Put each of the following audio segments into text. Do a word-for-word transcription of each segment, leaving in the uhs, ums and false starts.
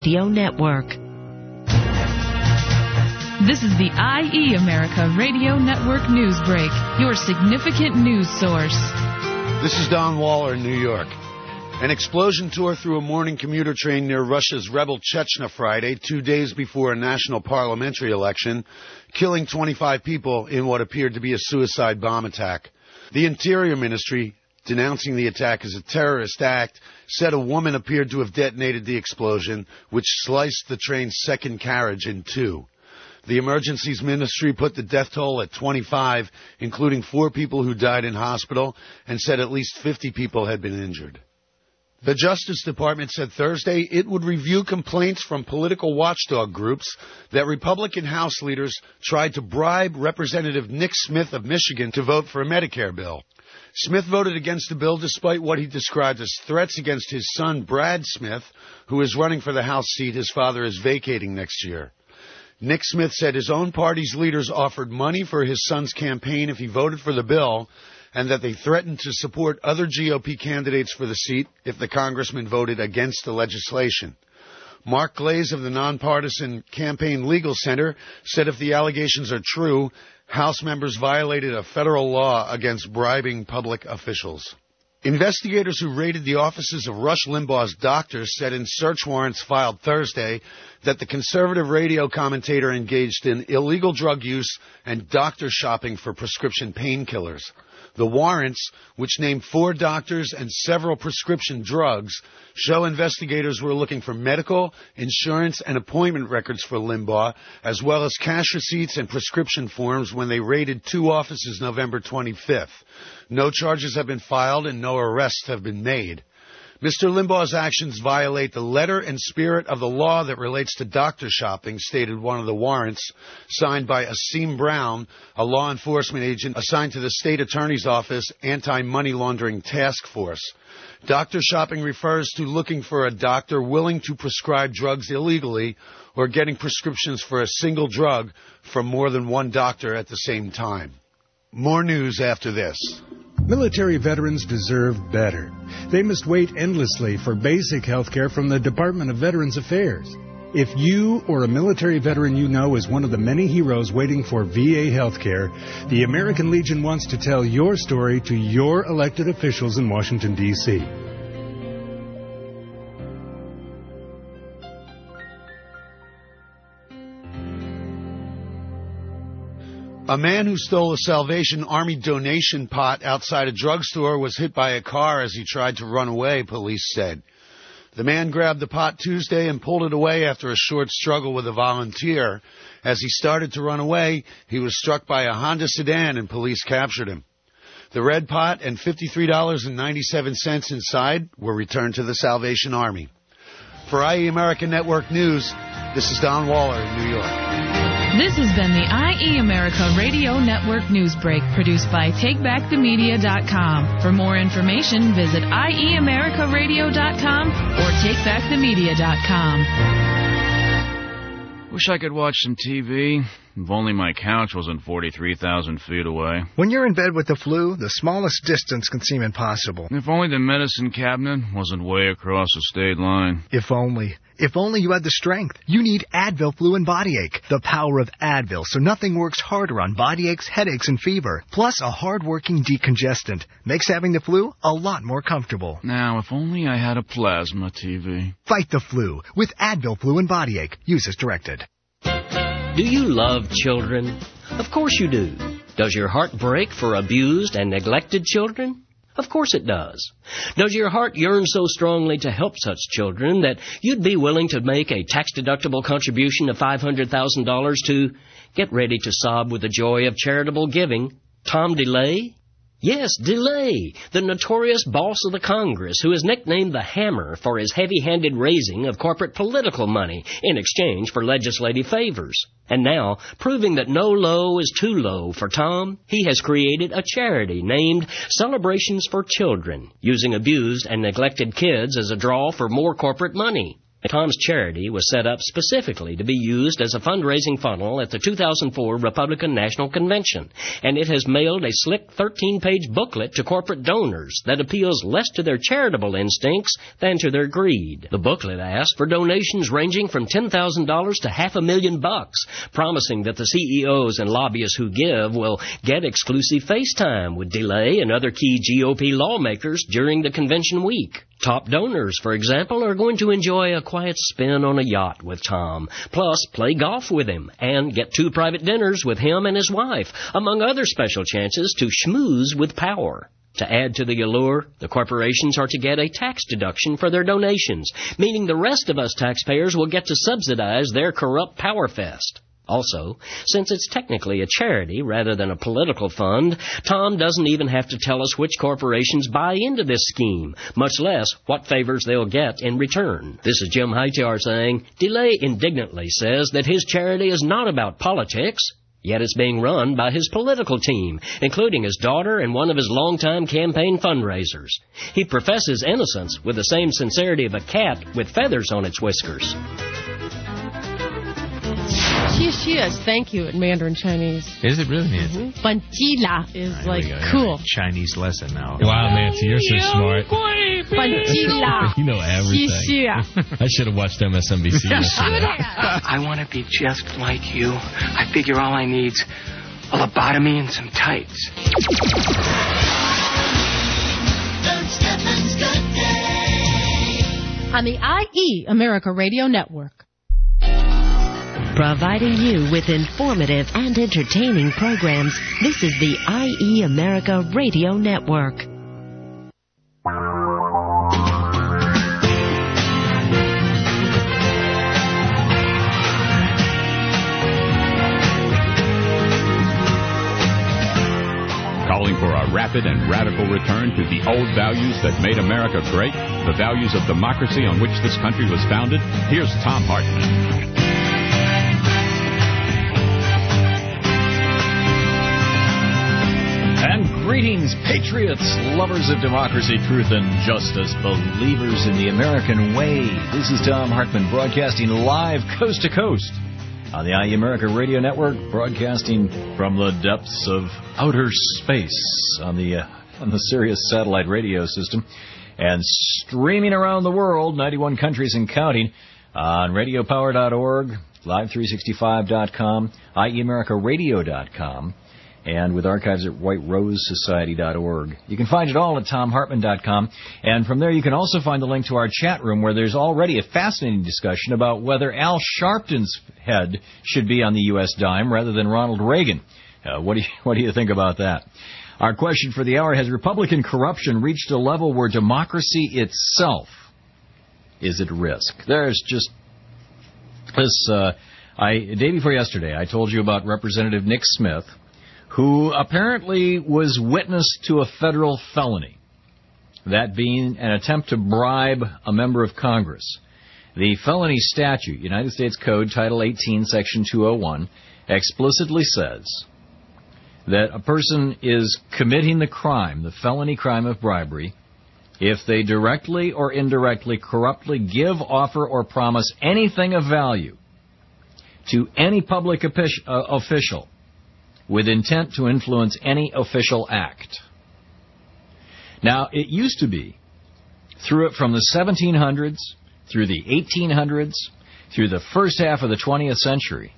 Radio Network. This is the I E America Radio Network News Break, your significant news source. This is Don Waller in New York. An explosion tore through a morning commuter train near Russia's rebel Chechnya Friday, two days before a national parliamentary election, killing twenty-five people in what appeared to be a suicide bomb attack. The Interior Ministry, denouncing the attack as a terrorist act, said a woman appeared to have detonated the explosion, which sliced the train's second carriage in two. The Emergencies Ministry put the death toll at twenty-five, including four people who died in hospital, and said at least fifty people had been injured. The Justice Department said Thursday it would review complaints from political watchdog groups that Republican House leaders tried to bribe Representative Nick Smith of Michigan to vote for a Medicare bill. Smith voted against the bill despite what he described as threats against his son, Brad Smith, who is running for the House seat his father is vacating next year. Nick Smith said his own party's leaders offered money for his son's campaign if he voted for the bill, and that they threatened to support other G O P candidates for the seat if the congressman voted against the legislation. Mark Glaze of the nonpartisan Campaign Legal Center said if the allegations are true, House members violated a federal law against bribing public officials. Investigators who raided the offices of Rush Limbaugh's doctors said in search warrants filed Thursday that the conservative radio commentator engaged in illegal drug use and doctor shopping for prescription painkillers. The warrants, which name four doctors and several prescription drugs, show investigators were looking for medical, insurance, and appointment records for Limbaugh, as well as cash receipts and prescription forms when they raided two offices November twenty-fifth. No charges have been filed and no arrests have been made. Mister Limbaugh's actions violate the letter and spirit of the law that relates to doctor shopping, stated one of the warrants, signed by Asim Brown, a law enforcement agent assigned to the State Attorney's Office Anti-Money Laundering Task Force. Doctor shopping refers to looking for a doctor willing to prescribe drugs illegally or getting prescriptions for a single drug from more than one doctor at the same time. More news after this. Military veterans deserve better. They must wait endlessly for basic health care from the Department of Veterans Affairs. If you or a military veteran you know is one of the many heroes waiting for V A health care, the American Legion wants to tell your story to your elected officials in Washington, D C A man who stole a Salvation Army donation pot outside a drugstore was hit by a car as he tried to run away, police said. The man grabbed the pot Tuesday and pulled it away after a short struggle with a volunteer. As he started to run away, he was struck by a Honda sedan and police captured him. The red pot and fifty-three dollars and ninety-seven cents inside were returned to the Salvation Army. For I E America Network News, this is Don Waller in New York. This has been the I E America Radio Network News Break, produced by take back the media dot com. For more information, visit I E America Radio dot com or take back the media dot com. Wish I could watch some T V. If only my couch wasn't forty-three thousand feet away. When you're in bed with the flu, the smallest distance can seem impossible. If only the medicine cabinet wasn't way across the state line. If only. If only you had the strength. You need Advil Flu and Body Ache. The power of Advil, so nothing works harder on body aches, headaches, and fever. Plus a hard-working decongestant. Makes having the flu a lot more comfortable. Now, if only I had a plasma T V. Fight the flu with Advil Flu and Body Ache. Use as directed. Do you love children? Of course you do. Does your heart break for abused and neglected children? Of course it does. Does your heart yearn so strongly to help such children that you'd be willing to make a tax-deductible contribution of five hundred thousand dollars to, get ready to sob with the joy of charitable giving, Tom DeLay? Yes, DeLay, the notorious boss of the Congress, who is nicknamed the Hammer for his heavy-handed raising of corporate political money in exchange for legislative favors. And now, proving that no low is too low for Tom, he has created a charity named Celebrations for Children, using abused and neglected kids as a draw for more corporate money. Tom's charity was set up specifically to be used as a fundraising funnel at the two thousand four Republican National Convention, and it has mailed a slick thirteen-page booklet to corporate donors that appeals less to their charitable instincts than to their greed. The booklet asks for donations ranging from ten thousand dollars to half a million bucks, promising that the C E Os and lobbyists who give will get exclusive face time with DeLay and other key G O P lawmakers during the convention week. Top donors, for example, are going to enjoy a quiet spin on a yacht with Tom, plus play golf with him and get two private dinners with him and his wife, among other special chances to schmooze with power. To add to the allure, the corporations are to get a tax deduction for their donations, meaning the rest of us taxpayers will get to subsidize their corrupt power fest. Also, since it's technically a charity rather than a political fund, Tom doesn't even have to tell us which corporations buy into this scheme, much less what favors they'll get in return. This is Jim Hightower saying, DeLay indignantly says that his charity is not about politics, yet it's being run by his political team, including his daughter and one of his longtime campaign fundraisers. He professes innocence with the same sincerity of a cat with feathers on its whiskers. Xie is thank you in Mandarin Chinese. Is it really? Mm-hmm. Banjila is right, like go, cool. Chinese lesson now. Wow, Nancy, you're so smart. Banjila. You know everything. Xie. I should have watched M S N B C yesterday. I want to be just like you. I figure all I need's a lobotomy and some tights. On the I E America Radio Network. Providing you with informative and entertaining programs, this is the I E America Radio Network. Calling for a rapid and radical return to the old values that made America great, the values of democracy on which this country was founded, here's Thom Hartmann. And greetings, patriots, lovers of democracy, truth, and justice, believers in the American way. This is Thom Hartmann broadcasting live coast to coast on the I E America Radio Network, broadcasting from the depths of outer space on the uh, on the Sirius satellite radio system, and streaming around the world, ninety-one countries and counting, on radio power dot org, live three sixty-five dot com, I E America Radio dot com, and with archives at white rose society dot org. You can find it all at Thom Hartmann dot com, and from there you can also find the link to our chat room where there's already a fascinating discussion about whether Al Sharpton's head should be on the U S dime rather than Ronald Reagan. Uh, what do you, what do you think about that? Our question for the hour: has Republican corruption reached a level where democracy itself is at risk? There's just this, uh, I, day before yesterday, I told you about Representative Nick Smith, who apparently was witness to a federal felony, that being an attempt to bribe a member of Congress. The felony statute, United States Code, Title eighteen, Section two oh one, explicitly says that a person is committing the crime, the felony crime of bribery, if they directly or indirectly corruptly give, offer, or promise anything of value to any public official with intent to influence any official act. Now, it used to be, through it from the seventeen hundreds, through the eighteen hundreds, through the first half of the twentieth century,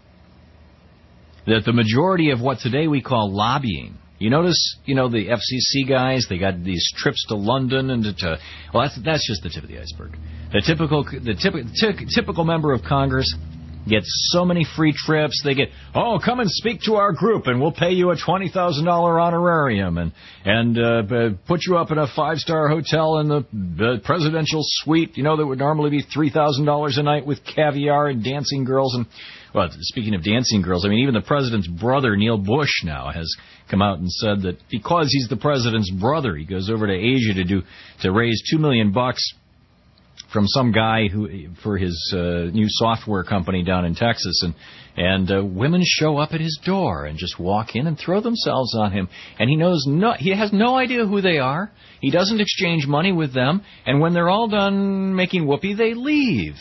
that the majority of what today we call lobbying, you notice, you know, the F C C guys, they got these trips to London and to, to well, that's, that's just the tip of the iceberg. The typical, the typical, t- typical member of Congress gets so many free trips. They get, oh, come and speak to our group, and we'll pay you a twenty thousand dollars honorarium, and and uh, put you up in a five-star hotel in the, the presidential suite, you know, that would normally be three thousand dollars a night with caviar and dancing girls. And, well, speaking of dancing girls, I mean, even the president's brother, Neil Bush, now has come out and said that because he's the president's brother, he goes over to Asia to do to raise two million bucks from some guy who for his uh, new software company down in Texas, and and uh, women show up at his door and just walk in and throw themselves on him, and he knows no, he has no idea who they are. He doesn't exchange money with them, and when they're all done making whoopee, they leave.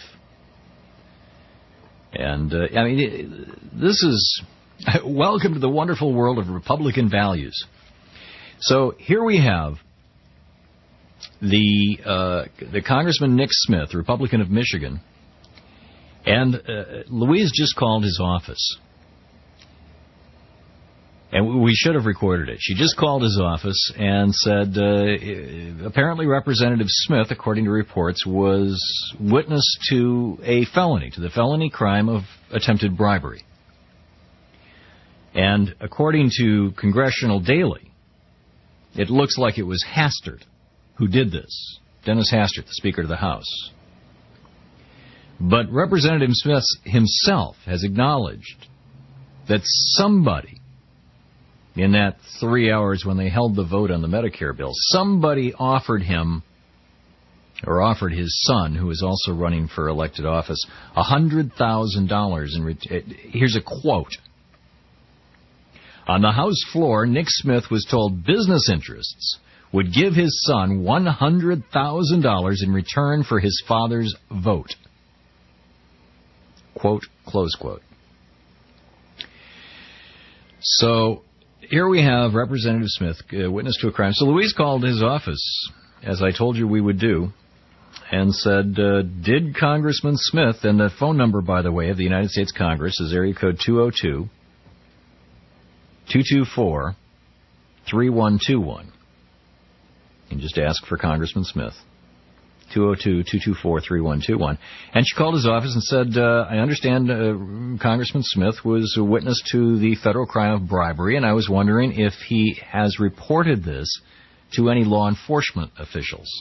And uh, I mean, this is welcome to the wonderful world of Republican values. So here we have the uh, the Congressman Nick Smith, Republican of Michigan, and uh, Louise just called his office. And we should have recorded it. She just called his office and said, uh, apparently Representative Smith, according to reports, was witness to a felony, to the felony crime of attempted bribery. And according to Congressional Daily, it looks like it was Hastert who did this. Dennis Hastert, the Speaker of the House. But Representative Smith himself has acknowledged that somebody, in that three hours when they held the vote on the Medicare bill, somebody offered him, or offered his son, who is also running for elected office, one hundred thousand dollars. In ret- Here's a quote. On the House floor, Nick Smith was told business interests would give his son one hundred thousand dollars in return for his father's vote. Quote, close quote. So here we have Representative Smith, uh, witness to a crime. So Louise called his office, as I told you we would do, and said, uh, did Congressman Smith, and the phone number, by the way, of the United States Congress is area code two oh two, two two four, three one two one. You can just ask for Congressman Smith. two oh two, two two four, three one two one. And she called his office and said, uh, I understand uh, Congressman Smith was a witness to the federal crime of bribery, and I was wondering if he has reported this to any law enforcement officials.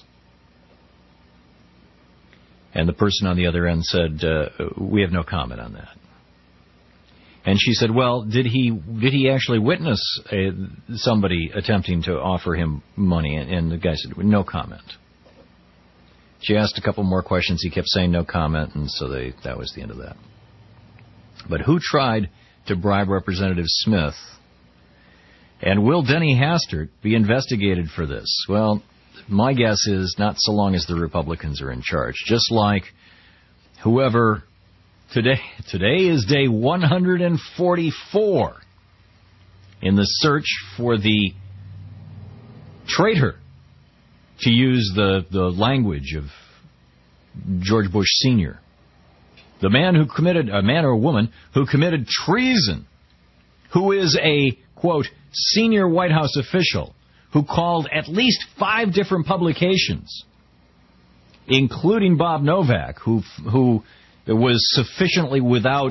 And the person on the other end said, uh, we have no comment on that. And she said, well, did he did he actually witness a, somebody attempting to offer him money? And the guy said, no comment. She asked a couple more questions. He kept saying no comment, and so they, that was the end of that. But who tried to bribe Representative Smith? And will Denny Hastert be investigated for this? Well, my guess is not so long as the Republicans are in charge. Just like whoever... Today, today is day one hundred forty-four in the search for the traitor, to use the, the language of George Bush Senior. The man who committed, a man or a woman who committed treason, who is a, quote, senior White House official, who called at least five different publications, including Bob Novak, who who was sufficiently without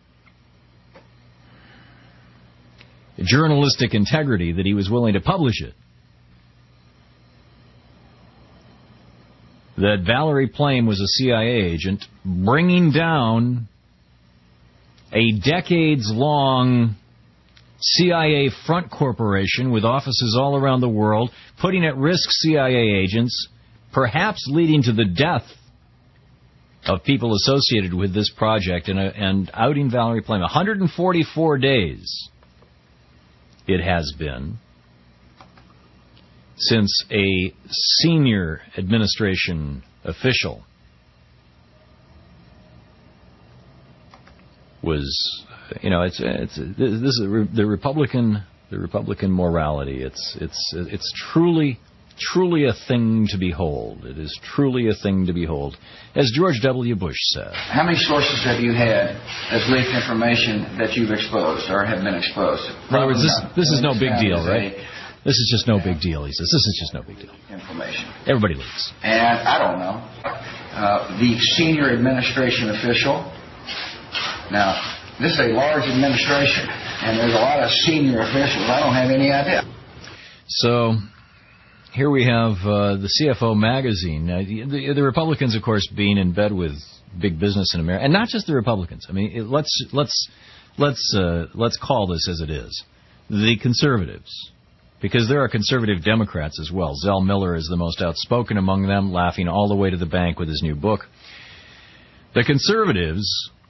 journalistic integrity that he was willing to publish it. That Valerie Plame was a C I A agent bringing down a decades-long C I A front corporation with offices all around the world, putting at risk C I A agents, perhaps leading to the death of people associated with this project, and, uh, and outing Valerie Plame. one hundred forty-four days it has been since a senior administration official was, you know, it's it's this is the Republican the Republican morality. It's it's it's truly. Truly a thing to behold. It is truly a thing to behold. As George W. Bush said. How many sources have you had as leaked information that you've exposed or have been exposed? In other words, this, this is no big deal, right? This is just no big deal, he says. This is just no big deal. Information. Everybody leaks. And I don't know. Uh, the senior administration official. Now, this is a large administration, and there's a lot of senior officials. I don't have any idea. So... here we have uh, the C F O magazine. Uh, the, the Republicans, of course, being in bed with big business in America, and not just the Republicans. I mean, it, let's let's let's uh, let's call this as it is. The conservatives because there are conservative Democrats as well. Zell Miller is the most outspoken among them, laughing all the way to the bank with his new book. The conservatives,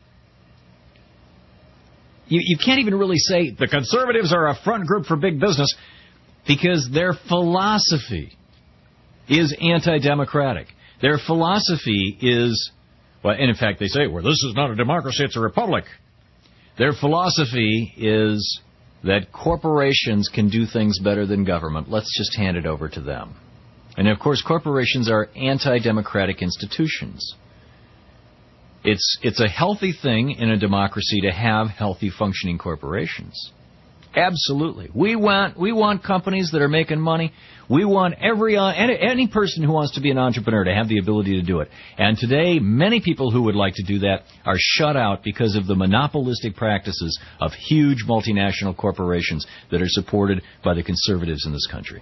you, you can't even really say the conservatives are a front group for big business, because their philosophy is anti-democratic. Their philosophy is, well, and in fact they say, well, this is not a democracy, it's a republic. Their philosophy is that corporations can do things better than government. Let's just hand it over to them. And of course, corporations are anti-democratic institutions. It's, it's a healthy thing in a democracy to have healthy functioning corporations. Absolutely. We want we want companies that are making money. We want every uh, any, any person who wants to be an entrepreneur to have the ability to do it. And today, many people who would like to do that are shut out because of the monopolistic practices of huge multinational corporations that are supported by the conservatives in this country.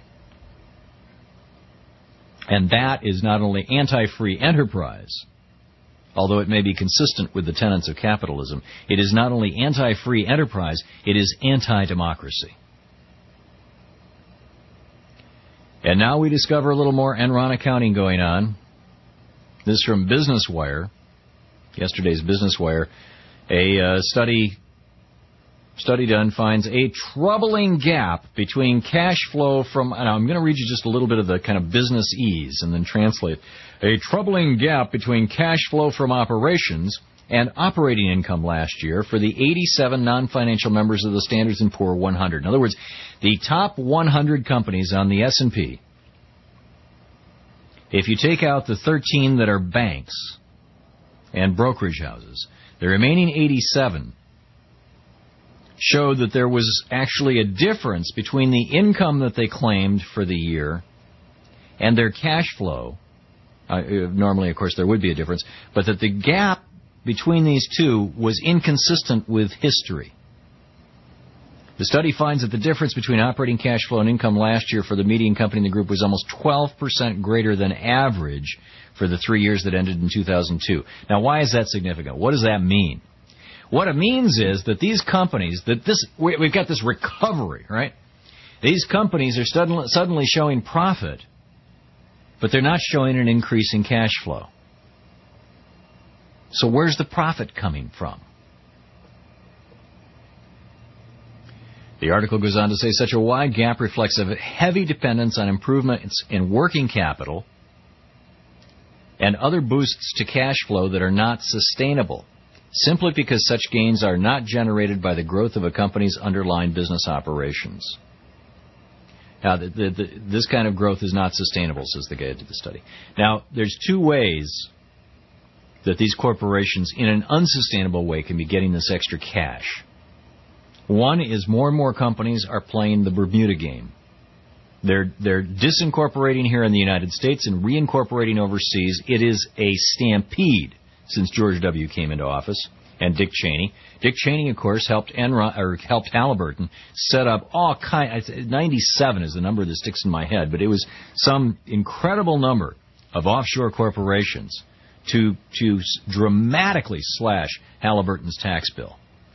And that is not only anti-free enterprise, although it may be consistent with the tenets of capitalism, it is not only anti-free enterprise, it is anti-democracy. And now we discover a little more Enron accounting going on. This is from Business Wire, yesterday's Business Wire. A uh, study study done finds a troubling gap between cash flow from, and I'm going to read you just a little bit of the kind of business ease and then translate. A troubling gap between cash flow from operations and operating income last year for the eighty-seven non-financial members of the Standard and Poor's one hundred. In other words, the top one hundred companies on the S and P, if you take out the thirteen that are banks and brokerage houses, the remaining eighty-seven showed that there was actually a difference between the income that they claimed for the year and their cash flow. Uh, normally, of course, there would be a difference, but that the gap between these two was inconsistent with history. The study finds that the difference between operating cash flow and income last year for the median company in the group was almost twelve percent greater than average for the three years that ended in two thousand two. Now, why is that significant? What does that mean? What it means is that these companies, that this, we, we've got this recovery, right? These companies are suddenly, suddenly showing profit, but they're not showing an increase in cash flow. So where's the profit coming from? The article goes on to say such a wide gap reflects a heavy dependence on improvements in working capital and other boosts to cash flow that are not sustainable, simply because such gains are not generated by the growth of a company's underlying business operations. Now, the, the, the, this kind of growth is not sustainable, says the guy who did the study. Now, there's two ways that these corporations, in an unsustainable way, can be getting this extra cash. One is more and more companies are playing the Bermuda game. They're, they're disincorporating here in the United States and reincorporating overseas. It is a stampede since George W. came into office, and Dick Cheney. Dick Cheney, of course, helped Enron, or helped Halliburton set up all kind. ninety-seven is the number that sticks in my head, but it was some incredible number of offshore corporations to to dramatically slash Halliburton's tax bill.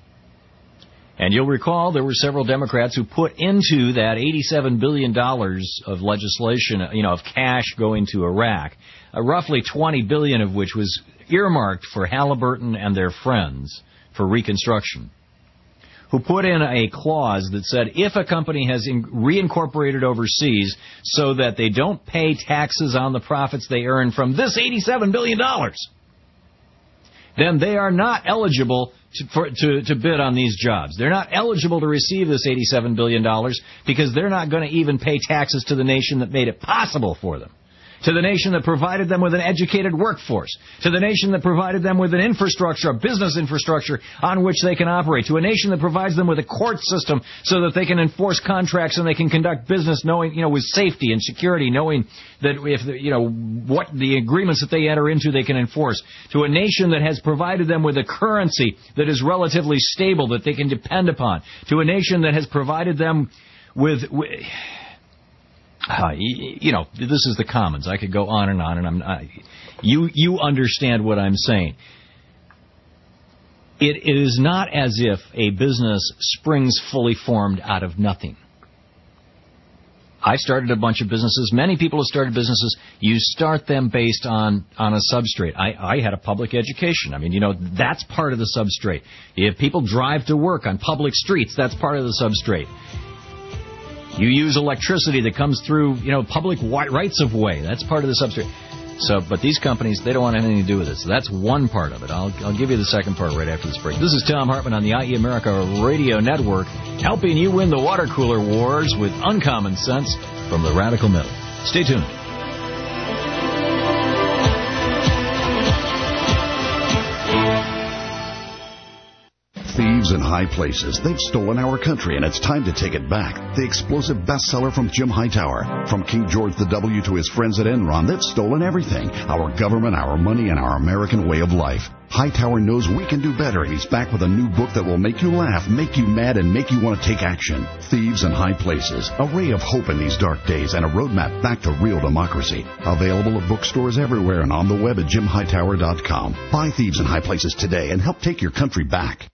And you'll recall there were several Democrats who put into that eighty-seven billion dollars of legislation, you know, of cash going to Iraq, uh, roughly twenty billion dollars of which was earmarked for Halliburton and their friends for reconstruction, who put in a clause that said if a company has in, reincorporated overseas so that they don't pay taxes on the profits they earn from this eighty-seven billion dollars, then they are not eligible to, for, to, to bid on these jobs. They're not eligible to receive this eighty-seven billion dollars because they're not going to even pay taxes to the nation that made it possible for them, to the nation that provided them with an educated workforce, to the nation that provided them with an infrastructure, a business infrastructure on which they can operate, to a nation that provides them with a court system so that they can enforce contracts and they can conduct business knowing, you know, with safety and security, knowing that if, the, you know, what the agreements that they enter into they can enforce, to a nation that has provided them with a currency that is relatively stable that they can depend upon, to a nation that has provided them with... with Uh, you, you know, this is the commons. I could go on and on, and I'm I, you you understand what I'm saying. It, it is not as if a business springs fully formed out of nothing. I've started a bunch of businesses. Many people have started businesses. You start them based on, on a substrate. I, I had a public education. I mean, you know, that's part of the substrate. If people drive to work on public streets, that's part of the substrate. You use electricity that comes through, you know, public rights of way. That's part of the substrate. So, but these companies, they don't want anything to do with it. So that's one part of it. I'll, I'll give you the second part right after this break. This is Tom Hartman on the I E America Radio Network, helping you win the water cooler wars with uncommon sense from the radical middle. Stay tuned. Thieves in high places. They've stolen our country, and it's time to take it back. The explosive bestseller from Jim Hightower. From King George the W to his friends at Enron, they've stolen everything. Our government, our money, and our American way of life. Hightower knows we can do better, and he's back with a new book that will make you laugh, make you mad, and make you want to take action. Thieves in High Places. A ray of hope in these dark days and a roadmap back to real democracy. Available at bookstores everywhere and on the web at jim hightower dot com. Buy Thieves in High Places today and help take your country back.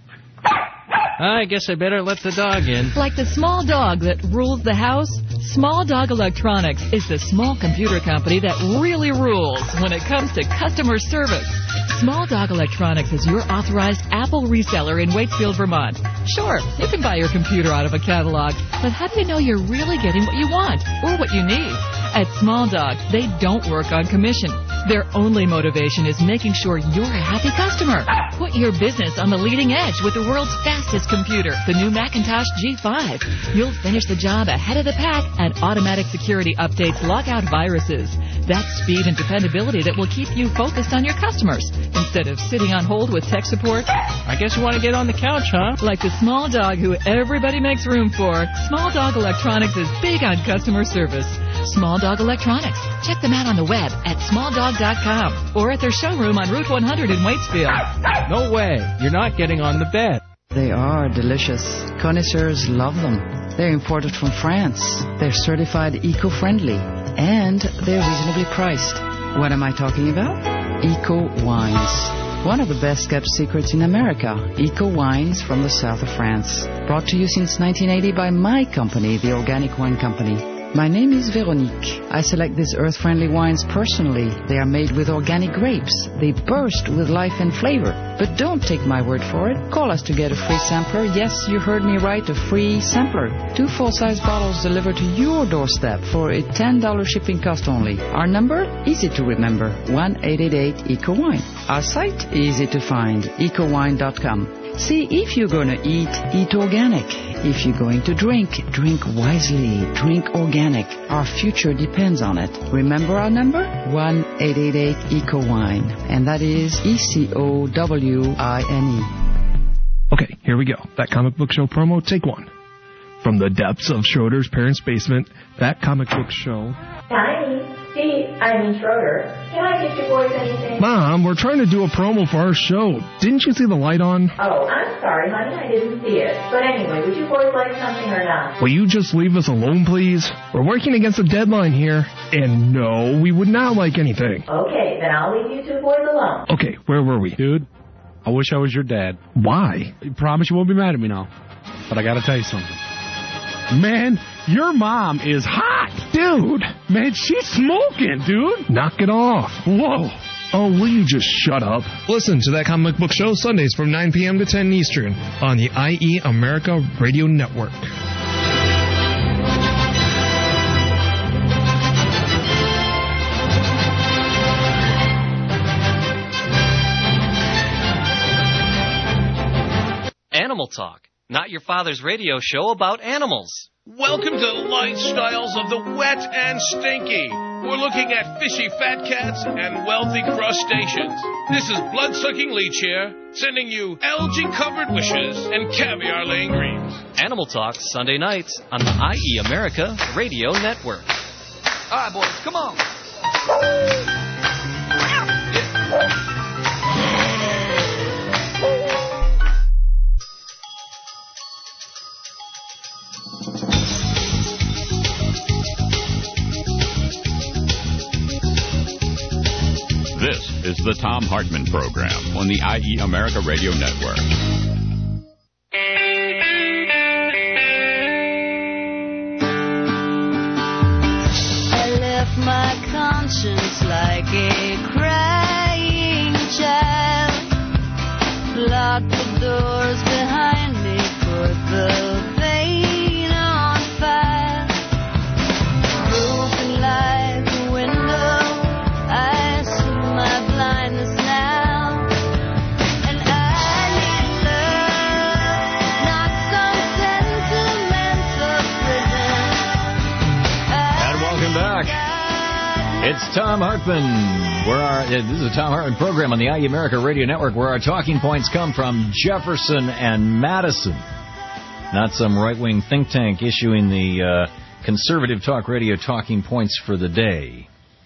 I guess I better let the dog in. Like the small dog that rules the house, Small Dog Electronics is the small computer company that really rules when it comes to customer service. Small Dog Electronics is your authorized Apple reseller in Waitsfield, Vermont. Sure, you can buy your computer out of a catalog, but how do you know you're really getting what you want or what you need? At Small Dog, they don't work on commission. Their only motivation is making sure you're a happy customer. Put your business on the leading edge with the world's fastest computer, the new Macintosh G five. You'll finish the job ahead of the pack, and automatic security updates lock out viruses. That's speed and dependability that will keep you focused on your customers instead of sitting on hold with tech support. I guess you want to get on the couch, huh? Like the small dog who everybody makes room for, Small Dog Electronics is big on customer service. Small Dog Electronics. Check them out on the web at small dog dot com or at their showroom on Route one hundred in Waitsfield. No way. You're not getting on the bed. They are delicious. Connoisseurs love them. They're imported from France. They're certified eco-friendly. And they're reasonably priced. What am I talking about? Eco Wines. One of the best-kept secrets in America. Eco Wines from the south of France. Brought to you since nineteen eighty by my company, the Organic Wine Company. My name is Veronique. I select these earth-friendly wines personally. They are made with organic grapes. They burst with life and flavor. But don't take my word for it. Call us to get a free sampler. Yes, you heard me right, a free sampler. Two full-size bottles delivered to your doorstep for a ten dollars shipping cost only. Our number? Easy to remember. one eight eight eight eco wine. Our site? Easy to find. eco wine dot com. See, if you're going to eat, eat organic. If you're going to drink, drink wisely. Drink organic. Our future depends on it. Remember our number? one eight eight eight eco wine. And that is E C O W I N E. Okay, here we go. That comic book show promo, take one. From the depths of Schroeder's parents' basement, that comic book show... Tiny, Steve, I mean Schroeder. Can I get your boys anything? Mom, we're trying to do a promo for our show. Didn't you see the light on? Oh, I'm sorry, honey, I didn't see it. But anyway, would you boys like something or not? Will you just leave us alone, please? We're working against a deadline here. And no, we would not like anything. Okay, then I'll leave you two boys alone. Okay, where were we? Dude, I wish I was your dad. Why? I promise you won't be mad at me now. But I gotta tell you something. Man, your mom is hot. Dude. Man, she's smoking, dude. Knock it off. Whoa. Oh, will you just shut up? Listen to that comic book show Sundays from nine p.m. to ten Eastern on the I E America Radio Network. Animal Talk, not your father's radio show about animals. Welcome to Lifestyles of the Wet and Stinky. We're looking at fishy fat cats and wealthy crustaceans. This is blood-sucking leech here, sending you algae-covered wishes and caviar-laying dreams. Animal Talk, Sunday nights on the I E America Radio Network. All right, boys, come on. This is the Tom Hartman Program on the I E America Radio Network. conscience like a crying child. Lock the doors behind me, put the pain on fire. Broken like a window, I see my blindness now. And I need love, not some sentimental prison. And welcome back. It's Tom Hartman. Where our, this is a Tom Hartman program on the I E America Radio Network where our talking points come from Jefferson and Madison. Not some right-wing think tank issuing the uh, conservative talk radio talking points for the day.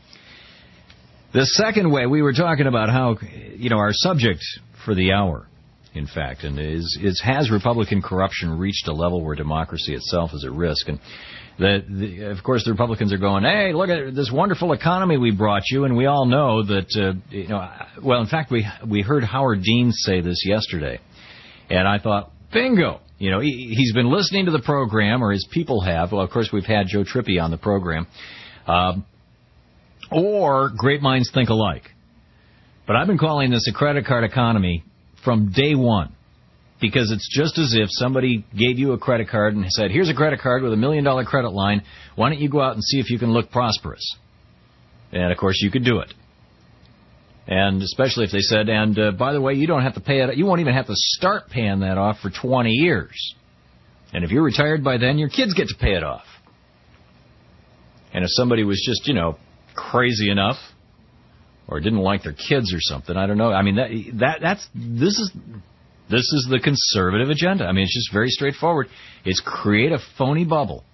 The second way, we were talking about how, you know, our subject for the hour, in fact, and is, is has Republican corruption reached a level where democracy itself is at risk? And The, the, of course, the Republicans are going, hey, look at this wonderful economy we brought you, and we all know that, uh, you know, well, in fact, we we heard Howard Dean say this yesterday, and I thought, bingo, you know, he, he's been listening to the program, or his people have. Well, of course, we've had Joe Trippi on the program, um, or great minds think alike. But I've been calling this a credit card economy from day one. Because it's just as if somebody gave you a credit card and said, here's a credit card with a million dollar credit line. Why don't you go out and see if you can look prosperous? And, of course, you could do it. And especially if they said, and, uh, by the way, you don't have to pay it. You won't even have to start paying that off for twenty years. And if you're retired by then, your kids get to pay it off. And if somebody was just, you know, crazy enough or didn't like their kids or something, I don't know. I mean, that that that's this is... This is the conservative agenda. I mean, it's just very straightforward. It's create a phony bubble.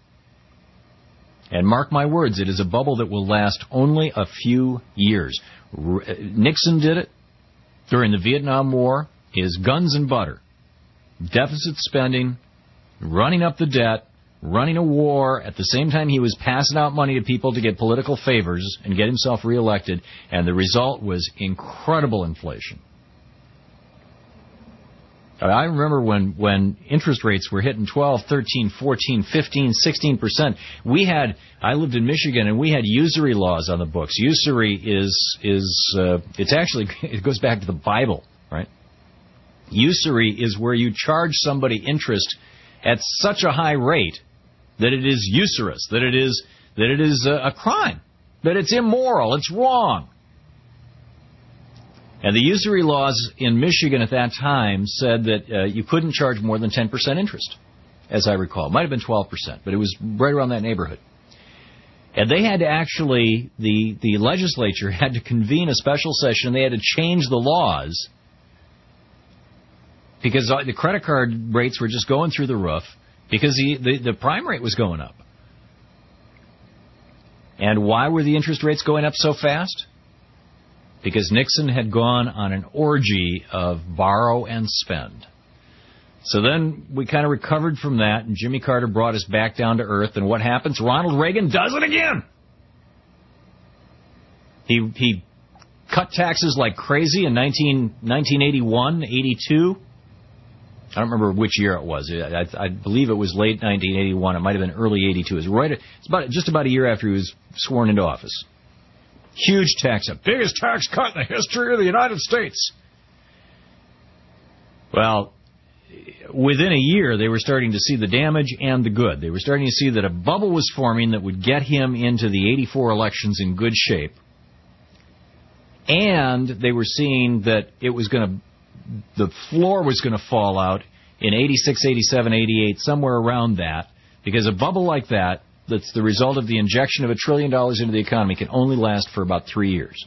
And mark my words, it is a bubble that will last only a few years. R- Nixon did it during the Vietnam War. His guns and butter. Deficit spending, running up the debt, running a war. At the same time, he was passing out money to people to get political favors and get himself reelected. And the result was incredible inflation. I remember when, when interest rates were hitting twelve, thirteen, fourteen, fifteen, sixteen percent. We had, I lived in Michigan, and we had usury laws on the books. Usury is, is uh, it's actually, it goes back to the Bible, right? Usury is where you charge somebody interest at such a high rate that it is usurious, that it is, that it is a, a crime, that it's immoral, it's wrong. And the usury laws in Michigan at that time said that uh, you couldn't charge more than ten percent interest, as I recall. It might have been twelve percent, but it was right around that neighborhood. And they had to actually, the, the legislature had to convene a special session. They had to change the laws because the credit card rates were just going through the roof because the, the, the prime rate was going up. And why were the interest rates going up so fast? Because Nixon had gone on an orgy of borrow and spend. So then we kind of recovered from that, and Jimmy Carter brought us back down to earth. And what happens? Ronald Reagan does it again. He he cut taxes like crazy in nineteen, nineteen eighty-one, eighty-two. I don't remember which year it was. I, I believe it was late nineteen eighty-one. It might have been early eighty-two. It was right. It's about just about a year after he was sworn into office. Huge tax cut. Biggest tax cut in the history of the United States. Well, within a year, they were starting to see the damage and the good. They were starting to see that a bubble was forming that would get him into the eighty-four elections in good shape. And they were seeing that it was going to, the floor was going to fall out in eighty-six, eighty-seven, eighty-eight, somewhere around that. Because a bubble like that, that's the result of the injection of a trillion dollars into the economy, can only last for about three years.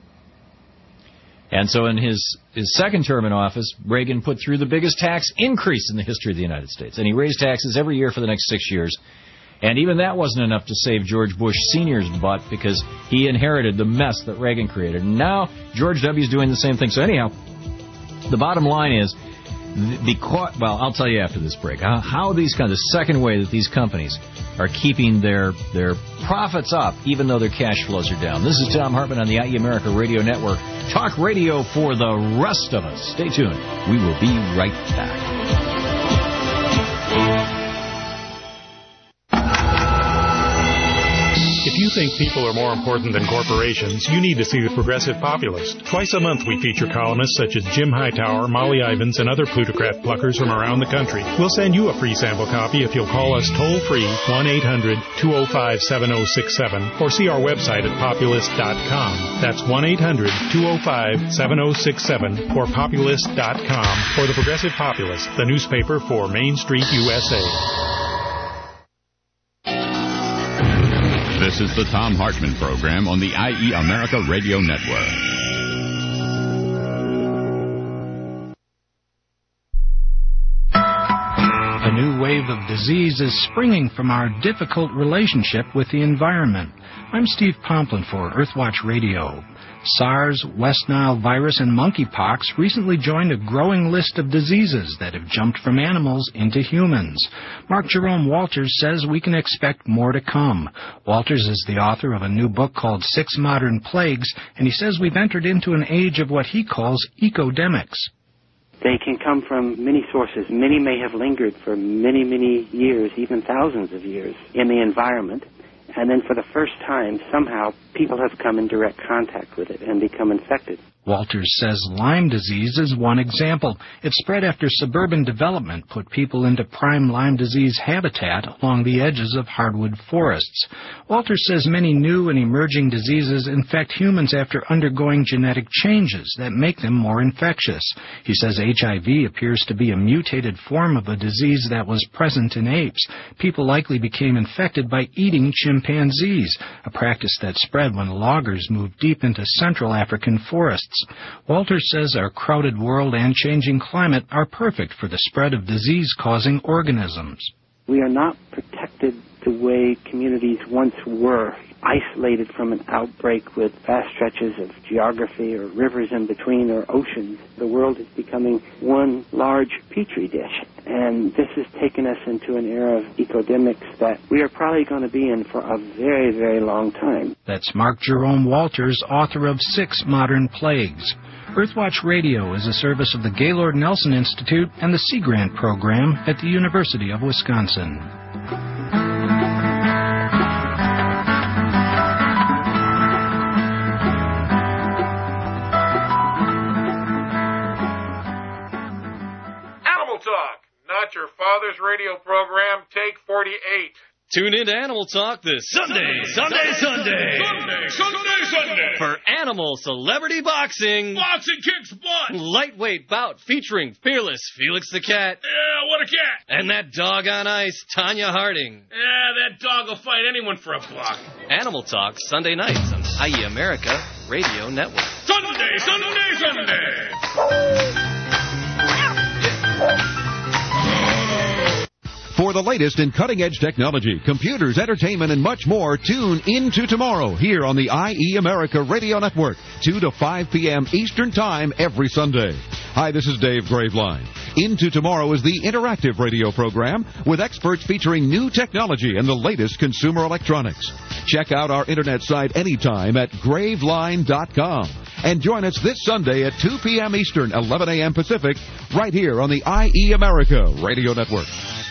And so in his, his second term in office, Reagan put through the biggest tax increase in the history of the United States. And he raised taxes every year for the next six years. And even that wasn't enough to save George Bush Senior's butt because he inherited the mess that Reagan created. And now George W. is doing the same thing. So anyhow, the bottom line is, the, the well, I'll tell you after this break, how, how these kind of, the second way that these companies are keeping their their profits up, even though their cash flows are down. This is Tom Hartman on the I E America Radio Network. Talk radio for the rest of us. Stay tuned. We will be right back. If you you think people are more important than corporations, you need to see The Progressive Populist. Twice a month we feature columnists such as Jim Hightower, Molly Ivins, and other plutocrat pluckers from around the country. We'll send you a free sample copy if you'll call us toll-free one eight hundred two oh five seven oh six seven or see our website at populist dot com. That's one eight hundred two oh five seven oh six seven or populist dot com for The Progressive Populist, the newspaper for Main Street, U S A. This is the Thom Hartmann Program on the I E America Radio Network. A new wave of disease is springing from our difficult relationship with the environment. I'm Steve Pomplin for Earthwatch Radio. SARS, West Nile virus, and monkeypox recently joined a growing list of diseases that have jumped from animals into humans. Mark Jerome Walters says we can expect more to come. Walters is the author of a new book called Six Modern Plagues, and he says we've entered into an age of what he calls ecodemics. They can come from many sources. Many may have lingered for many, many years, even thousands of years, in the environment. And then for the first time, somehow, people have come in direct contact with it and become infected. Walters says Lyme disease is one example. It spread after suburban development put people into prime Lyme disease habitat along the edges of hardwood forests. Walters says many new and emerging diseases infect humans after undergoing genetic changes that make them more infectious. He says H I V appears to be a mutated form of a disease that was present in apes. People likely became infected by eating chimpanzees, a practice that spread when loggers moved deep into Central African forests. Walters says our crowded world and changing climate are perfect for the spread of disease-causing organisms. We are not protected the way communities once were, isolated from an outbreak with vast stretches of geography or rivers in between or oceans. The world is becoming one large petri dish, and this has taken us into an era of ecodemics that we are probably going to be in for a very, very long time. That's Mark Jerome Walters, author of Six Modern Plagues. Earthwatch Radio is a service of the Gaylord Nelson Institute and the Sea Grant Program at the University of Wisconsin. Not your father's radio program, Take forty-eight. Tune in to Animal Talk this Sunday, Sunday, Sunday, Sunday, Sunday, Sunday, for Animal Celebrity Boxing. Boxing kicks butt. Lightweight bout featuring fearless Felix the Cat. Yeah, what a cat. And that dog on ice, Tanya Harding. Yeah, that dog will fight anyone for a buck. Animal Talk Sunday nights on I E America Radio Network. Sunday, Sunday, Sunday. For the latest in cutting-edge technology, computers, entertainment, and much more, tune into tomorrow here on the I E America Radio Network, two to five p.m. Eastern Time every Sunday. Hi, this is Dave Graveline. Into Tomorrow is the interactive radio program with experts featuring new technology and the latest consumer electronics. Check out our internet site anytime at graveline dot com. And join us this Sunday at two p.m. Eastern, eleven a.m. Pacific, right here on the I E America Radio Network.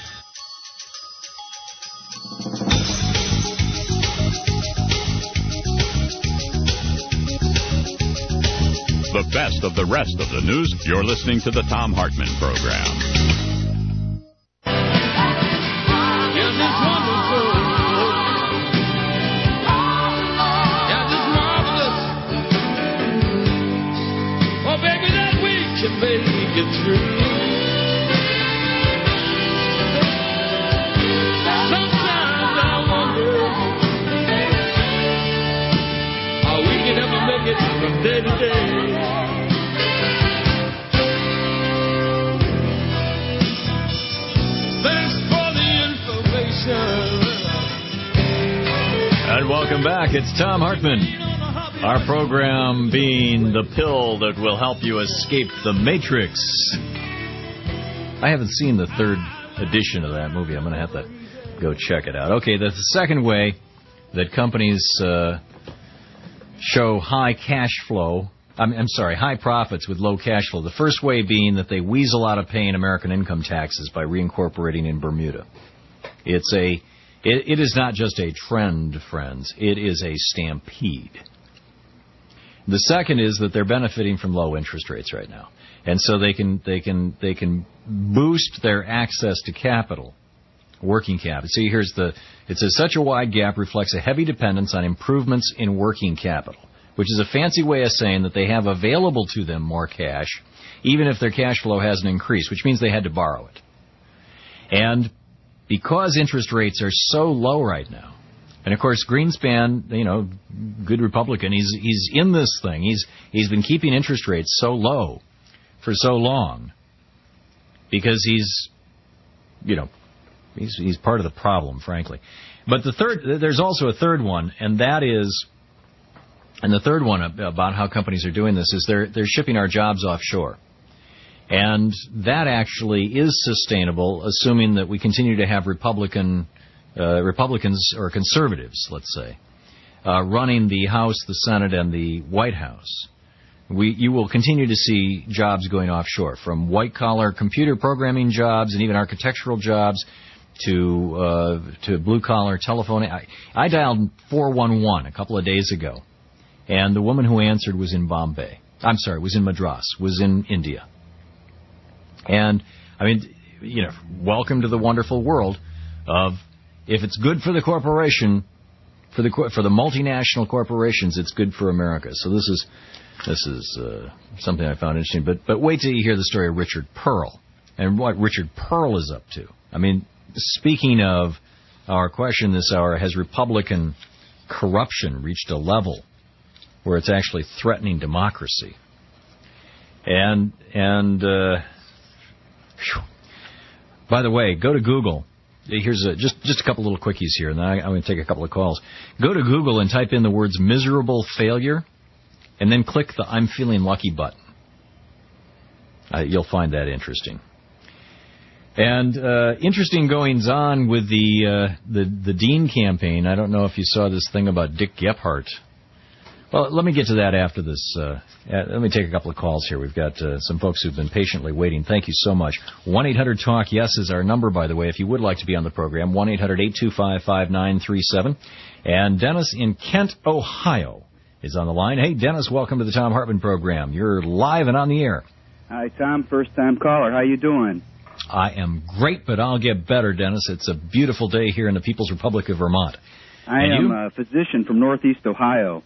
The best of the rest of the news. You're listening to the Thom Hartmann Program. Yes, it's wonderful. Yes, it's marvelous. Oh, baby, that we can make it through. Sometimes I wonder how we can ever make it from day to day. And welcome back. It's Thom Hartmann. Our program being the pill that will help you escape the Matrix. I haven't seen the third edition of that movie. I'm going to have to go check it out. Okay, the second way that companies uh, show high cash flow, I'm, I'm sorry, high profits with low cash flow. The first way being that they weasel out of paying American income taxes by reincorporating in Bermuda. It's a It, it is not just a trend, friends. It is a stampede. The second is that they're benefiting from low interest rates right now, and so they can they can they can boost their access to capital, working capital. See, here's the it says such a wide gap reflects a heavy dependence on improvements in working capital, which is a fancy way of saying that they have available to them more cash, even if their cash flow hasn't increased, which means they had to borrow it. And because interest rates are so low right now, and of course Greenspan, you know, good Republican, he's he's in this thing. He's he's been keeping interest rates so low for so long because he's, you know, he's he's part of the problem, frankly. But the third, there's also a third one, and that is, and the third one about how companies are doing this is they're they're shipping our jobs offshore. And that actually is sustainable, assuming that we continue to have Republican uh, Republicans or conservatives, let's say, uh, running the House, the Senate, and the White House. We, you will continue to see jobs going offshore, from white-collar computer programming jobs and even architectural jobs to uh, to blue-collar telephone. I, I dialed four one one a couple of days ago, and the woman who answered was in Bombay. I'm sorry, was in Madras, was in India. And, I mean, you know, welcome to the wonderful world of if it's good for the corporation, for the for the multinational corporations, it's good for America. So this is this is uh, something I found interesting. But but wait till you hear the story of Richard Pearl and what Richard Pearl is up to. I mean, speaking of our question this hour, has Republican corruption reached a level where it's actually threatening democracy? And and. Uh, Whew. By the way, go to Google. Here's a, just just a couple little quickies here, and then I, I'm going to take a couple of calls. Go to Google and type in the words miserable failure, and then click the I'm feeling lucky button. Uh, you'll find that interesting. And uh, interesting goings on with the, uh, the the Dean campaign. I don't know if you saw this thing about Dick Gephardt. Well, let me get to that after this. Uh, let me take a couple of calls here. We've got uh, some folks who've been patiently waiting. Thank you so much. one eight hundred talk yes is our number, by the way, if you would like to be on the program. one eight hundred eight two five five nine three seven. And Dennis in Kent, Ohio is on the line. Hey, Dennis, welcome to the Thom Hartmann program. You're live and on the air. Hi, Tom. First-time caller. How you doing? I am great, but I'll get better, Dennis. It's a beautiful day here in the People's Republic of Vermont. I and am you? a physician from Northeast Ohio.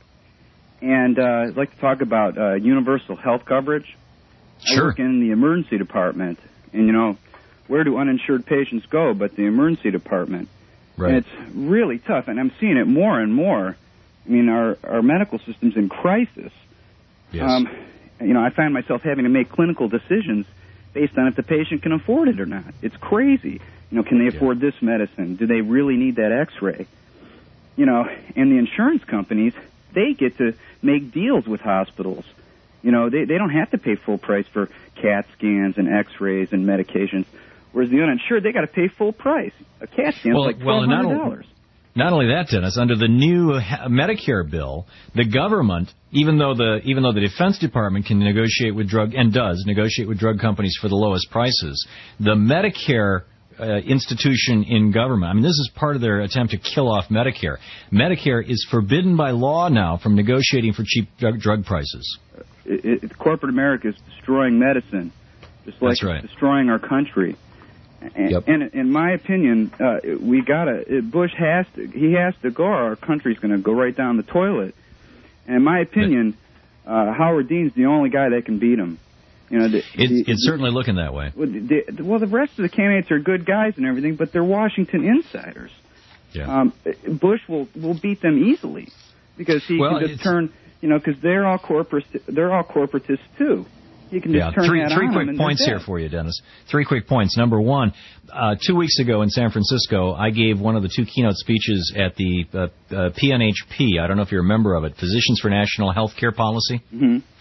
And uh, I'd like to talk about uh, universal health coverage. Sure. I work in the emergency department, and, you know, where do uninsured patients go but the emergency department? Right. And it's really tough, and I'm seeing it more and more. I mean, our, our medical system's in crisis. Yes. Um, you know, I find myself having to make clinical decisions based on if the patient can afford it or not. It's crazy. You know, can they afford this medicine? Do they really need that X-ray? You know, and the insurance companies, they get to make deals with hospitals. You know, they they don't have to pay full price for CAT scans and X-rays and medications, whereas the uninsured, they got to pay full price. A CAT scan's well, like well, twelve hundred dollars. Not, not only that, Dennis, under the new Medicare bill, the government, even though the even though the Defense Department can negotiate with drug and does negotiate with drug companies for the lowest prices, the Medicare Uh, institution in government. I mean, this is part of their attempt to kill off Medicare. Medicare is forbidden by law now from negotiating for cheap drug, drug prices. It, it, corporate America is destroying medicine, just like That's right. it's destroying our country. And, Yep. and in my opinion, uh, we gotta. Bush has to. He has to go, or our country's going to go right down the toilet. And in my opinion, uh, Howard Dean's the only guy that can beat him. You know, the, It's, the, it's certainly looking that way. Well the, well, the rest of the candidates are good guys and everything, but they're Washington insiders. Yeah. Um, Bush will will beat them easily because he Well, can just it's- turn. You know, because they're all corporate. They're all corporatists too. He can just Yeah, turn three, that three on quick and points they're here dead. for you, Dennis. Three quick points. Number one, uh, two weeks ago in San Francisco, I gave one of the two keynote speeches at the uh, uh, P N H P. I don't know if you're a member of it, Physicians for National Health Care Policy. Mm-hmm.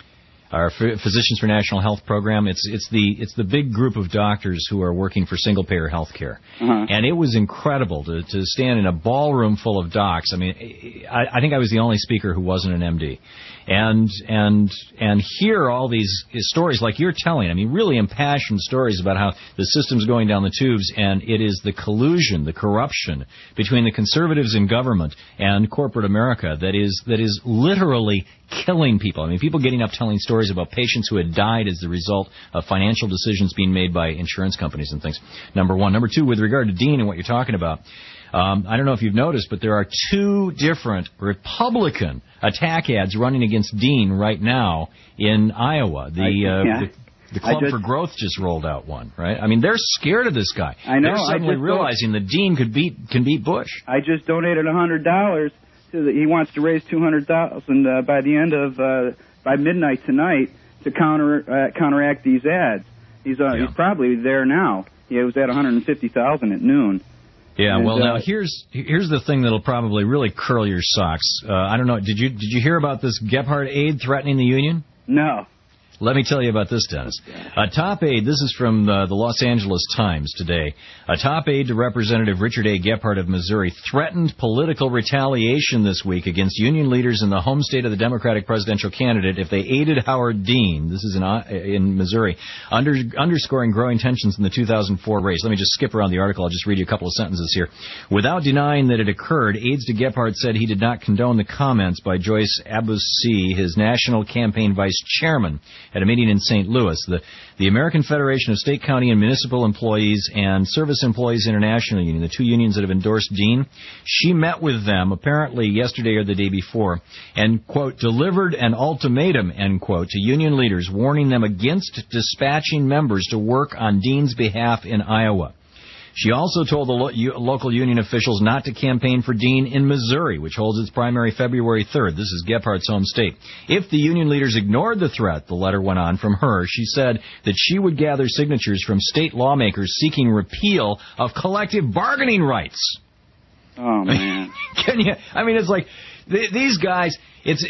our Physicians for National Health program. It's it's the it's the big group of doctors who are working for single payer health care, uh-huh. and it was incredible to to stand in a ballroom full of docs. I mean, I, I think I was the only speaker who wasn't an M D, and and and hear all these stories like you're telling. I mean, really impassioned stories about how the system's going down the tubes, and it is the collusion, the corruption between the conservatives in government and corporate America that is that is literally killing people. I mean, people getting up telling stories about patients who had died as the result of financial decisions being made by insurance companies and things. Number one. Number two, with regard to Dean and what you're talking about, um, I don't know if you've noticed, but there are two different Republican attack ads running against Dean right now in Iowa. The, I, uh, yeah. the The Club just, for Growth just rolled out one, right? I mean, they're scared of this guy. I know. They're suddenly I just realizing that Dean could beat can beat Bush. I just donated a hundred dollars to the. He wants to raise two hundred thousand uh, by the end of uh, by midnight tonight to counter uh, counteract these ads. He's uh, yeah. he's probably there now. He was at one hundred fifty thousand at noon. Yeah, and, well, uh, now here's here's the thing that'll probably really curl your socks. Uh, I don't know. Did you did you hear about this Gephardt aide threatening the union? No. Let me tell you about this, Dennis. A top aide, this is from the, the Los Angeles Times today. A top aide to Representative Richard A. Gephardt of Missouri threatened political retaliation this week against union leaders in the home state of the Democratic presidential candidate if they aided Howard Dean, this is in, in Missouri, under, underscoring growing tensions in the two thousand four race. Let me just skip around the article. I'll just read you a couple of sentences here. Without denying that it occurred, aides to Gephardt said he did not condone the comments by Joyce Abussi, his national campaign vice chairman, at a meeting in Saint Louis. The, the American Federation of State, County, and Municipal Employees and Service Employees International Union, the two unions that have endorsed Dean, she met with them apparently yesterday or the day before and, quote, delivered an ultimatum, end quote, to union leaders warning them against dispatching members to work on Dean's behalf in Iowa. She also told the lo- u- local union officials not to campaign for Dean in Missouri, which holds its primary February third. This is Gephardt's home state. If the union leaders ignored the threat, the letter went on from her, she said that she would gather signatures from state lawmakers seeking repeal of collective bargaining rights. Oh, man. Can you? I mean, it's like th- these guys. It's.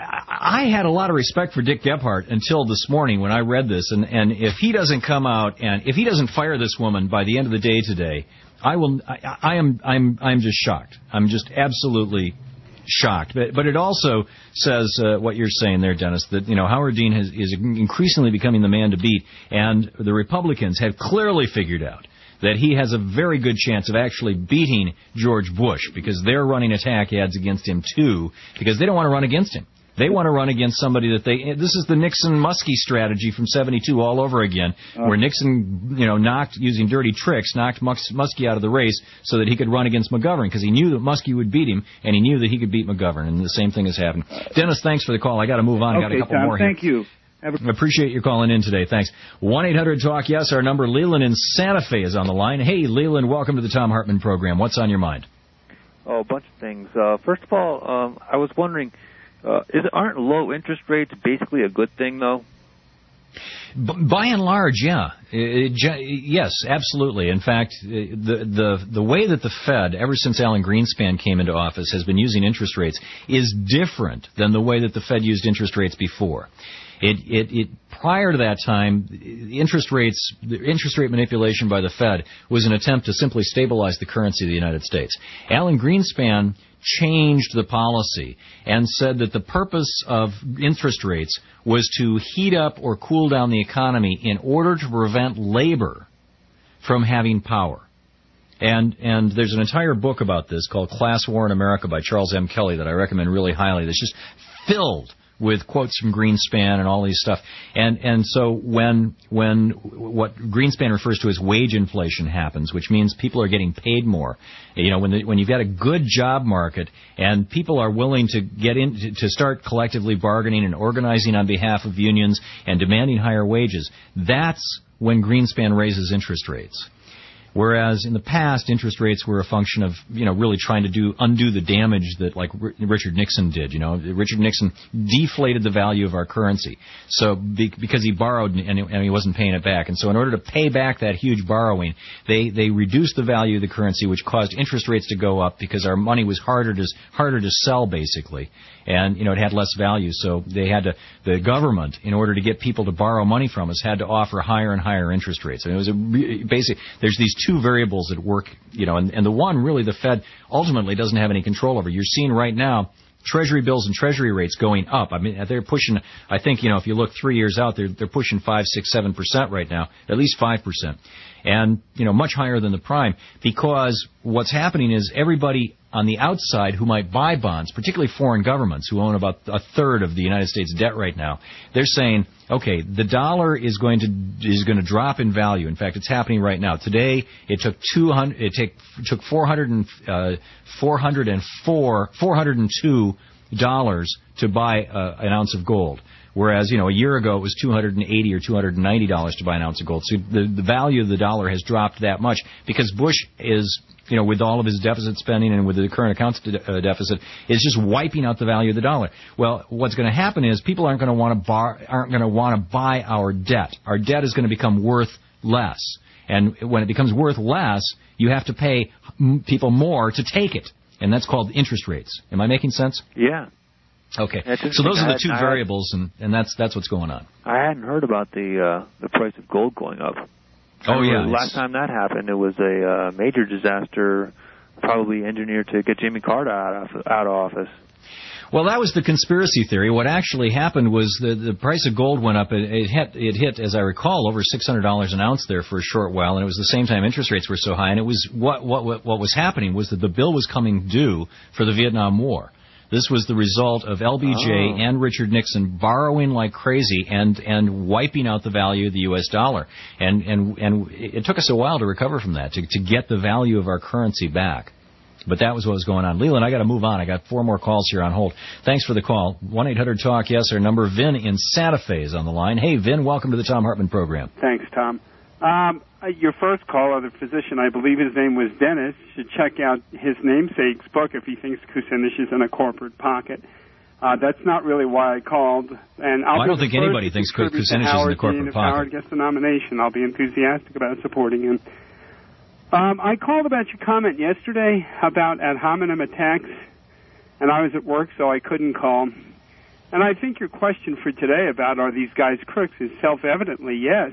I, I had a lot of respect for Dick Gephardt until this morning when I read this, and, and if he doesn't come out and if he doesn't fire this woman by the end of the day today, I will. I, I am. I'm. I'm just shocked. I'm just absolutely shocked. But but it also says uh, what you're saying there, Dennis, that you know Howard Dean has, is increasingly becoming the man to beat, and the Republicans have clearly figured out that he has a very good chance of actually beating George Bush because they're running attack ads against him, too, because they don't want to run against him. They want to run against somebody that they... This is the Nixon-Muskie strategy from seventy-two all over again, oh. where Nixon, you know, knocked, using dirty tricks, knocked Mus- Muskie out of the race so that he could run against McGovern because he knew that Muskie would beat him, and he knew that he could beat McGovern, and the same thing has happened. Dennis, thanks for the call. I got to move on. I okay, got a couple Tom, more here. thank you. I appreciate you calling in today. Thanks. one eight hundred talk yes, our number. Leland in Santa Fe is on the line. Hey, Leland, welcome to the Tom Hartman program. What's on your mind? Oh, a bunch of things. Uh, first of all, um, I was wondering, uh, is aren't low interest rates basically a good thing, though? B- by and large, yeah. It, it, yes, absolutely. In fact, the, the the way that the Fed, ever since Alan Greenspan came into office, has been using interest rates is different than the way that the Fed used interest rates before. It, it, it, prior to that time, interest rates, the interest rate manipulation by the Fed was an attempt to simply stabilize the currency of the United States. Alan Greenspan changed the policy and said that the purpose of interest rates was to heat up or cool down the economy in order to prevent labor from having power. And and there's an entire book about this called Class War in America by Charles M. Kelly that I recommend really highly. That's just filled with quotes from Greenspan and all these stuff. And and so when when what Greenspan refers to as wage inflation happens, which means people are getting paid more, you know, when the, when you've got a good job market and people are willing to get in to, to start collectively bargaining and organizing on behalf of unions and demanding higher wages, that's when Greenspan raises interest rates. Whereas in the past, interest rates were a function of, you know, really trying to do undo the damage that, like, R- Richard Nixon did. You know, Richard Nixon deflated the value of our currency, so be, because he borrowed and, and he wasn't paying it back. And so, in order to pay back that huge borrowing, they they reduced the value of the currency, which caused interest rates to go up because our money was harder to harder to sell, basically, and you know it had less value. So they had to the government, in order to get people to borrow money from us, had to offer higher and higher interest rates. I mean, it was a re- basic. There's these two variables at work, you know, and, and the one really the Fed ultimately doesn't have any control over. You're seeing right now Treasury bills and Treasury rates going up. I mean, they're pushing. I think, you know, if you look three years out, they're they're pushing five, six, seven percent right now, at least five percent, and you know, much higher than the prime. Because what's happening is everybody on the outside who might buy bonds, particularly foreign governments who own about a third of the United States debt right now, they're saying, okay, the dollar is going to is going to drop in value. In fact, it's happening right now. Today, it took two hundred. It take, took four hundred and uh, four hundred and four four hundred and two dollars to buy uh, an ounce of gold. Whereas, you know, a year ago it was two hundred eighty or two hundred ninety dollars to buy an ounce of gold. So the the value of the dollar has dropped that much because Bush is, you know, with all of his deficit spending and with the current accounts de- uh, deficit, is just wiping out the value of the dollar. Well, what's going to happen is people aren't going to want to bar, aren't going to want to buy our debt. Our debt is going to become worth less, and when it becomes worth less, you have to pay m- people more to take it, and that's called interest rates. Am I making sense? Yeah. Okay. So those are the two variables, and, and that's that's what's going on. I hadn't heard about the uh, the price of gold going up. Oh, yeah. The last time that happened, it was a uh, major disaster, probably engineered to get Jimmy Carter out of, out of office. Well, that was the conspiracy theory. What actually happened was the the price of gold went up. It, it hit, it hit, as I recall, over six hundred dollars an ounce there for a short while, and it was the same time interest rates were so high. And it was what what what, what was happening was that the bill was coming due for the Vietnam War. This was the result of L B J oh. and Richard Nixon borrowing like crazy and and wiping out the value of the U S dollar. And and and it took us a while to recover from that, to to get the value of our currency back. But that was what was going on. Leland, I got to move on. I got four more calls here on hold. Thanks for the call. one eight hundred talk yes, our number. Vin in Santa Fe is on the line. Hey, Vin, welcome to the Thom Hartmann program. Thanks, Tom. Um, your first caller, the physician, I believe his name was Dennis, should check out his namesake's book if he thinks Kucinich is in a corporate pocket. Uh, that's not really why I called. And I'll well, I don't think anybody thinks Kucinich is in the corporate if pocket. If Howard gets the nomination, I'll be enthusiastic about supporting him. Um, I called about your comment yesterday about ad hominem attacks, and I was at work, so I couldn't call. And I think your question for today about are these guys crooks is self-evidently yes.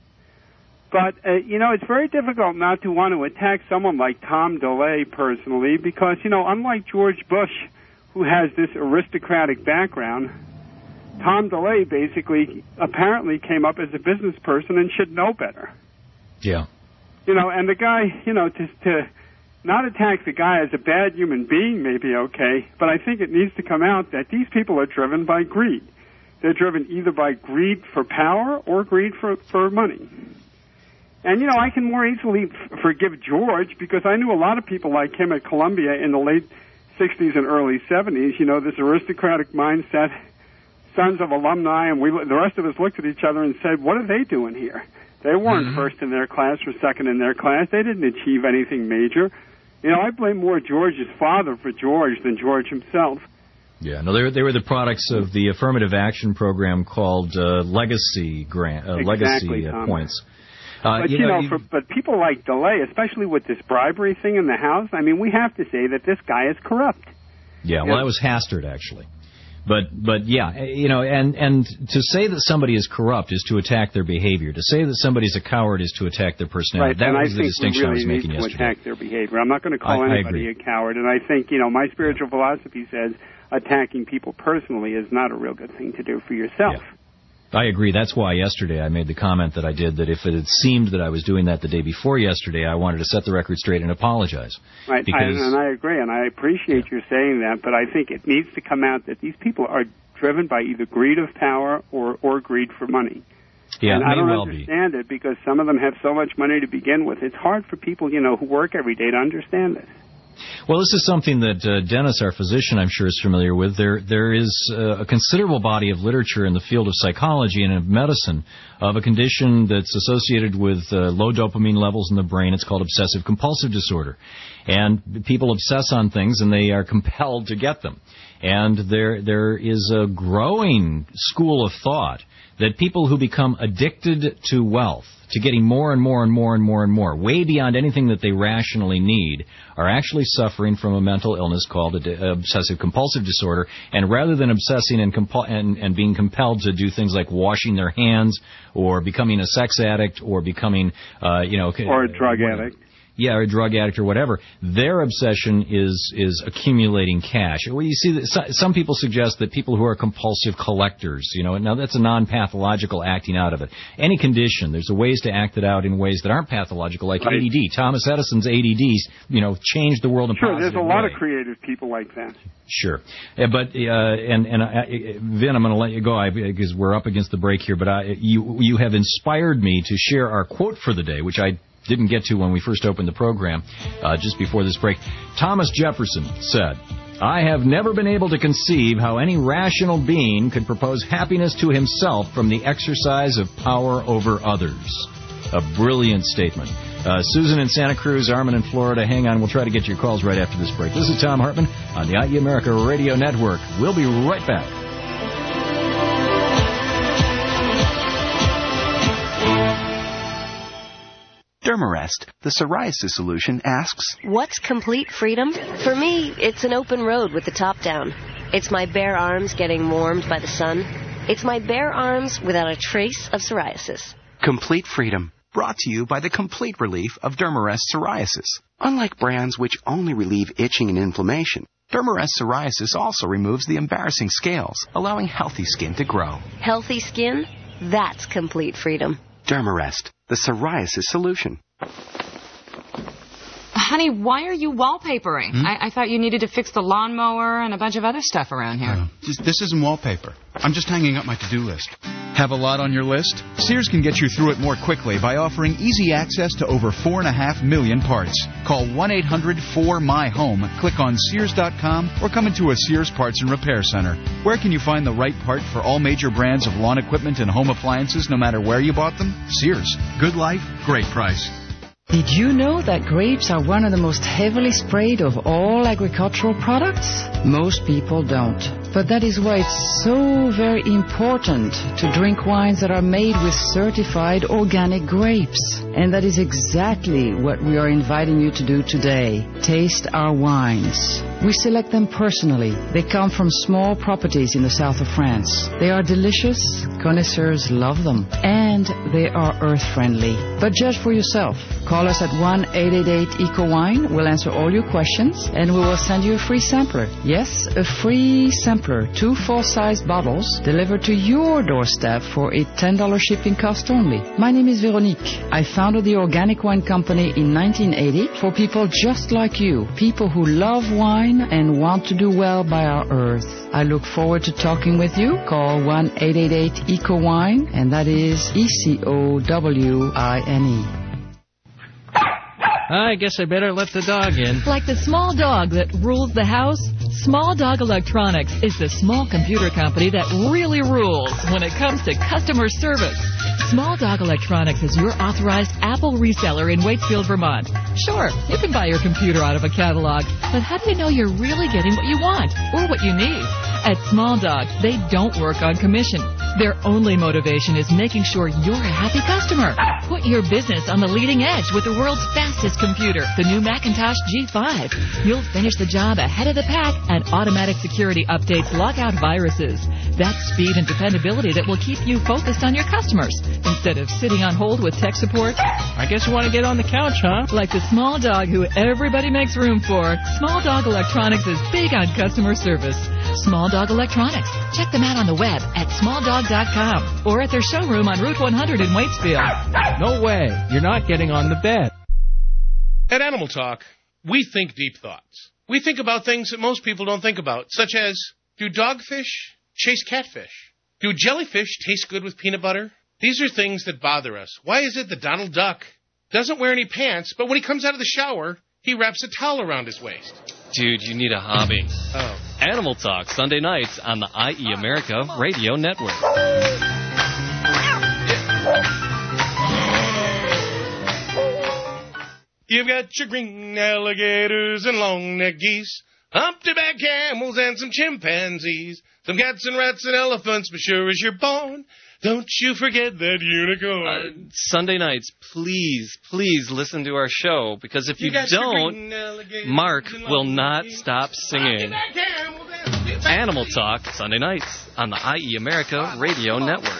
But, uh, you know, it's very difficult not to want to attack someone like Tom DeLay personally because, you know, unlike George Bush, who has this aristocratic background, Tom DeLay basically apparently came up as a business person and should know better. Yeah. You know, and the guy, you know, to, to not attack the guy as a bad human being may be okay, but I think it needs to come out that these people are driven by greed. They're driven either by greed for power or greed for, for money. And, you know, I can more easily f- forgive George because I knew a lot of people like him at Columbia in the late sixties and early seventies, you know, this aristocratic mindset, sons of alumni, and we, the rest of us looked at each other and said, what are they doing here? They weren't mm-hmm. first in their class or second in their class. They didn't achieve anything major. You know, I blame more George's father for George than George himself. Yeah, no, they were, they were the products of the affirmative action program called uh, Legacy Grant, uh, exactly, Legacy uh, Tom. Points. Uh, but, you, you know, know, you, for, but people like DeLay, especially with this bribery thing in the House, I mean, we have to say that this guy is corrupt. Yeah, well, yeah. that was Hastert, actually. But, but yeah, you know, and, and to say that somebody is corrupt is to attack their behavior. To say that somebody's a coward is to attack their personality. Right, that and was I the think distinction we really I was making need to yesterday. attack their behavior. I'm not going to call I, anybody I a coward, and I think, you know, my spiritual philosophy says attacking people personally is not a real good thing to do for yourself. Yeah. I agree. That's why yesterday I made the comment that I did, that if it had seemed that I was doing that the day before yesterday, I wanted to set the record straight and apologize. Right, because, I, and I agree, and I appreciate yeah. your saying that, but I think it needs to come out that these people are driven by either greed of power or, or greed for money. Yeah, and it may I don't well understand be. it because some of them have so much money to begin with. It's hard for people, you know, who work every day to understand this. Well, this is something that uh, Dennis, our physician, I'm sure is familiar with. There, there is uh, a considerable body of literature in the field of psychology and of medicine of a condition that's associated with uh, low dopamine levels in the brain. It's called obsessive-compulsive disorder. And people obsess on things, and they are compelled to get them. And there, there is a growing school of thought that people who become addicted to wealth, to getting more and more and more and more and more, way beyond anything that they rationally need, are actually suffering from a mental illness called obsessive-compulsive disorder. And rather than obsessing and, compul- and, and being compelled to do things like washing their hands or becoming a sex addict or becoming, uh, you know... Or a drug addict. Yeah, or a drug addict or whatever. Their obsession is is accumulating cash. Well, you see, that some people suggest that people who are compulsive collectors, you know, now that's a non-pathological acting out of it. Any condition, there's ways to act it out in ways that aren't pathological, like right. A D D. Thomas Edison's A D D, you know, changed the world in sure, positive there's a lot way. of creative people like that. Sure. Yeah, but, uh, and, and uh, Vin, I'm going to let you go because we're up against the break here, but I, you, you have inspired me to share our quote for the day, which I didn't get to when we first opened the program, uh, just before this break. Thomas Jefferson said, "I have never been able to conceive how any rational being could propose happiness to himself from the exercise of power over others." A brilliant statement. Uh, Susan in Santa Cruz, Armin in Florida. Hang on, we'll try to get your calls right after this break. This is Thom Hartmann on the I E America Radio Network. We'll be right back. Dermarest, the psoriasis solution, asks, what's complete freedom? For me, it's an open road with the top down. It's my bare arms getting warmed by the sun. It's my bare arms without a trace of psoriasis. Complete freedom, brought to you by the complete relief of Dermarest psoriasis. Unlike brands which only relieve itching and inflammation, Dermarest psoriasis also removes the embarrassing scales, allowing healthy skin to grow. Healthy skin? That's complete freedom. Dermarest, the psoriasis solution. Honey, why are you wallpapering? Hmm? I, I thought you needed to fix the lawnmower and a bunch of other stuff around here. Uh, this, this isn't wallpaper. I'm just hanging up my to-do list. Have a lot on your list? Sears can get you through it more quickly by offering easy access to over four and a half million parts. Call one eight hundred four M Y HOME, click on Sears dot com, or come into a Sears Parts and Repair Center. Where can you find the right part for all major brands of lawn equipment and home appliances, no matter where you bought them? Sears. Good life, great price. Did you know that grapes are one of the most heavily sprayed of all agricultural products? Most people don't. But that is why it's so very important to drink wines that are made with certified organic grapes. And that is exactly what we are inviting you to do today. Taste our wines. We select them personally. They come from small properties in the south of France. They are delicious. Connoisseurs love them. And they are earth-friendly. But judge for yourself. Call us at one eight eight eight eco wine. We'll answer all your questions, and we will send you a free sampler. Yes, a free sampler. Two full-size bottles delivered to your doorstep for a ten dollars shipping cost only. My name is Veronique. I founded the Organic Wine Company in nineteen eighty for people just like you, people who love wine and want to do well by our earth. I look forward to talking with you. Call one eight eight eight eco wine, and that is E C O W I N E. I guess I better let the dog in. Like the small dog that rules the house, Small Dog Electronics is the small computer company that really rules when it comes to customer service. Small Dog Electronics is your authorized Apple reseller in Waitsfield, Vermont. Sure, you can buy your computer out of a catalog, but how do you know you're really getting what you want or what you need? At Small Dog, they don't work on commission. Their only motivation is making sure you're a happy customer. Put your business on the leading edge with the world's fastest computer, the new Macintosh G five. You'll finish the job ahead of the pack, and automatic security updates lock out viruses. That's speed and dependability that will keep you focused on your customers instead of sitting on hold with tech support. I guess you want to get on the couch, huh? Like the small dog who everybody makes room for, Small Dog Electronics is big on customer service. Small Dog Electronics. Check them out on the web at small dog dot com or at their showroom on Route one hundred in Waitsfield. No way. You're not getting on the bed. At Animal Talk, we think deep thoughts. We think about things that most people don't think about, such as, do dogfish chase catfish? Do jellyfish taste good with peanut butter? These are things that bother us. Why is it that Donald Duck doesn't wear any pants, but when he comes out of the shower, he wraps a towel around his waist. Dude, you need a hobby. Oh. Animal Talk, Sunday nights on the I E America Radio Network. You've got your green alligators and long-necked geese, humpty-back camels and some chimpanzees, some cats and rats and elephants, but sure as you're born, don't you forget that unicorn. Uh, Sunday nights, please, please listen to our show, because if you, you don't, Mark will not stop singing. Animal Talk, Sunday nights on the I E America Radio Network.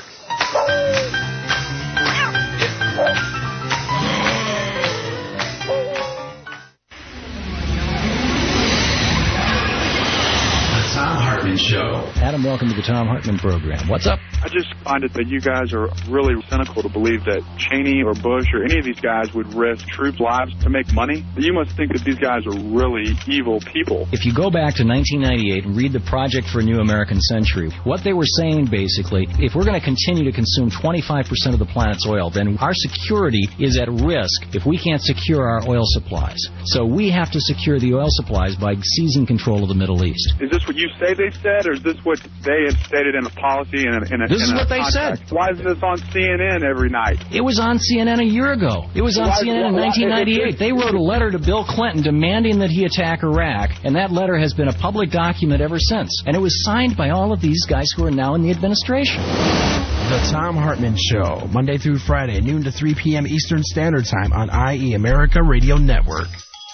Tom Hartman Show. Adam, welcome to the Tom Hartman program. What's up? I just find it that you guys are really cynical to believe that Cheney or Bush or any of these guys would risk troops' lives to make money. You must think that these guys are really evil people. If you go back to nineteen ninety-eight and read the Project for a New American Century, what they were saying basically, if we're going to continue to consume twenty-five percent of the planet's oil, then our security is at risk if we can't secure our oil supplies. So we have to secure the oil supplies by seizing control of the Middle East. Is this what you say they said, or is this what they had stated in a policy? And in a, this in is a what they contract? said. Why is this on C N N every night? It was on C N N a year ago. It was on Why, C N N in why, nineteen ninety-eight. They wrote a letter to Bill Clinton demanding that he attack Iraq, and that letter has been a public document ever since. And it was signed by all of these guys who are now in the administration. The Tom Hartman Show, Monday through Friday, noon to three p.m. Eastern Standard Time on I E America Radio Network.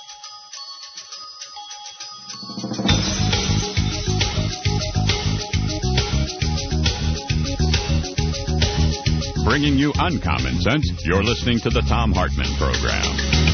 Bringing you uncommon sense, you're listening to the Tom Hartman Program.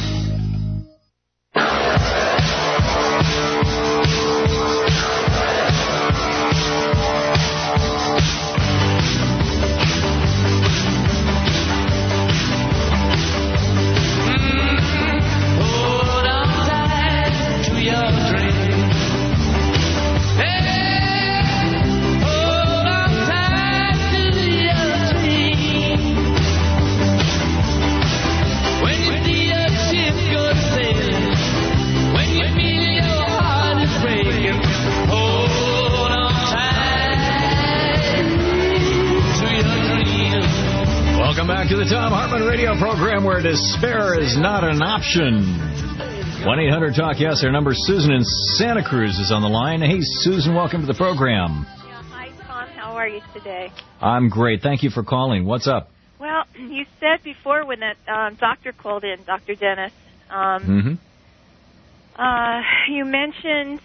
To the Tom Hartman Radio program, where despair is not an option. one eight hundred talk yes. Our number. Susan in Santa Cruz is on the line. Hey, Susan, welcome to the program. Yeah, hi, Tom. How are you today? I'm great. Thank you for calling. What's up? Well, you said before when that um, doctor called in, Doctor Dennis, um, mm-hmm. uh, you mentioned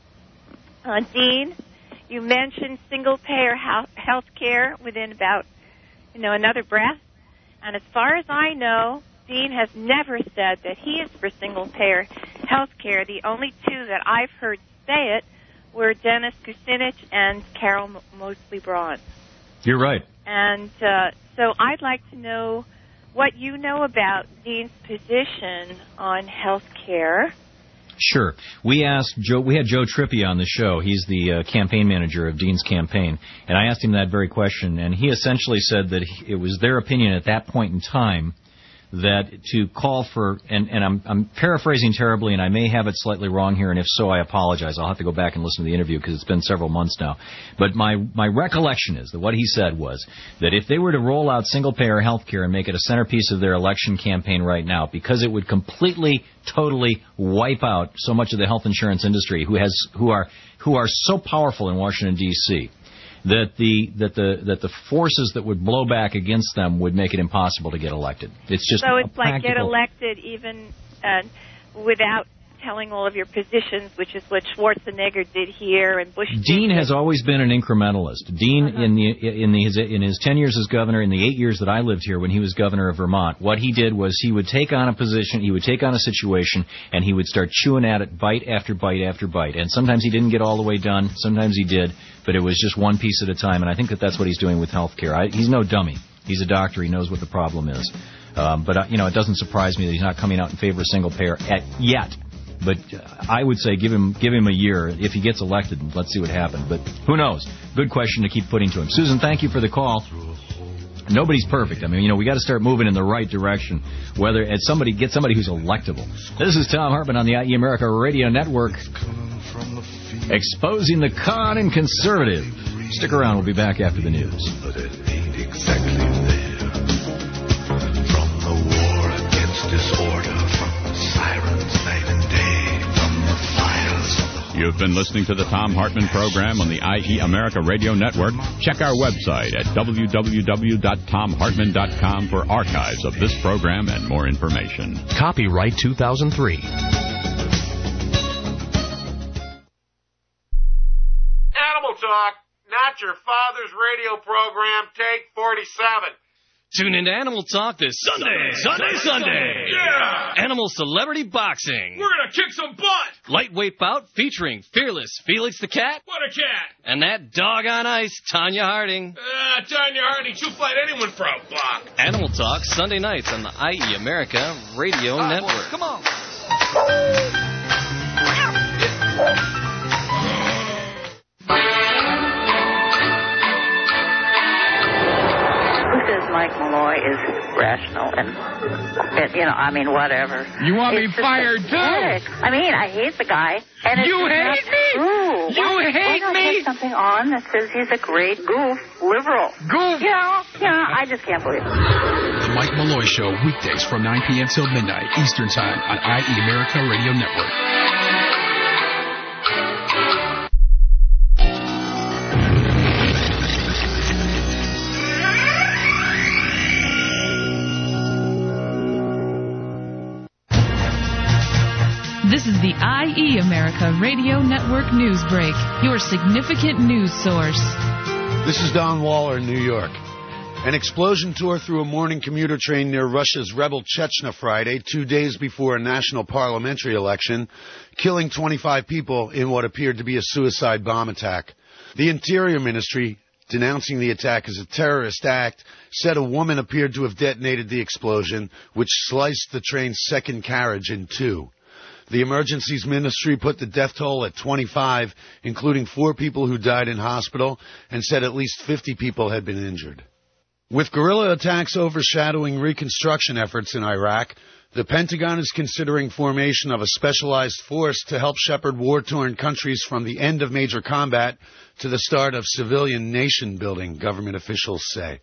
uh, Dean. You mentioned single-payer health care within about, you know, another breath. And as far as I know, Dean has never said that he is for single-payer health care. The only two that I've heard say it were Dennis Kucinich and Carol Moseley Braun. You're right. And uh, so I'd like to know what you know about Dean's position on health care. Sure. We asked Joe. We had Joe Trippi on the show. He's the uh, campaign manager of Dean's campaign, and I asked him that very question, and he essentially said that he, it was their opinion at that point in time that to call for, and, and I'm, I'm paraphrasing terribly, and I may have it slightly wrong here, and if so, I apologize. I'll have to go back and listen to the interview because it's been several months now. But my, my recollection is that what he said was that if they were to roll out single-payer health care and make it a centerpiece of their election campaign right now, because it would completely, totally wipe out so much of the health insurance industry who has who are who are so powerful in Washington, D C, that the that the that the forces that would blow back against them would make it impossible to get elected. It's just so it's a like get practical... elected even uh, without telling all of your positions, which is what Schwarzenegger did here and Bush. Dean has always been an incrementalist. Dean, uh-huh. in the in the his, in his ten years as governor, in the eight years that I lived here when he was governor of Vermont, what he did was he would take on a position, he would take on a situation, and he would start chewing at it, bite after bite after bite. And sometimes he didn't get all the way done, sometimes he did, but it was just one piece at a time. And I think that that's what he's doing with health care. I, he's no dummy. He's a doctor. He knows what the problem is. Um, but uh, you know, it doesn't surprise me that he's not coming out in favor of single payer at yet. But I would say give him give him a year. If he gets elected, let's see what happens. But who knows? Good question to keep putting to him. Susan, thank you for the call. Nobody's perfect. I mean, you know, we got to start moving in the right direction. Whether it's somebody, get somebody who's electable. This is Tom Hartman on the I E America Radio Network, exposing the con and conservative. Stick around. We'll be back after the news. But it ain't exactly there. From the war against disorder, from the sirens night and day, from the fires of the... You've been listening to the Tom Hartman program on the I E America Radio Network. Check our website at w w w dot tom hartman dot com for archives of this program and more information. Copyright two thousand three. Animal Talk, not your father's radio program, take forty-seven. Tune into Animal Talk this Sunday, Sunday, Sunday. Sunday. Yeah! Animal Celebrity Boxing. We're gonna kick some butt! Lightweight bout featuring fearless Felix the Cat. What a cat! And that dog on ice, Tanya Harding. Uh, Tanya Harding, she'll fight anyone for a buck. Animal Talk, Sunday nights on the I E America Radio All right, Network. boys, come on. Mike Malloy is rational and, and, you know, I mean, whatever. You want it's me fired, too? I mean, I hate the guy. And it's you hate not me? True. You why, hate why me? Put something on that says he's a great goof, liberal. Goof? You know, you know, I just can't believe it. The Mike Malloy Show, weekdays from nine p.m. till midnight Eastern Time on I E America Radio Network. This is the I E America Radio Network News Break, your significant news source. This is Don Waller in New York. An explosion tore through a morning commuter train near Russia's rebel Chechnya Friday, two days before a national parliamentary election, killing twenty-five people in what appeared to be a suicide bomb attack. The Interior Ministry, denouncing the attack as a terrorist act, said a woman appeared to have detonated the explosion, which sliced the train's second carriage in two. The Emergencies Ministry put the death toll at twenty-five, including four people who died in hospital, and said at least fifty people had been injured. With guerrilla attacks overshadowing reconstruction efforts in Iraq, the Pentagon is considering formation of a specialized force to help shepherd war-torn countries from the end of major combat to the start of civilian nation-building, government officials say.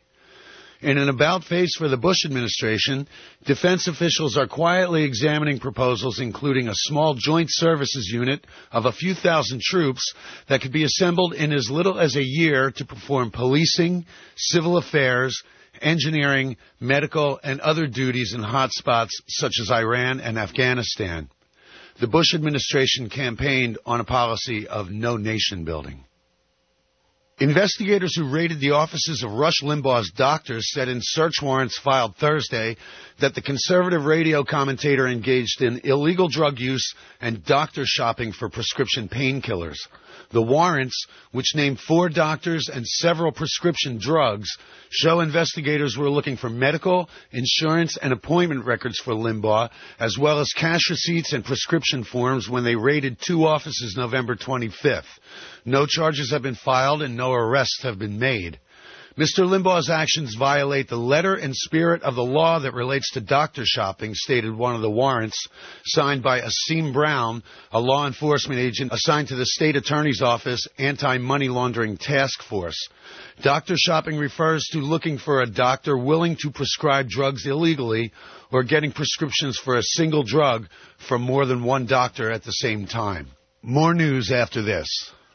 In an about-face for the Bush administration, defense officials are quietly examining proposals including a small joint services unit of a few thousand troops that could be assembled in as little as a year to perform policing, civil affairs, engineering, medical, and other duties in hotspots such as Iran and Afghanistan. The Bush administration campaigned on a policy of no nation building. Investigators who raided the offices of Rush Limbaugh's doctors said in search warrants filed Thursday that the conservative radio commentator engaged in illegal drug use and doctor shopping for prescription painkillers. The warrants, which name four doctors and several prescription drugs, show investigators were looking for medical, insurance, and appointment records for Limbaugh, as well as cash receipts and prescription forms when they raided two offices November twenty-fifth. No charges have been filed and no arrests have been made. Mister Limbaugh's actions violate the letter and spirit of the law that relates to doctor shopping, stated one of the warrants, signed by Asim Brown, a law enforcement agent assigned to the State Attorney's Office Anti-Money Laundering Task Force. Doctor shopping refers to looking for a doctor willing to prescribe drugs illegally or getting prescriptions for a single drug from more than one doctor at the same time. More news after this.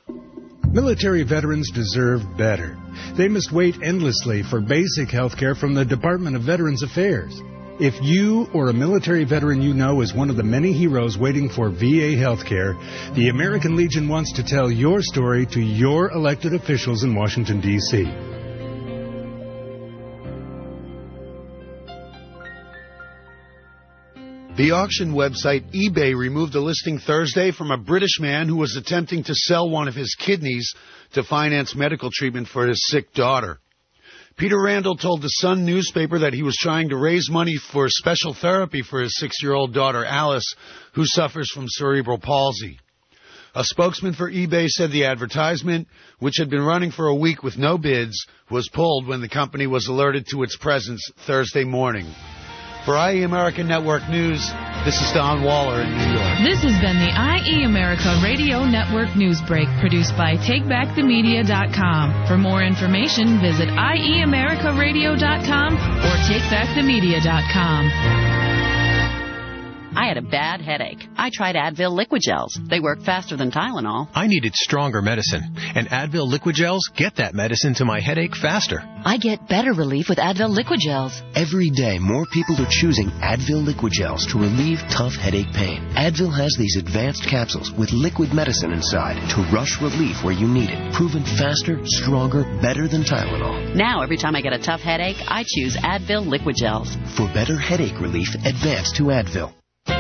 Military veterans deserve better. They must wait endlessly for basic health care from the Department of Veterans Affairs. If you or a military veteran you know is one of the many heroes waiting for V A health care, the American Legion wants to tell your story to your elected officials in Washington, D C The auction website eBay removed a listing Thursday from a British man who was attempting to sell one of his kidneys to finance medical treatment for his sick daughter. Peter Randall told the Sun newspaper that he was trying to raise money for special therapy for his six-year-old daughter Alice, who suffers from cerebral palsy. A spokesman for eBay said the advertisement, which had been running for a week with no bids, was pulled when the company was alerted to its presence Thursday morning. For I E America Network News, this is Don Waller in New York. This has been the I E America Radio Network News Break, produced by take back the media dot com. For more information, visit I E America Radio dot com or take back the media dot com. I had a bad headache. I tried Advil Liquid Gels. They work faster than Tylenol. I needed stronger medicine, and Advil Liquid Gels get that medicine to my headache faster. I get better relief with Advil Liquid Gels. Every day, more people are choosing Advil Liquid Gels to relieve tough headache pain. Advil has these advanced capsules with liquid medicine inside to rush relief where you need it. Proven faster, stronger, better than Tylenol. Now, every time I get a tough headache, I choose Advil Liquid Gels. For better headache relief, advance to Advil.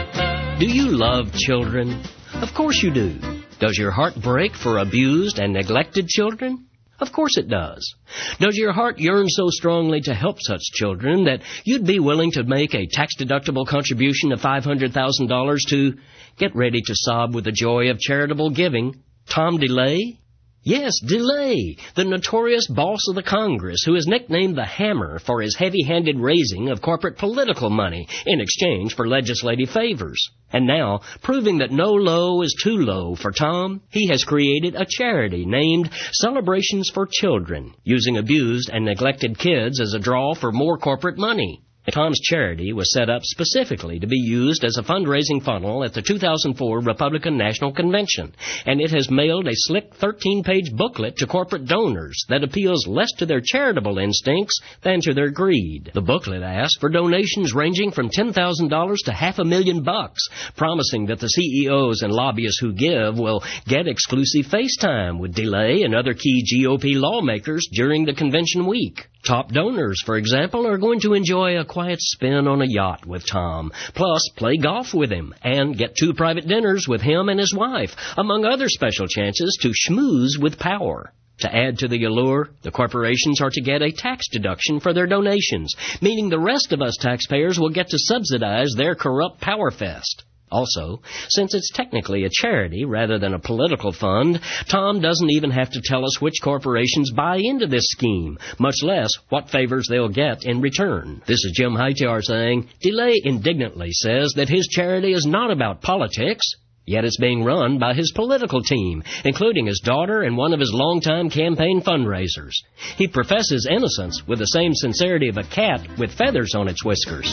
Do you love children? Of course you do. Does your heart break for abused and neglected children? Of course it does. Does your heart yearn so strongly to help such children that you'd be willing to make a tax-deductible contribution of five hundred thousand dollars to, get ready to sob with the joy of charitable giving, Tom DeLay? Yes, DeLay, the notorious boss of the Congress, who is nicknamed the Hammer for his heavy-handed raising of corporate political money in exchange for legislative favors. And now, proving that no low is too low for Tom, he has created a charity named Celebrations for Children, using abused and neglected kids as a draw for more corporate money. Tom's charity was set up specifically to be used as a fundraising funnel at the two thousand four Republican National Convention, and it has mailed a slick thirteen-page booklet to corporate donors that appeals less to their charitable instincts than to their greed. The booklet asks for donations ranging from ten thousand dollars to half a million bucks, promising that the C E Os and lobbyists who give will get exclusive FaceTime with DeLay and other key G O P lawmakers during the convention week. Top donors, for example, are going to enjoy a quiet spin on a yacht with Tom, plus play golf with him, and get two private dinners with him and his wife, among other special chances to schmooze with power. To add to the allure, the corporations are to get a tax deduction for their donations, meaning the rest of us taxpayers will get to subsidize their corrupt power fest. Also, since it's technically a charity rather than a political fund, Tom doesn't even have to tell us which corporations buy into this scheme, much less what favors they'll get in return. This is Jim Hightower saying, DeLay indignantly says that his charity is not about politics, yet it's being run by his political team, including his daughter and one of his longtime campaign fundraisers. He professes innocence with the same sincerity of a cat with feathers on its whiskers.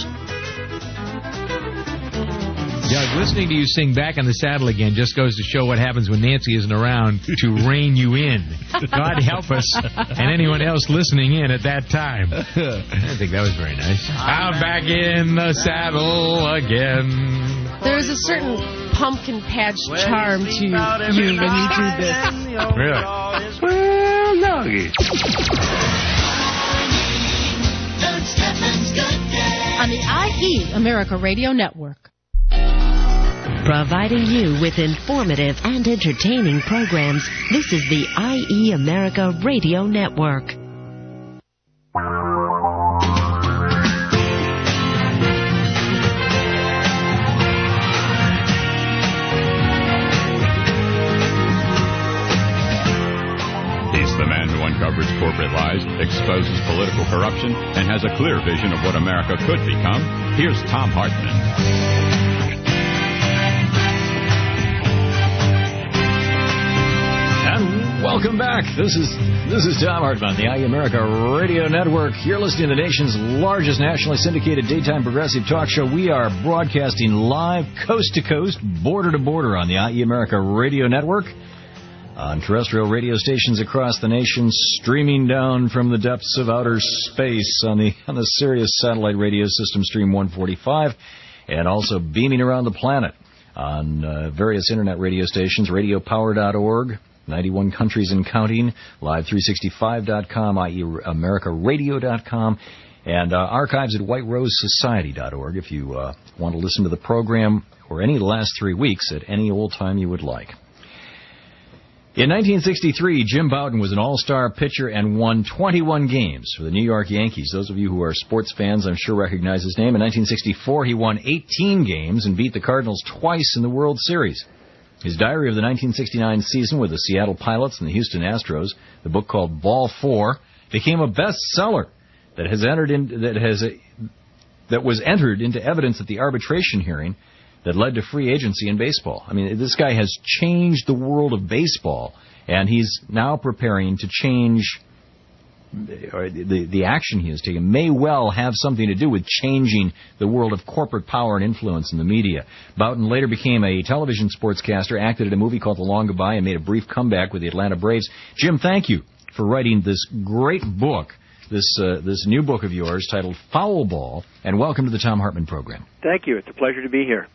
Doug, listening to you sing Back on the Saddle Again just goes to show what happens when Nancy isn't around to rein you in. God help us and anyone else listening in at that time. I think that was very nice. I'm back in the saddle again. There's a certain pumpkin patch charm to you when you do this. Really? Well, no. On the I E America Radio Network. Providing you with informative and entertaining programs, this is the I E America Radio Network. He's the man who uncovers corporate lies, exposes political corruption, and has a clear vision of what America could become. Here's Tom Hartman. Welcome back. This is this is Tom Hartman, the I E America Radio Network. You're listening to the nation's largest nationally syndicated daytime progressive talk show. We are broadcasting live, coast to coast, border to border on the I E America Radio Network, on terrestrial radio stations across the nation, streaming down from the depths of outer space on the on the Sirius satellite radio system, Stream one forty-five, and also beaming around the planet on uh, various internet radio stations, radio power dot org. ninety-one countries and counting, live three sixty-five dot com, I E America Radio dot com, and uh, archives at white rose society dot org if you uh, want to listen to the program or any of the last three weeks at any old time you would like. In nineteen sixty-three, Jim Bouton was an all-star pitcher and won twenty-one games for the New York Yankees. Those of you who are sports fans, I'm sure recognize his name. In nineteen sixty-four, he won eighteen games and beat the Cardinals twice in the World Series. His diary of the nineteen sixty-nine season with the Seattle Pilots and the Houston Astros, the book called Ball Four, became a bestseller that has entered in, that has that was entered into evidence at the arbitration hearing that led to free agency in baseball. I mean, this guy has changed the world of baseball, and he's now preparing to change. Or the, the action he has taken may well have something to do with changing the world of corporate power and influence in the media. Boughton later became a television sportscaster, acted in a movie called The Long Goodbye, and made a brief comeback with the Atlanta Braves. Jim, thank you for writing this great book, this uh, this new book of yours titled Foul Ball, and welcome to the Thom Hartmann program. Thank you. It's a pleasure to be here.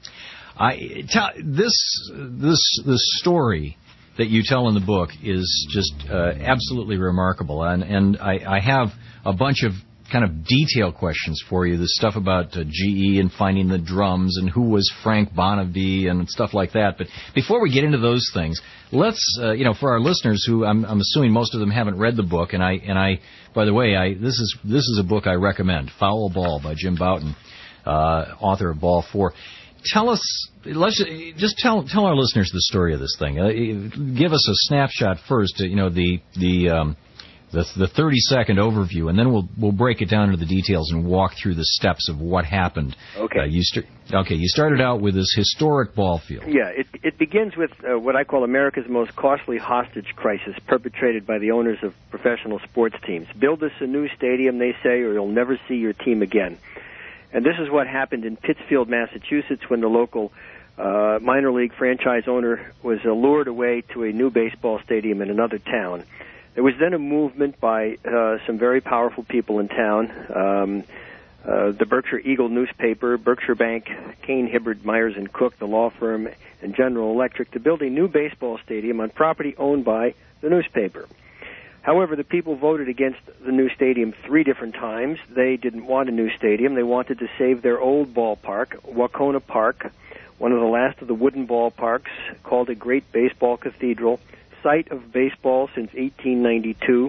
I tell, this this this story that you tell in the book is just uh, absolutely remarkable. And, and I, I have a bunch of kind of detail questions for you, the stuff about uh, G E and finding the drums and who was Frank Bonavie and stuff like that. But before we get into those things, let's, uh, you know, for our listeners who I'm, I'm assuming most of them haven't read the book, and I, and I, by the way, I this is this is a book I recommend, Foul Ball by Jim Boughton, uh, author of Ball Four. Tell us, let's just tell tell our listeners the story of this thing. Uh, give us a snapshot first, you know, the the um, the the thirty second overview, and then we'll we'll break it down into the details and walk through the steps of what happened. Okay. Uh, you st- okay. You started out with this historic ball field. Yeah. It it begins with uh, what I call America's most costly hostage crisis, perpetrated by the owners of professional sports teams. Build us a new stadium, they say, or you'll never see your team again. And this is what happened in Pittsfield, Massachusetts, when the local uh, minor league franchise owner was uh, lured away to a new baseball stadium in another town. There was then a movement by uh, some very powerful people in town, um, uh, the Berkshire Eagle newspaper, Berkshire Bank, Kane, Hibbard, Myers and Cook, the law firm, and General Electric, to build a new baseball stadium on property owned by the newspaper. However, the people voted against the new stadium three different times. They didn't want a new stadium. They wanted to save their old ballpark, Wacona Park, one of the last of the wooden ballparks, called a Great Baseball Cathedral, site of baseball since eighteen ninety-two,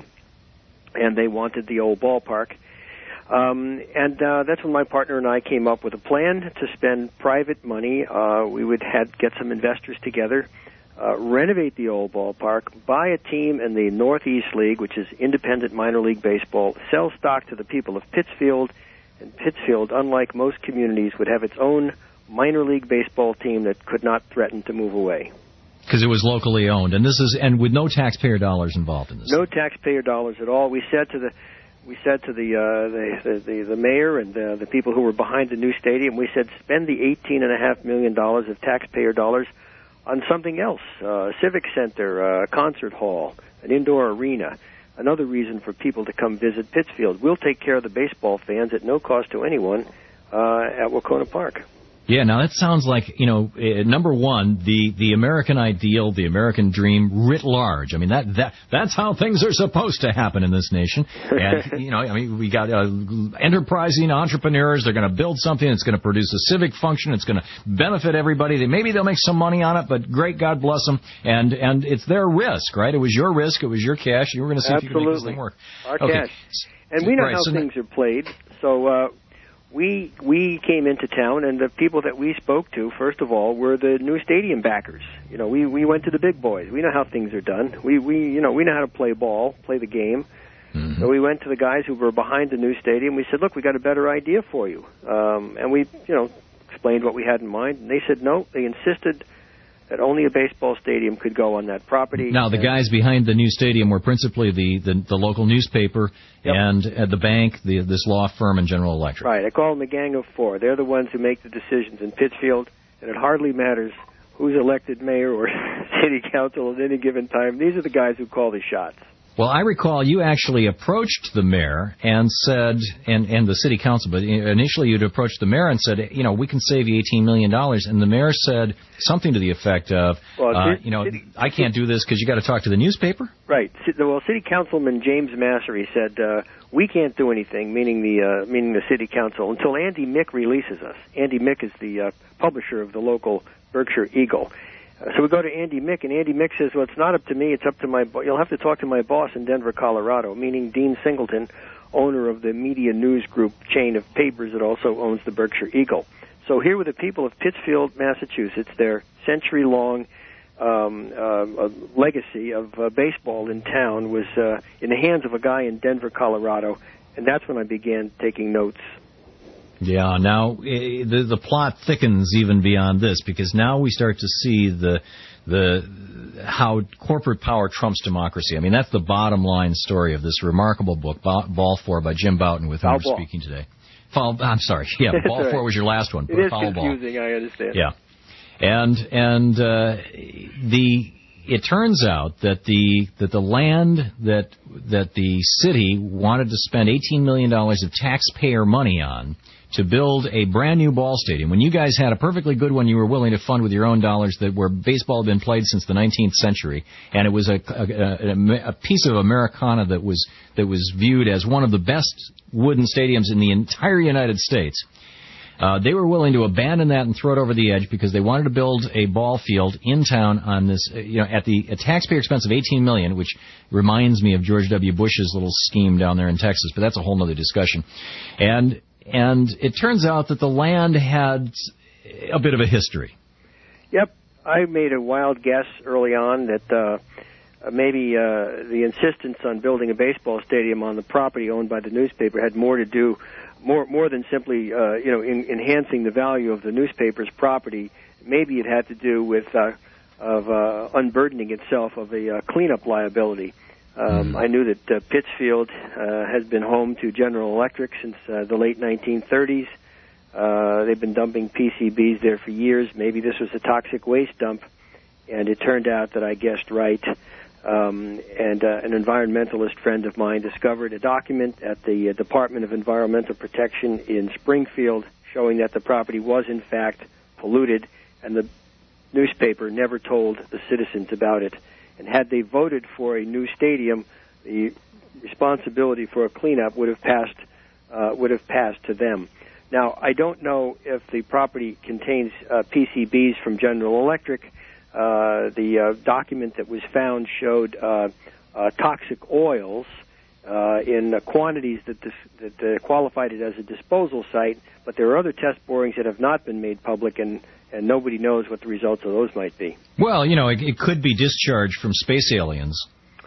and they wanted the old ballpark. Um, and uh, that's when my partner and I came up with a plan to spend private money. Uh, we would had get some investors together, Uh, renovate the old ballpark, buy a team in the Northeast League, which is independent minor league baseball, sell stock to the people of Pittsfield, and Pittsfield, unlike most communities, would have its own minor league baseball team that could not threaten to move away. Because it was locally owned, and this is and with no taxpayer dollars involved in this. No taxpayer dollars at all. We said to the we said to the uh, the, the, the the mayor and the, the people who were behind the new stadium, we said spend the eighteen and a half million dollars of taxpayer dollars on something else, uh, a civic center, a concert hall, an indoor arena, another reason for people to come visit Pittsfield. We'll take care of the baseball fans at no cost to anyone uh, at Wacona Park. Yeah, now that sounds like, you know, uh, number one, the, the American ideal, the American dream writ large. I mean, that, that that's how things are supposed to happen in this nation. And, you know, I mean, we got uh, enterprising entrepreneurs. They're going to build something that's going to produce a civic function. It's going to benefit everybody. They, maybe they'll make some money on it, but great, God bless them. And and it's their risk, right? It was your risk. It was your cash. You were going to see Absolutely. if you could make this thing work. Our okay. cash. And we know right, how so things are played. So, uh, We we came into town, and the people that we spoke to, first of all, were the new stadium backers. You know, we, we went to the big boys. We know how things are done. We we you know we know how to play ball, play the game. Mm-hmm. So we went to the guys who were behind the new stadium. We said, look, we got a better idea for you, um, and we you know explained what we had in mind. And they said no. They insisted that only a baseball stadium could go on that property. Now, the guys behind the new stadium were principally the, the, the local newspaper yep. and uh, the bank, the, this law firm, and General Electric. Right. I call them a gang of four. They're the ones who make the decisions in Pittsfield, and it hardly matters who's elected mayor or city council at any given time. These are the guys who call the shots. Well, I recall you actually approached the mayor and said, and, and the city council, but initially you'd approached the mayor and said, you know, we can save you eighteen million dollars. And the mayor said something to the effect of, well, uh, city, you know, city, I can't do this because you got to talk to the newspaper. Right. Well, City Councilman James Massery said, uh, we can't do anything, meaning the uh, meaning the city council, until Andy Mick releases us. Andy Mick is the uh, publisher of the local Berkshire Eagle. Uh, so we go to Andy Mick, and Andy Mick says, well, it's not up to me, it's up to my bo- you'll have to talk to my boss in Denver, Colorado, meaning Dean Singleton, owner of the Media News Group chain of papers that also owns the Berkshire Eagle. So here were the people of Pittsfield, Massachusetts, their century-long um, uh, legacy of uh, baseball in town was uh, in the hands of a guy in Denver, Colorado, and that's when I began taking notes. Yeah, now eh, the the plot thickens even beyond this, because now we start to see the the how corporate power trumps democracy. I mean, that's the bottom line story of this remarkable book, Ball Four by Jim Bouton, with whom we're ball. speaking today. Foul, I'm sorry, yeah, Ball right. Four was your last one. It is Foul confusing, ball. I understand. Yeah, and and uh, the it turns out that the that the land that that the city wanted to spend eighteen million dollars of taxpayer money on to build a brand new ball stadium, when you guys had a perfectly good one you were willing to fund with your own dollars, that where baseball had been played since the nineteenth century, and it was a, a, a, a piece of Americana that was that was viewed as one of the best wooden stadiums in the entire United States. Uh, they were willing to abandon that and throw it over the edge because they wanted to build a ball field in town on this, uh, you know, at the a taxpayer expense of eighteen million dollars, which reminds me of George W. Bush's little scheme down there in Texas, but that's a whole other discussion. And And it turns out that the land had a bit of a history. Yep. I made a wild guess early on that uh, maybe uh, the insistence on building a baseball stadium on the property owned by the newspaper had more to do, more more than simply, uh, you know, in, enhancing the value of the newspaper's property. Maybe it had to do with uh, of uh, unburdening itself of a uh, cleanup liability. Um, I knew that uh, Pittsfield uh, has been home to General Electric since uh, the late nineteen thirties. Uh, they've been dumping P C Bs there for years. Maybe this was a toxic waste dump, and it turned out that I guessed right. Um, and uh, an environmentalist friend of mine discovered a document at the uh, Department of Environmental Protection in Springfield showing that the property was, in fact, polluted, and the newspaper never told the citizens about it. And had they voted for a new stadium, the responsibility for a cleanup would have passed uh, would have passed to them. Now, I don't know if the property contains uh, P C Bs from General Electric. Uh, the uh, document that was found showed uh, uh, toxic oils uh, in uh, quantities that, dis- that uh, qualified it as a disposal site, but there are other test borings that have not been made public, and and nobody knows what the results of those might be. Well, you know, it, it could be discharge from space aliens.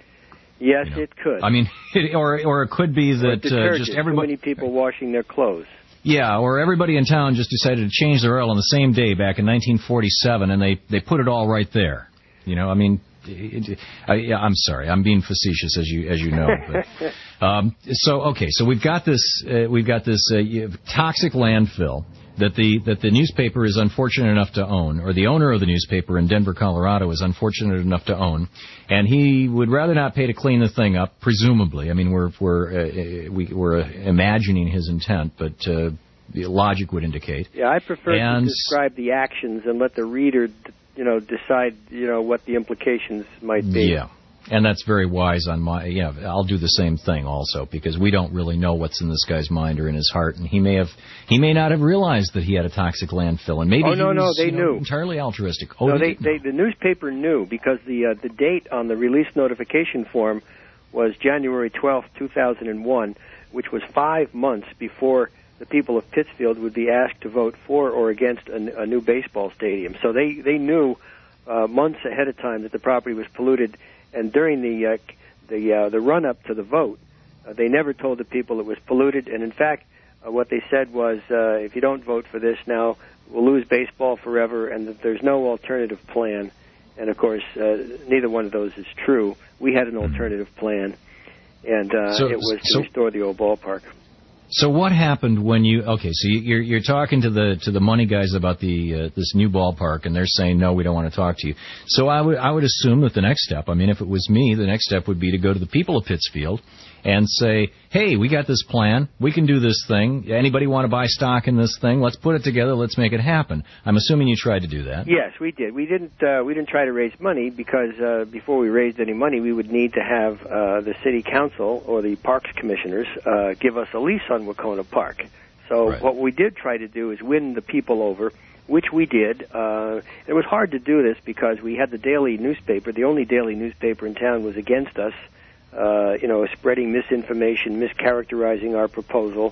Yes, you know. it could. I mean, it, or or it could be that uh, just everybody. Too many people washing their clothes. Yeah, or everybody in town just decided to change their oil on the same day back in nineteen forty-seven, and they they put it all right there. You know, I mean, it, it, I, yeah, I'm sorry, I'm being facetious, as you as you know. But, um, so okay, so we've got this uh, we've got this uh, toxic landfill that the that the newspaper is unfortunate enough to own, or the owner of the newspaper in Denver, Colorado, is unfortunate enough to own, and he would rather not pay to clean the thing up. Presumably, I mean, we're we're uh, we, we're uh, imagining his intent, but uh, the logic would indicate. Yeah, I prefer and, to describe the actions and let the reader, you know, decide, you know, what the implications might be. Yeah. And that's very wise on my, yeah, I'll do the same thing also, because we don't really know what's in this guy's mind or in his heart, and he may have, he may not have realized that he had a toxic landfill, and maybe oh, he no, was no, they you know, knew. entirely altruistic. Oh, no, they, they, they, the newspaper knew, because the uh, the date on the release notification form was January twelfth, two thousand one, which was five months before the people of Pittsfield would be asked to vote for or against a, a new baseball stadium. So they, they knew uh, months ahead of time that the property was polluted. And during the uh, the uh, the run-up to the vote, uh, they never told the people it was polluted. And in fact, uh, what they said was, uh, if you don't vote for this now, we'll lose baseball forever, and that there's no alternative plan. And of course, uh, neither one of those is true. We had an alternative plan, and uh, so, it was to so, restore the old ballpark. So what happened when you? Okay, so you're you're talking to the to the money guys about the uh, this new ballpark, and they're saying no, we don't want to talk to you. So I would I would assume that the next step, I mean, if it was me, the next step would be to go to the people of Pittsfield and say, hey, we got this plan, we can do this thing. Anybody want to buy stock in this thing? Let's put it together. Let's make it happen. I'm assuming you tried to do that. Yes, we did. We didn't uh, we didn't try to raise money because uh, before we raised any money, we would need to have uh, the city council or the parks commissioners uh, give us a lease on Wacona Park. So right. What we did try to do is win the people over, which we did. Uh, it was hard to do this because we had the daily newspaper. The only daily newspaper in town was against us, uh, you know, spreading misinformation, mischaracterizing our proposal.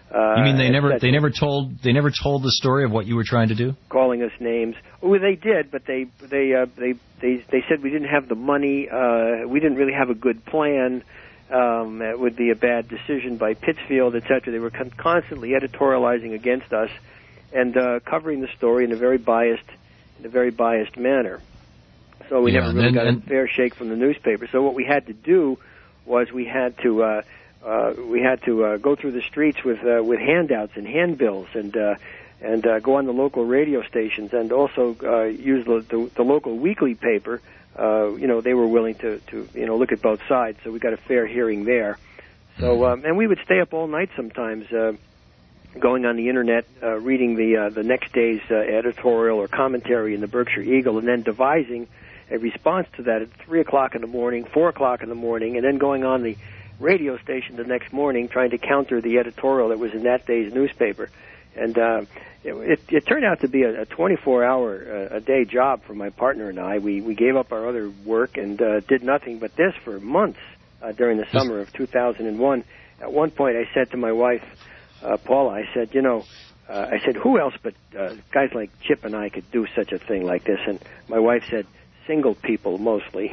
Uh, you mean they never that- they never told they never told the story of what you were trying to do? calling us names. Well, they did, but they they uh, they they they said we didn't have the money. Uh, we didn't really have a good plan. Um, it would be a bad decision by Pittsfield, et cetera. They were con- constantly editorializing against us and uh, covering the story in a very biased in a very biased manner. So we Yeah, never really and- got and- a fair shake from the newspaper. So what we had to do was we had to uh, uh, we had to uh, go through the streets with uh, with handouts and handbills and uh, and uh, go on the local radio stations and also uh, use the, the, the local weekly paper. Uh, you know, they were willing to, to you know look at both sides, so we got a fair hearing there. So um, and we would stay up all night sometimes, uh, going on the internet, uh, reading the uh, the next day's uh, editorial or commentary in the Berkshire Eagle, and then devising a response to that at three o'clock in the morning, four o'clock in the morning, and then going on the radio station the next morning trying to counter the editorial that was in that day's newspaper. And uh, it, it, it turned out to be a, a twenty-four hour uh, a day job for my partner and I. We we gave up our other work and uh, did nothing but this for months uh, during the summer of two thousand one. At one point, I said to my wife, uh, Paula, I said, you know, uh, I said, who else but uh, guys like Chip and I could do such a thing like this? And my wife said, single people mostly.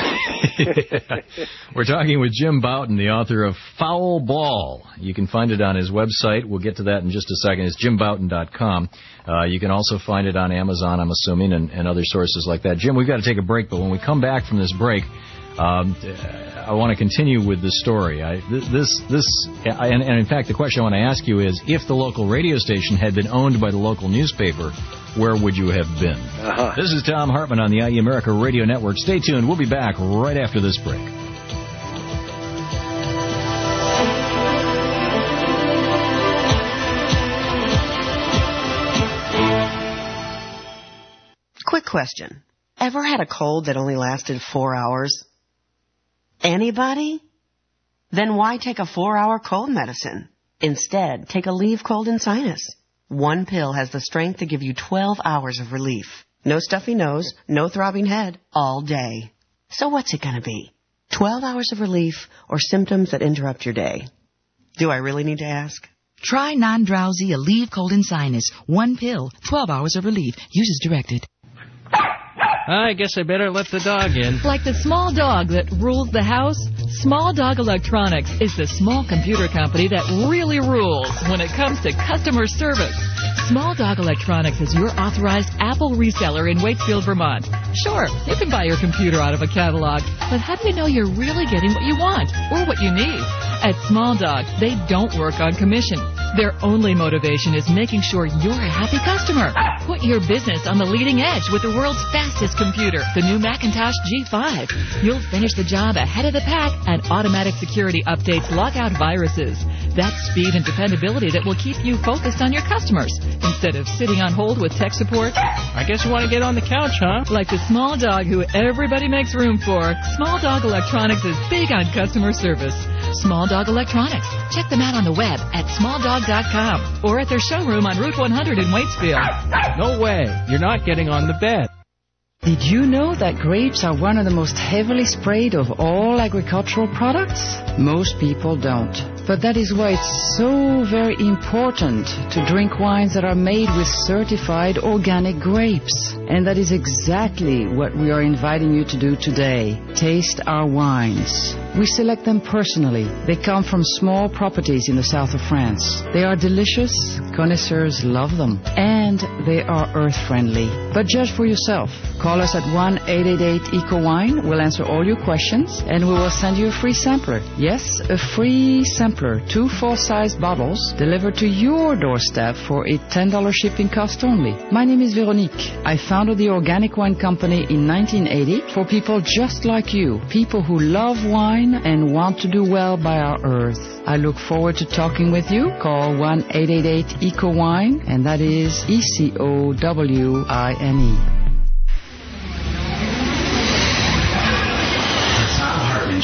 We're talking with Jim Bouton, the author of Foul Ball. You can find it on his website. We'll get to that in just a second. It's jim bouton dot com. Uh, you can also find it on Amazon, I'm assuming, and, and other sources like that. Jim, we've got to take a break, but when we come back from this break, um, I want to continue with the story. I, this, this, and, and in fact, the question I want to ask you is, if the local radio station had been owned by the local newspaper, where would you have been? Uh-huh. This is Tom Hartman on the I E America Radio Network. Stay tuned. We'll be back right after this break. Quick question. Ever had a cold that only lasted four hours? Anybody? Then why take a four-hour cold medicine? Instead, take Aleve Cold and Sinus. One pill has the strength to give you twelve hours of relief. No stuffy nose, no throbbing head, all day. So what's it going to be? twelve hours of relief or symptoms that interrupt your day? Do I really need to ask? Try non-drowsy Aleve Cold and Sinus. One pill, twelve hours of relief. Use as directed. I guess I better let the dog in. Like the small dog that rules the house, Small Dog Electronics is the small computer company that really rules when it comes to customer service. Small Dog Electronics is your authorized Apple reseller in Waitsfield, Vermont. Sure, you can buy your computer out of a catalog, but how do you know you're really getting what you want or what you need? At Small Dog, they don't work on commission. Their only motivation is making sure you're a happy customer. Put your business on the leading edge with the world's fastest computer, the new Macintosh G five. You'll finish the job ahead of the pack, and automatic security updates lock out viruses. That's speed and dependability that will keep you focused on your customers instead of sitting on hold with tech support. I guess you want to get on the couch, huh? Like the small dog who everybody makes room for, Small Dog Electronics is big on customer service. Small Dog Electronics. Check them out on the web at small dog dot com or at their showroom on Route one hundred in Waitsfield. No way. You're not getting on the bed. Did you know that grapes are one of the most heavily sprayed of all agricultural products? Most people don't. But that is why it's so very important to drink wines that are made with certified organic grapes. And that is exactly what we are inviting you to do today. Taste our wines. We select them personally. They come from small properties in the south of France. They are delicious. Connoisseurs love them. And they are earth-friendly. But judge for yourself. Call us at one eight eight eight E C O wine. We'll answer all your questions, and we will send you a free sampler. Yes, a free sampler. Two full-size bottles delivered to your doorstep for a ten dollars shipping cost only. My name is Veronique. I founded the Organic Wine Company in nineteen eighty for people just like you, people who love wine and want to do well by our earth. I look forward to talking with you. Call one eight eight eight E C O wine, and that is E C O W I N E.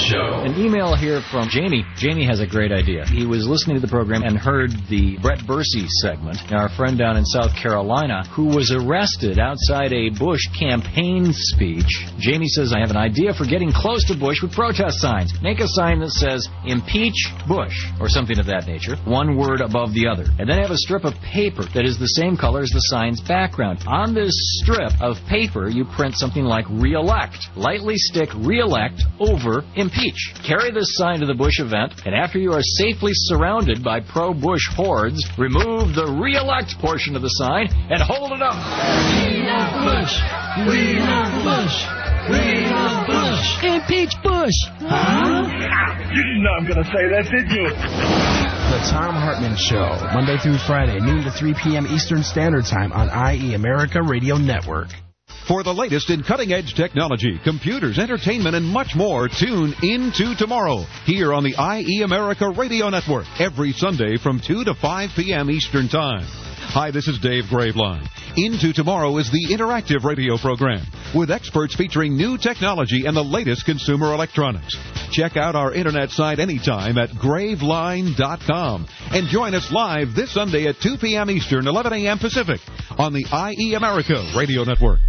Show. An email here from Jamie. Jamie has a great idea. He was listening to the program and heard the Brett Bursey segment, our friend down in South Carolina, who was arrested outside a Bush campaign speech. Jamie says, I have an idea for getting close to Bush with protest signs. Make a sign that says, impeach Bush, or something of that nature, one word above the other. And then have a strip of paper that is the same color as the sign's background. On this strip of paper, you print something like re-elect. Lightly stick re-elect over impeach. Carry this sign to the Bush event, and after you are safely surrounded by pro-Bush hordes, remove the re-elect portion of the sign and hold it up. We love Bush. We love Bush. We love Bush. Impeach Bush. Huh? You didn't know I'm going to say that, did you? The Thom Hartmann Show, Monday through Friday, noon to three p.m. Eastern Standard Time on I E America Radio Network. For the latest in cutting-edge technology, computers, entertainment, and much more, tune into tomorrow here on the I E America Radio Network every Sunday from two to five p.m. Eastern Time. Hi, this is Dave Graveline. Into Tomorrow is the interactive radio program with experts featuring new technology and the latest consumer electronics. Check out our internet site anytime at graveline dot com and join us live this Sunday at two p.m. Eastern, eleven a.m. Pacific on the I E America Radio Network.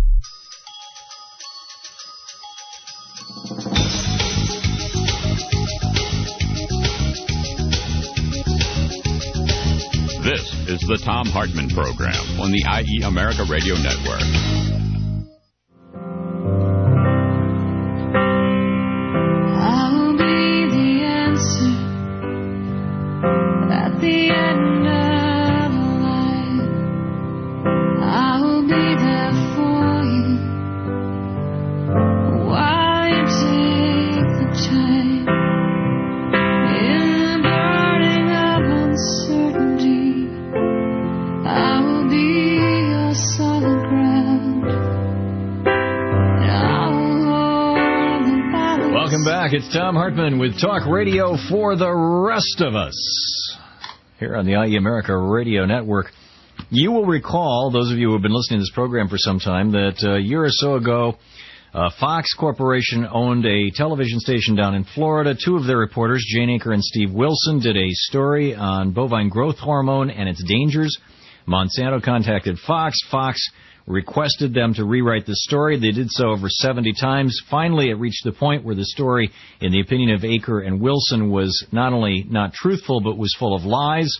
This is the Thom Hartmann Program on the I E America Radio Network. I will be the answer at the end of the line. I will be there for you while you take the time. In the burning of uncertainty, I will be your solid ground. And I will hold the balance. Welcome back. It's Thom Hartmann with Talk Radio for the rest of us here on the I E America Radio Network. You will recall, those of you who have been listening to this program for some time, that a year or so ago, uh, Fox Corporation owned a television station down in Florida. Two of their reporters, Jane Aker and Steve Wilson, did a story on bovine growth hormone and its dangers. Monsanto contacted Fox. Fox requested them to rewrite the story. They did so over seventy times. Finally, it reached the point where the story, in the opinion of Aker and Wilson, was not only not truthful, but was full of lies,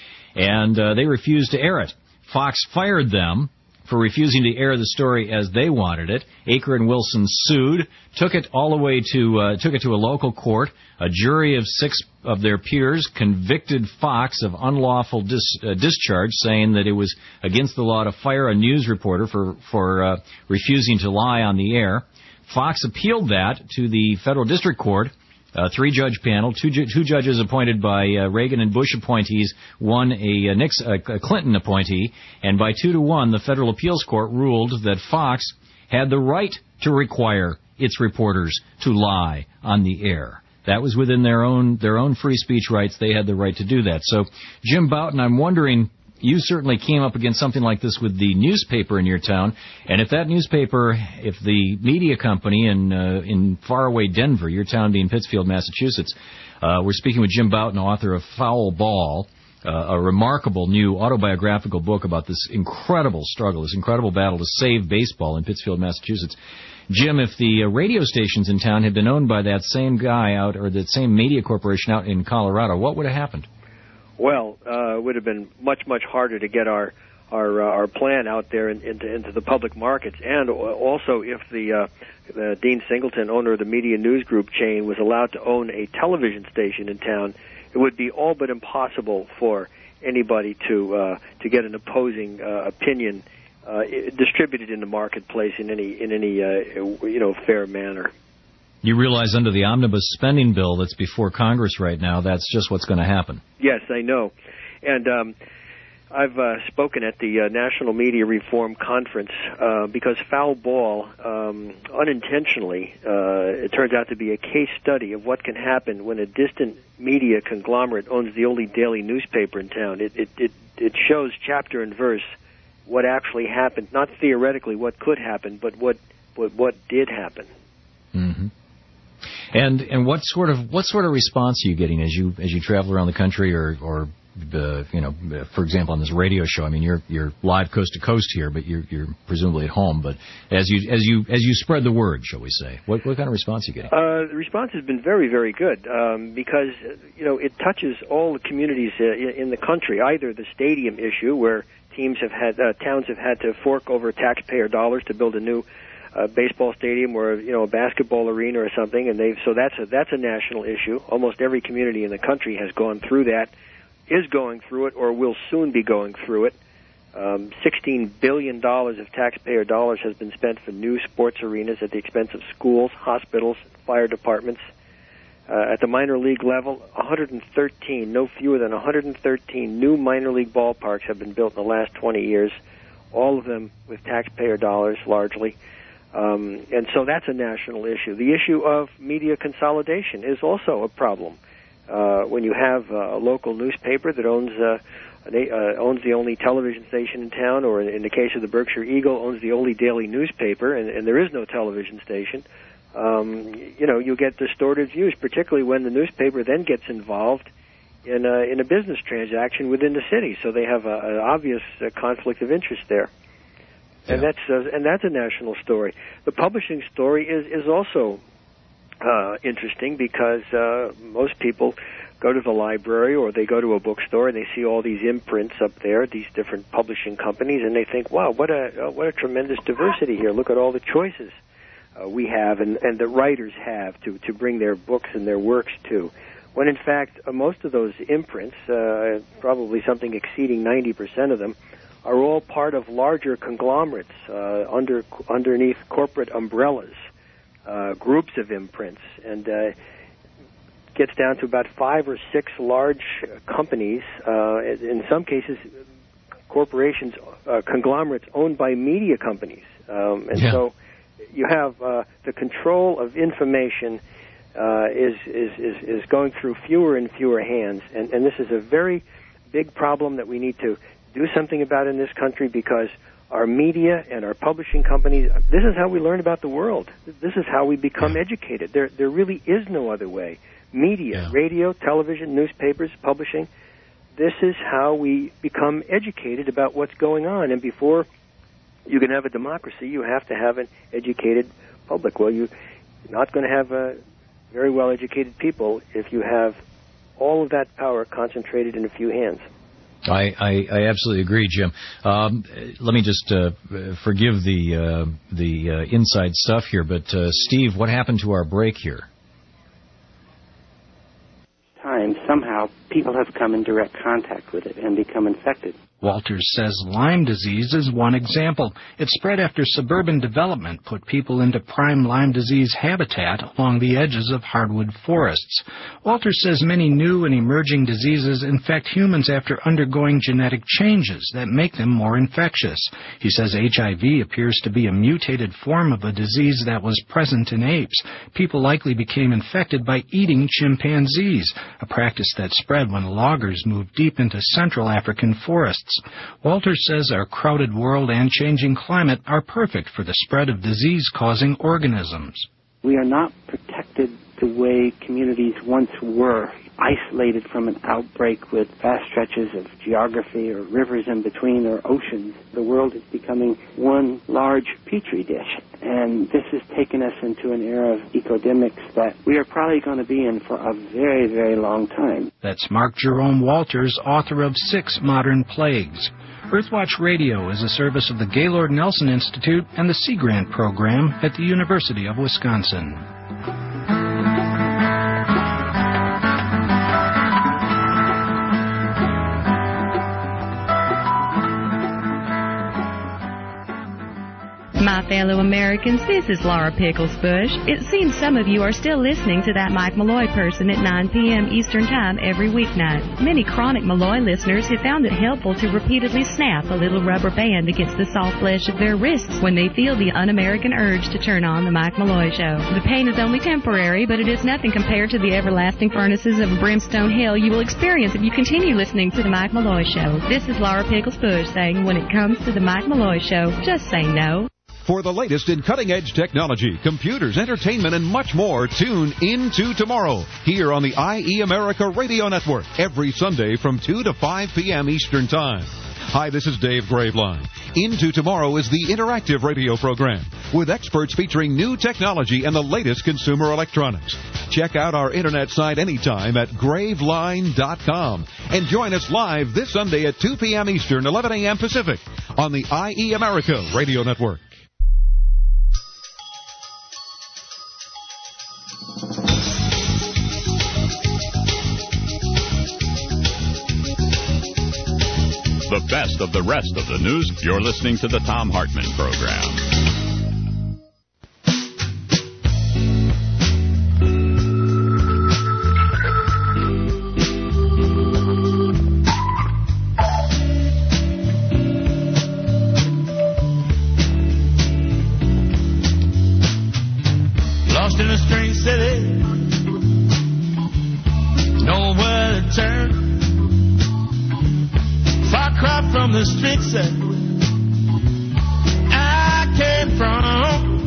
and uh, they refused to air it. Fox fired them for refusing to air the story as they wanted it. Aker and Wilson sued, took it all the way to uh, took it to a local court. A jury of six of their peers convicted Fox of unlawful dis- uh, discharge, saying that it was against the law to fire a news reporter for for uh, refusing to lie on the air. Fox appealed that to the federal district court. A three-judge panel, two, ju- two judges appointed by uh, Reagan and Bush appointees, one a, a, Nix- a Clinton appointee, and by two to one, the federal appeals court ruled that Fox had the right to require its reporters to lie on the air. That was within their own their own free speech rights. They had the right to do that. So, Jim Bouton, I'm wondering, you certainly came up against something like this with the newspaper in your town, and if that newspaper, if the media company in uh, in faraway Denver, your town being Pittsfield, Massachusetts, uh, we're speaking with Jim Bouton, author of Foul Ball, uh, a remarkable new autobiographical book about this incredible struggle, this incredible battle to save baseball in Pittsfield, Massachusetts. Jim, if the uh, radio stations in town had been owned by that same guy out, or that same media corporation out in Colorado, what would have happened? Well, uh, it would have been much, much harder to get our our uh, our plan out there in, into into the public markets, and also if the, uh, the Dean Singleton, owner of the Media News Group chain, was allowed to own a television station in town, it would be all but impossible for anybody to uh, to get an opposing uh, opinion uh, distributed in the marketplace in any in any uh, you know fair manner. You realize under the omnibus spending bill that's before Congress right now, that's just what's going to happen. Yes, I know. And um, I've uh, spoken at the uh, National Media Reform Conference uh, because Foul Ball, um, unintentionally, uh, it turns out to be a case study of what can happen when a distant media conglomerate owns the only daily newspaper in town. It, it, it, it shows chapter and verse what actually happened, not theoretically what could happen, but what, what, what did happen. Mm-hmm. And and what sort of what sort of response are you getting as you as you travel around the country, or or uh, you know, for example, on this radio show? I mean, you're you're live coast to coast here, but you're you're presumably at home. But as you as you as you spread the word, shall we say, what what kind of response are you getting? Uh, the response has been very very good um, because you know it touches all the communities uh, in the country. Either the stadium issue, where teams have had uh, towns have had to fork over taxpayer dollars to build a new a baseball stadium or, you know, a basketball arena or something, and they've so that's a that's a national issue. Almost every community in the country has gone through that, is going through it, or will soon be going through it. Um, sixteen billion dollars of taxpayer dollars has been spent for new sports arenas at the expense of schools, hospitals, fire departments. Uh, at the minor league level, one hundred thirteen, no fewer than one hundred thirteen new minor league ballparks have been built in the last twenty years, all of them with taxpayer dollars largely. Um, and so that's a national issue. The issue of media consolidation is also a problem. Uh, when you have a local newspaper that owns uh, uh, owns the only television station in town, or in the case of the Berkshire Eagle, owns the only daily newspaper, and, and there is no television station, um, you know, you get distorted views, particularly when the newspaper then gets involved in a, in a business transaction within the city. So they have a, an obvious uh, conflict of interest there. And that's uh, and that's a national story. The publishing story is is also uh, interesting because uh, most people go to the library or they go to a bookstore and they see all these imprints up there, these different publishing companies, and they think, "Wow, what a uh, what a tremendous diversity here! Look at all the choices uh, we have and, and the writers have to to bring their books and their works to." When in fact, uh, most of those imprints, uh, probably something exceeding ninety percent of them, are all part of larger conglomerates uh, under underneath corporate umbrellas, uh, groups of imprints, and uh, gets down to about five or six large companies, uh, in some cases corporations, uh, conglomerates owned by media companies. Um, and yeah. so you have uh, the control of information uh, is, is, is, is going through fewer and fewer hands, and, and this is a very big problem that we need to do something about in this country, because our media and our publishing companies, this is how we learn about the world. This is how we become yeah. educated. There there really is no other way. Media, yeah. radio, television, newspapers, publishing, this is how we become educated about what's going on. And before you can have a democracy, you have to have an educated public. Well, you're not going to have a very well-educated people if you have all of that power concentrated in a few hands. I, I, I absolutely agree, Jim. Um, let me just uh, forgive the uh, the uh, inside stuff here, but uh, Steve, what happened to our break here? Time, somehow people have come in direct contact with it and become infected. Walters says Lyme disease is one example. It spread after suburban development put people into prime Lyme disease habitat along the edges of hardwood forests. Walters says many new and emerging diseases infect humans after undergoing genetic changes that make them more infectious. He says H I V appears to be a mutated form of a disease that was present in apes. People likely became infected by eating chimpanzees, a practice that spread when loggers moved deep into Central African forests. Walters says our crowded world and changing climate are perfect for the spread of disease-causing organisms. We are not protected the way communities once were, isolated from an outbreak with vast stretches of geography or rivers in between or oceans. The world is becoming one large petri dish, and this has taken us into an era of epidemics that we are probably going to be in for a very, very long time. That's Mark Jerome Walters, author of Six Modern Plagues. Earthwatch Radio is a service of the Gaylord Nelson Institute and the Sea Grant Program at the University of Wisconsin. My fellow Americans, this is Laura Pickles Bush. It seems some of you are still listening to that Mike Malloy person at nine p.m. Eastern Time every weeknight. Many chronic Malloy listeners have found it helpful to repeatedly snap a little rubber band against the soft flesh of their wrists when they feel the un-American urge to turn on the Mike Malloy Show. The pain is only temporary, but it is nothing compared to the everlasting furnaces of brimstone hell you will experience if you continue listening to the Mike Malloy Show. This is Laura Pickles Bush saying, when it comes to the Mike Malloy Show, just say no. For the latest in cutting-edge technology, computers, entertainment, and much more, tune into tomorrow here on the I E America Radio Network every Sunday from two to five p.m. Eastern Time. Hi, this is Dave Graveline. Into Tomorrow is the interactive radio program with experts featuring new technology and the latest consumer electronics. Check out our internet site anytime at graveline dot com and join us live this Sunday at two p.m. Eastern, eleven a.m. Pacific on the I E America Radio Network. The best of the rest of the news. You're listening to the Thom Hartmann Program. Lost in a strange city, nowhere to turn. Far cry from the streets that I came from.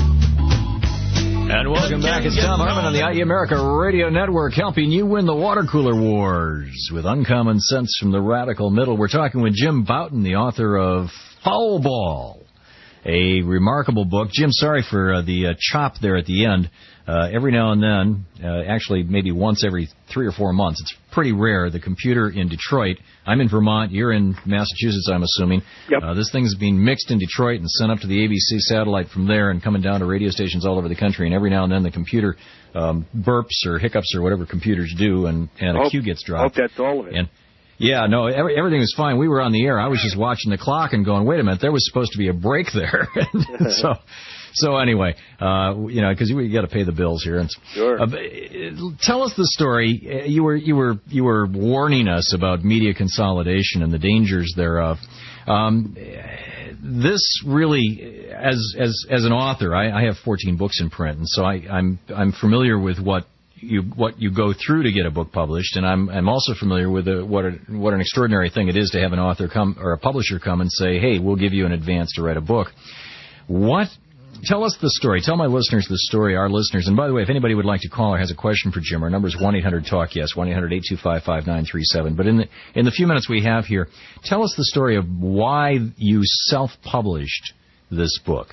And welcome back. It's Thom Hartmann on the I E America Radio Network, helping you win the water cooler wars with uncommon sense from the radical middle. We're talking with Jim Bouton, the author of Foul Ball, a remarkable book. Jim, sorry for uh, the uh, chop there at the end. Uh, every now and then, uh, actually maybe once every three or four months, it's pretty rare, the computer in Detroit. I'm in Vermont. You're in Massachusetts, I'm assuming. Yep. Uh, this thing's being mixed in Detroit and sent up to the A B C satellite from there and coming down to radio stations all over the country. And every now and then the computer um, burps or hiccups or whatever computers do, and, and a hope, cue gets dropped. hope that's all of it. And, yeah, no, every, everything was fine. We were on the air. I was just watching the clock and going, wait a minute, there was supposed to be a break there. so... So anyway, uh, you know, because you got to pay the bills here. And, sure. Uh, tell us the story. You were you were you were warning us about media consolidation and the dangers thereof. Um, this really, as as as an author, I, I have fourteen books in print, and so I, I'm I'm familiar with what you what you go through to get a book published, and I'm I'm also familiar with a, what a, what an extraordinary thing it is to have an author come or a publisher come and say, hey, we'll give you an advance to write a book. What? Tell us the story. Tell my listeners the story, our listeners. And by the way, if anybody would like to call or has a question for Jim, our number is one eight hundred talk yes, one eight hundred eight two five five nine three seven. But in the, in the few minutes we have here, tell us the story of why you self-published this book.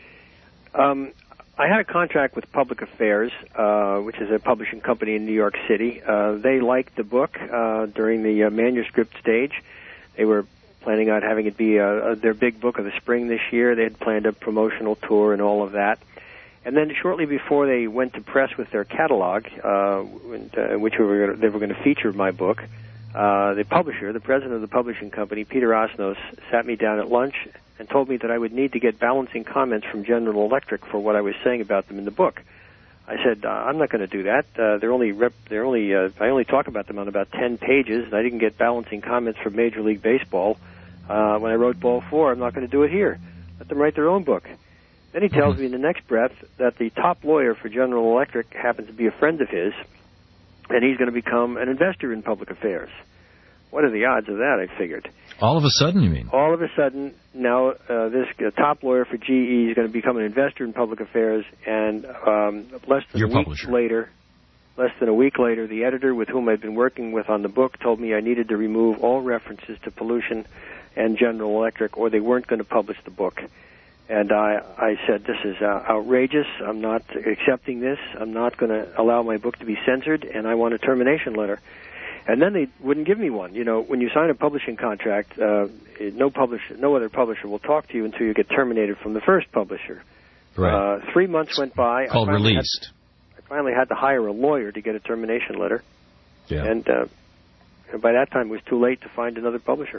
Um, I had a contract with Public Affairs, uh, which is a publishing company in New York City. Uh, they liked the book uh, during the uh, manuscript stage. They were planning on having it be uh, uh, their big book of the spring this year. They had planned a promotional tour and all of that. And then shortly before they went to press with their catalog, uh, in uh, which we were gonna, they were going to feature my book, uh, the publisher, the president of the publishing company, Peter Osnos, sat me down at lunch and told me that I would need to get balancing comments from General Electric for what I was saying about them in the book. I said, uh, I'm not going to do that. Uh, they're only, rep- they're only, uh, I only talk about them on about ten pages, and I didn't get balancing comments from Major League Baseball. Uh, when I wrote Ball four, I'm not going to do it here. Let them write their own book. Then he tells me in the next breath that the top lawyer for General Electric happens to be a friend of his, and he's going to become an investor in Public Affairs. What are the odds of that, I figured. All of a sudden, you mean? All of a sudden, now uh, this uh, top lawyer for G E is going to become an investor in Public Affairs, and um, less than Your a week publisher. later, less than a week later, the editor with whom I'd been working with on the book told me I needed to remove all references to pollution and General Electric, or they weren't going to publish the book. And I, I said, this is uh, outrageous. I'm not accepting this. I'm not going to allow my book to be censored, and I want a termination letter. And then they wouldn't give me one. You know, when you sign a publishing contract, uh, no publisher, no other publisher will talk to you until you get terminated from the first publisher. Right. Uh, three months went by. Called I released. Had, I finally had to hire a lawyer to get a termination letter. Yeah. And, uh, and by that time, it was too late to find another publisher.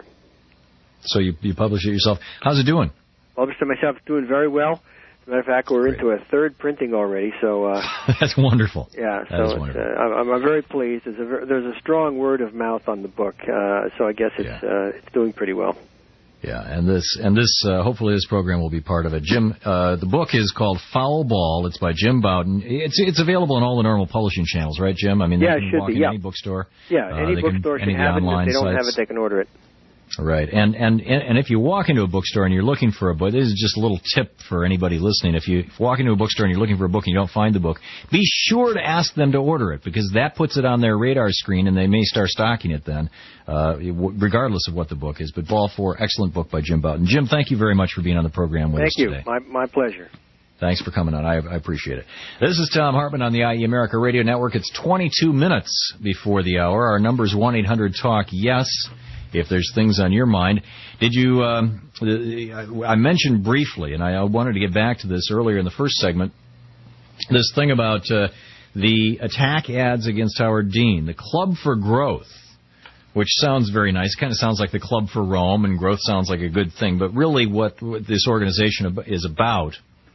So you you publish it yourself. How's it doing? Published it myself. It's doing very well. As a matter of fact, we're Great. into a third printing already. So uh, That's wonderful. yeah, That so is it's, wonderful. uh, I'm, I'm very pleased. There's a ver- there's a strong word of mouth on the book, uh, so I guess it's Yeah. uh, it's doing pretty well. Yeah, and this and this uh, hopefully this program will be part of it. Jim, uh, the book is called Foul Ball. It's by Jim Bouton. It's it's available on all the normal publishing channels, right, Jim? I mean, Yeah, they it can should walk be, in yeah. any bookstore. Yeah, Uh, any they can- bookstore should any of the have it. If online they don't have sites. it, they can order it. Right, and, and and if you walk into a bookstore and you're looking for a book, this is just a little tip for anybody listening. If you walk into a bookstore and you're looking for a book and you don't find the book, be sure to ask them to order it, because that puts it on their radar screen and they may start stocking it then, uh, regardless of what the book is. But Ball four, excellent book by Jim Bouton. Jim, thank you very much for being on the program with thank us you. today. My, my pleasure. Thanks for coming on. I, I appreciate it. This is Tom Hartman on the I E America Radio Network. It's twenty-two minutes before the hour. Our number is one eight hundred talk yes. If there's things on your mind. Did you, um, I mentioned briefly, and I wanted to get back to this earlier in the first segment, this thing about uh, the attack ads against Howard Dean, the Club for Growth, which sounds very nice. Kind of sounds like the Club for Rome, and growth sounds like a good thing. But really what, what this organization is about,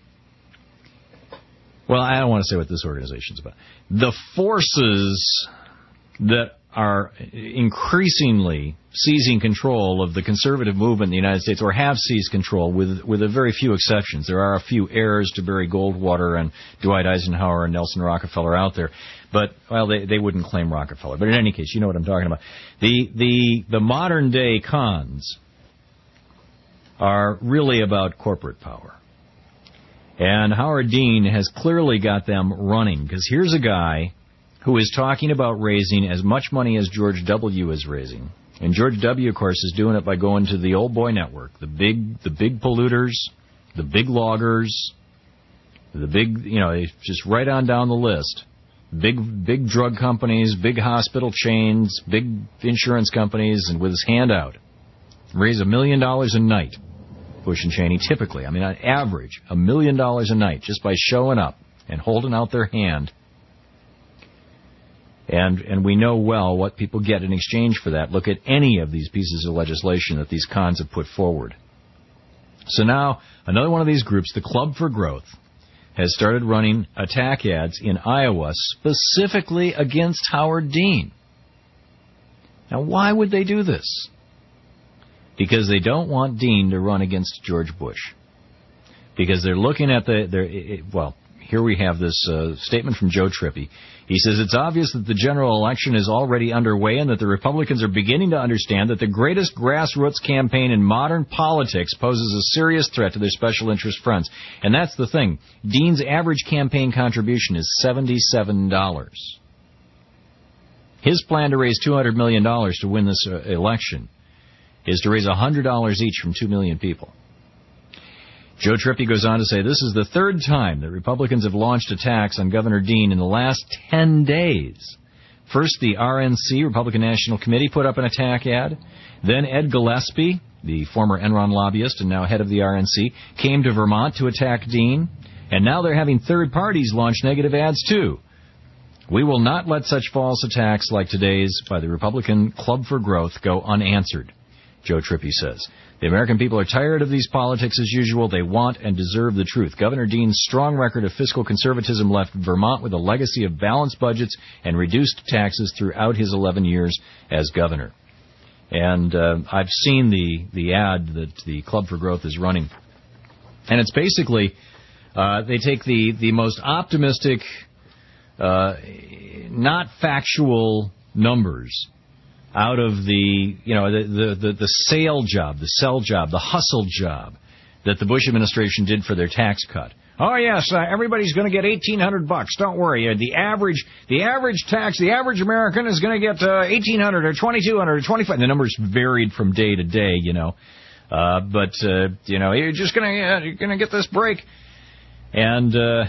well, I don't want to say what this organization is about. The forces that are increasingly seizing control of the conservative movement in the United States, or have seized control, with with a very few exceptions. There are a few heirs to Barry Goldwater and Dwight Eisenhower and Nelson Rockefeller out there, but, well, they, they wouldn't claim Rockefeller. But in any case, you know what I'm talking about. The, the, the modern-day cons are really about corporate power. And Howard Dean has clearly got them running, because here's a guy who is talking about raising as much money as George W. is raising. And George W., of course, is doing it by going to the old boy network, the big the big polluters, the big loggers, the big, you know, just right on down the list. Big big drug companies, big hospital chains, big insurance companies, and with his hand out. Raise a million dollars a night, Bush and Cheney, typically. I mean, on average, a million dollars a night, just by showing up and holding out their hand. And and we know well what people get in exchange for that. Look at any of these pieces of legislation that these cons have put forward. So now, another one of these groups, the Club for Growth, has started running attack ads in Iowa specifically against Howard Dean. Now, why would they do this? Because they don't want Dean to run against George Bush. Because they're looking at the, they're, well, here we have this uh, statement from Joe Trippi. He says, it's obvious that the general election is already underway and that the Republicans are beginning to understand that the greatest grassroots campaign in modern politics poses a serious threat to their special interest friends. And that's the thing. Dean's average campaign contribution is seventy-seven dollars. His plan to raise two hundred million dollars to win this uh, election is to raise one hundred dollars each from two million people. Joe Trippi goes on to say, this is the third time that Republicans have launched attacks on Governor Dean in the last ten days. First, the R N C, Republican National Committee, put up an attack ad. Then Ed Gillespie, the former Enron lobbyist and now head of the R N C, came to Vermont to attack Dean. And now they're having third parties launch negative ads, too. We will not let such false attacks like today's by the Republican Club for Growth go unanswered, Joe Trippi says. The American people are tired of these politics as usual. They want and deserve the truth. Governor Dean's strong record of fiscal conservatism left Vermont with a legacy of balanced budgets and reduced taxes throughout his eleven years as governor. And uh, I've seen the, the ad that the Club for Growth is running. And it's basically, uh, they take the, the most optimistic, uh, not factual numbers out of the, you know, the, the, the, the sale job, the sell job, the hustle job that the Bush administration did for their tax cut. Oh, yes, uh, everybody's going to get eighteen hundred bucks. Don't worry. Uh, the average the average tax, the average American is going to get uh, eighteen hundred or twenty-two hundred or twenty-five. The numbers varied from day to day, you know. Uh, but, uh, you know, you're just going to uh, you're going to get this break. And, uh,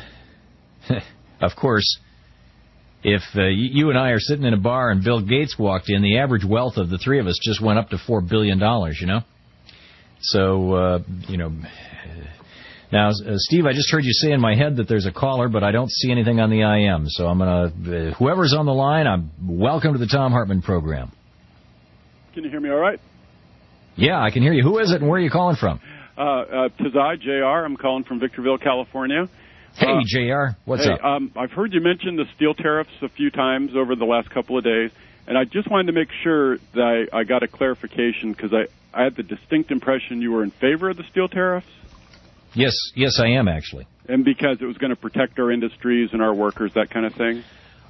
of course, if uh, you and I are sitting in a bar and Bill Gates walked in, the average wealth of the three of us just went up to four billion dollars, you know? So, uh, you know... Now, uh, Steve, I just heard you say in my head that there's a caller, but I don't see anything on the I M. So I'm going to... Uh, whoever's on the line, I'm welcome to the Tom Hartman program. Can you hear me all right? Yeah, I can hear you. Who is it and where are you calling from? Uh, uh, Tazai, J R. I'm calling from Victorville, California. Hey, uh, J R, what's hey, up? Um, I've heard you mention the steel tariffs a few times over the last couple of days, and I just wanted to make sure that I, I got a clarification because I, I had the distinct impression you were in favor of the steel tariffs. Yes, yes, I am, actually. And because it was going to protect our industries and our workers, that kind of thing?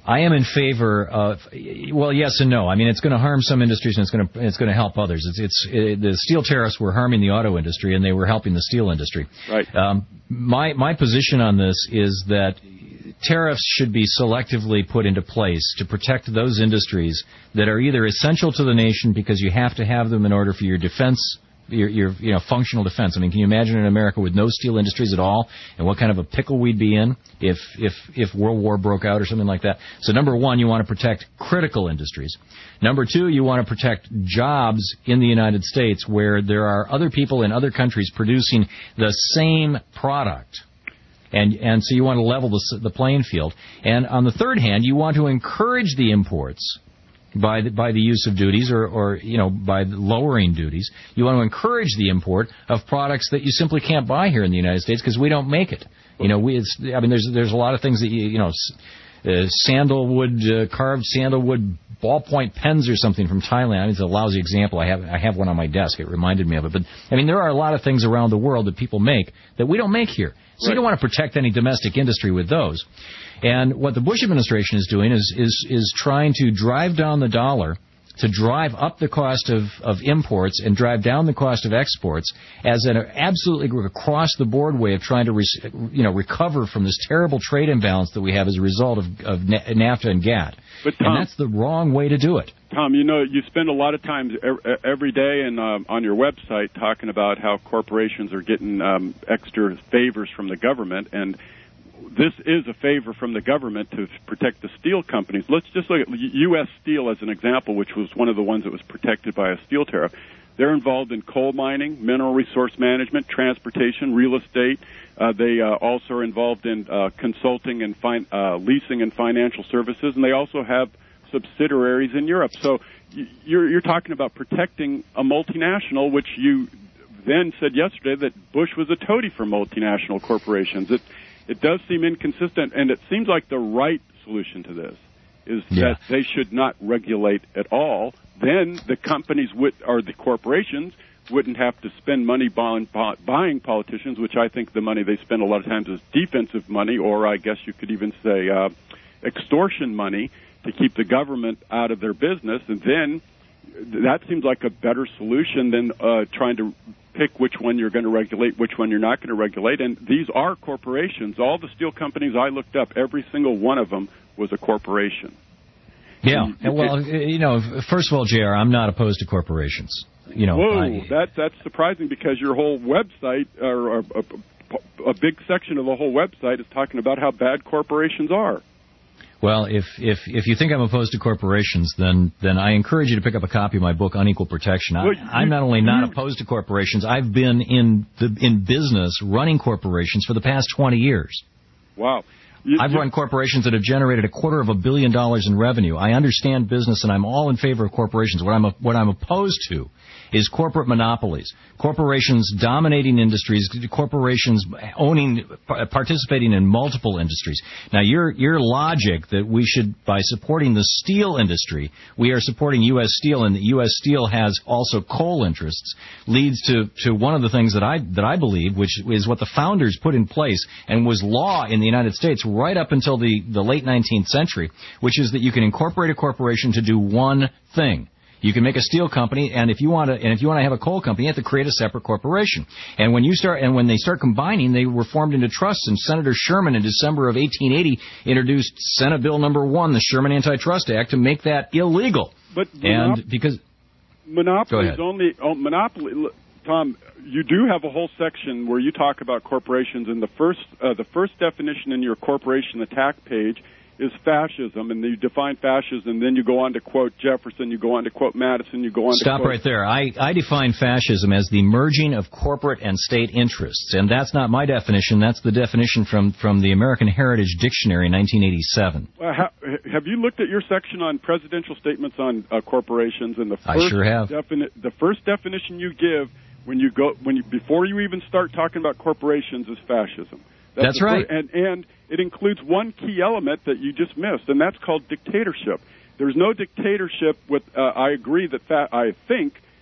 I am in favor of, well, yes and no. I mean, it's going to harm some industries and it's going to it's going to help others. It's it's it, the steel tariffs were harming the auto industry and they were helping the steel industry. Right. Um, my my position on this is that tariffs should be selectively put into place to protect those industries that are either essential to the nation because you have to have them in order for your defense. Your, your you know functional defense. I mean, can you imagine in America with no steel industries at all, and what kind of a pickle we'd be in if if if World War broke out or something like that? So number one, you want to protect critical industries. Number two, you want to protect jobs in the United States where there are other people in other countries producing the same product. And and so you want to level the, the playing field. And on the third hand, you want to encourage the imports by the, by the use of duties or, or, you know, by lowering duties. You want to encourage the import of products that you simply can't buy here in the United States because we don't make it. You know, we, it's, I mean, there's there's a lot of things that, you, you know, uh, sandalwood, uh, carved sandalwood ballpoint pens or something from Thailand. I mean, it's a lousy example. I have I have one on my desk. It reminded me of it. But, I mean, there are a lot of things around the world that people make that we don't make here. So right. You don't want to protect any domestic industry with those. And what the Bush administration is doing is is is trying to drive down the dollar, to drive up the cost of, of imports and drive down the cost of exports as an absolutely across-the-board way of trying to re, you know recover from this terrible trade imbalance that we have as a result of, of NAFTA and GATT. But Tom, and that's the wrong way to do it. Tom, you know, you spend a lot of time every day and um, on your website talking about how corporations are getting um, extra favors from the government, and this is a favor from the government to protect the steel companies. Let's just look at U S Steel as an example, which was one of the ones that was protected by a steel tariff. They're involved in coal mining, mineral resource management, transportation, real estate. Uh, they uh, also are involved in uh, consulting and fin- uh, leasing and financial services, and they also have subsidiaries in Europe. So you're, you're talking about protecting a multinational, which you then said yesterday that Bush was a toady for multinational corporations. It, It does seem inconsistent, and it seems like the right solution to this is yeah. that they should not regulate at all. Then the companies would, or the corporations wouldn't have to spend money buying, buying politicians, which I think the money they spend a lot of times is defensive money, or I guess you could even say uh, extortion money to keep the government out of their business. And then that seems like a better solution than uh, trying to pick which one you're going to regulate, which one you're not going to regulate. And these are corporations. All the steel companies I looked up, every single one of them was a corporation. Yeah. And, well, you know, first of all, J R, I'm not opposed to corporations. You know, Whoa, I, that, that's surprising because your whole website, or a, a, a big section of the whole website is talking about how bad corporations are. Well, if, if if you think I'm opposed to corporations, then then I encourage you to pick up a copy of my book, Unequal Protection. I, well, you, I'm not only not opposed to corporations, I've been in the in business running corporations for the past twenty years. Wow. You, I've you, run corporations that have generated a quarter of a billion dollars in revenue. I understand business, and I'm all in favor of corporations. What I'm what I'm opposed to is corporate monopolies, corporations dominating industries, corporations owning, participating in multiple industries. Now, your your logic that we should, by supporting the steel industry, we are supporting U S Steel, and that U S Steel has also coal interests, leads to, to one of the things that I that I believe, which is what the founders put in place and was law in the United States right up until the, the late nineteenth century, which is that you can incorporate a corporation to do one thing. You can make a steel company, and if you want to, and if you want to have a coal company, you have to create a separate corporation. And when you start, and when they start combining, they were formed into trusts. And Senator Sherman, in December of eighteen eighty, introduced Senate Bill Number One, the Sherman Antitrust Act, to make that illegal. But and monop- because monopoly is only oh, monopoly. Tom, you do have a whole section where you talk about corporations, and the first uh, the first definition in your corporation attack page is fascism, and you define fascism, then you go on to quote Jefferson, you go on to quote Madison, you go on to Stop quote... right there. I, I define fascism as the merging of corporate and state interests, and that's not my definition. That's the definition from, from the American Heritage Dictionary in nineteen eighty-seven. Uh, ha, have you looked at your section on presidential statements on uh, corporations? And the first I sure have. Defini- the first definition you give when you go when you before you even start talking about corporations is fascism. That's, that's right. First, and, and it includes one key element that you just missed, and that's called dictatorship. There's no dictatorship with, uh, I agree that, fa- I think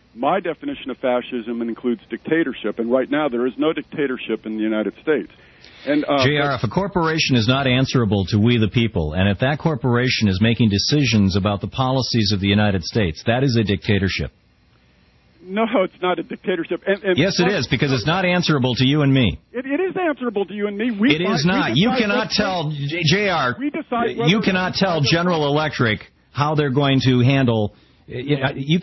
My definition of fascism includes dictatorship, and right now there is no dictatorship in the United States. And uh, J R, if a corporation is not answerable to we the people, and if that corporation is making decisions about the policies of the United States, that is a dictatorship. No, it's not a dictatorship. And, and yes, it is, because it's not answerable to you and me. It, it is answerable to you and me. We it is not. You cannot tell, J R, you cannot tell General Electric how they're going to handle... You,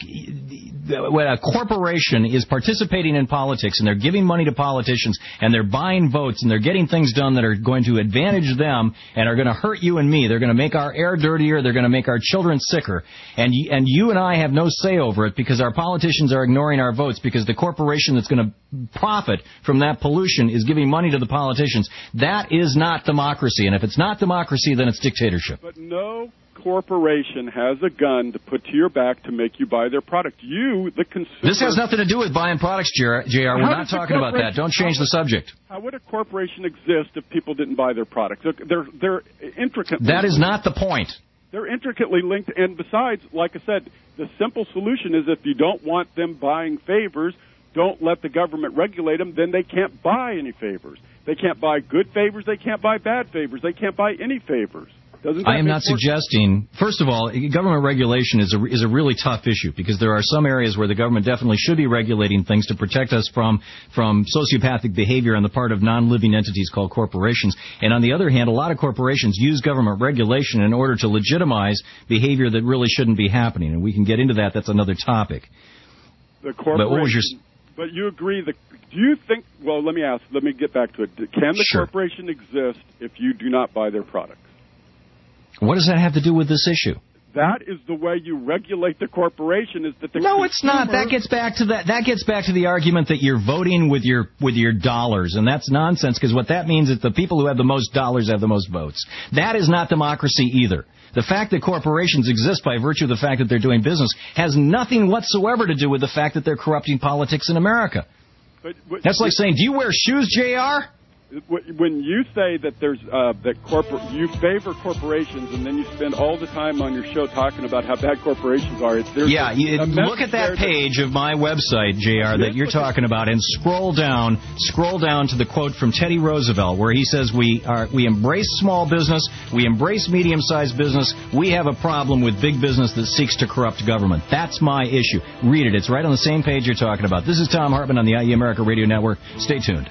you, when a corporation is participating in politics and they're giving money to politicians and they're buying votes and they're getting things done that are going to advantage them and are going to hurt you and me, they're going to make our air dirtier, they're going to make our children sicker, and and you and I have no say over it because our politicians are ignoring our votes because the corporation that's going to profit from that pollution is giving money to the politicians. That is not democracy, and if it's not democracy, then it's dictatorship. But no corporation has a gun to put to your back to make you buy their product. You, the consumer... This has nothing to do with buying products, J R. We're not talking about that. Don't change the subject. How would a corporation exist if people didn't buy their products? They're, they're intricately... That is not the point. They're intricately linked, and besides, like I said, the simple solution is if you don't want them buying favors, don't let the government regulate them, then they can't buy any favors. They can't buy good favors, they can't buy bad favors, they can't buy any favors. I am not suggesting, first of all, government regulation is a, is a really tough issue because there are some areas where the government definitely should be regulating things to protect us from, from sociopathic behavior on the part of non-living entities called corporations. And on the other hand, a lot of corporations use government regulation in order to legitimize behavior that really shouldn't be happening. And we can get into that. That's another topic. The corporation, but what was your... But you agree that, do you think, well, let me ask, let me get back to it. Can the sure. corporation exist if you do not buy their products? What does that have to do with this issue? That is the way you regulate the corporation. Is that the no, consumer... it's not. That gets back to that. That gets back to the argument that you're voting with your with your dollars, and that's nonsense. Because what that means is the people who have the most dollars have the most votes. That is not democracy either. The fact that corporations exist by virtue of the fact that they're doing business has nothing whatsoever to do with the fact that they're corrupting politics in America. But, but, that's like saying, do you wear shoes, J R? When you say that there's uh, that corpor- you favor corporations, and then you spend all the time on your show talking about how bad corporations are, it's there's yeah. A, you, a look at that page that, of my website, J R, that you're talking about, and scroll down, scroll down to the quote from Teddy Roosevelt, where he says we are we embrace small business, we embrace medium-sized business, we have a problem with big business that seeks to corrupt government. That's my issue. Read it. It's right on the same page you're talking about. This is Tom Hartman on the I E America Radio Network. Stay tuned.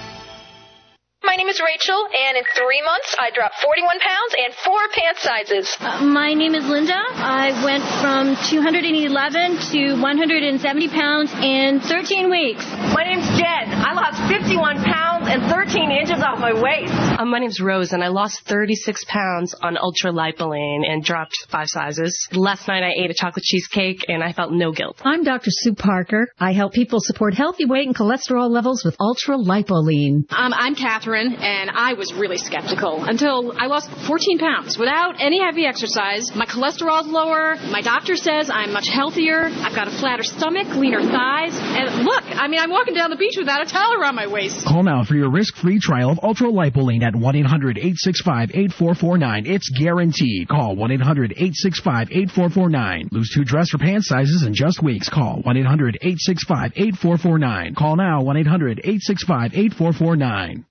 My name is Rachel, and in three months, I dropped forty-one pounds and four pant sizes. Uh, my name is Linda. I went from two hundred eleven to one hundred seventy pounds in thirteen weeks. My name's Jen. I lost fifty-one pounds and thirteen inches off my waist. Um, my name's Rose, and I lost thirty-six pounds on Ultra Lipoline and dropped five sizes. Last night, I ate a chocolate cheesecake, and I felt no guilt. I'm Doctor Sue Parker. I help people support healthy weight and cholesterol levels with Ultra Lipoline. Um, I'm Catherine. And I was really skeptical until I lost fourteen pounds without any heavy exercise. My cholesterol's lower. My doctor says I'm much healthier. I've got a flatter stomach, leaner thighs. And look, I mean, I'm walking down the beach without a towel around my waist. Call now for your risk-free trial of Ultra Lipoline at one eight hundred eight six five eight four four nine. It's guaranteed. Call one eight hundred eight six five eight four four nine. Lose two dress or pant sizes in just weeks. Call one eight hundred eight six five eight four four nine. Call now one eight hundred eight six five eight four four nine.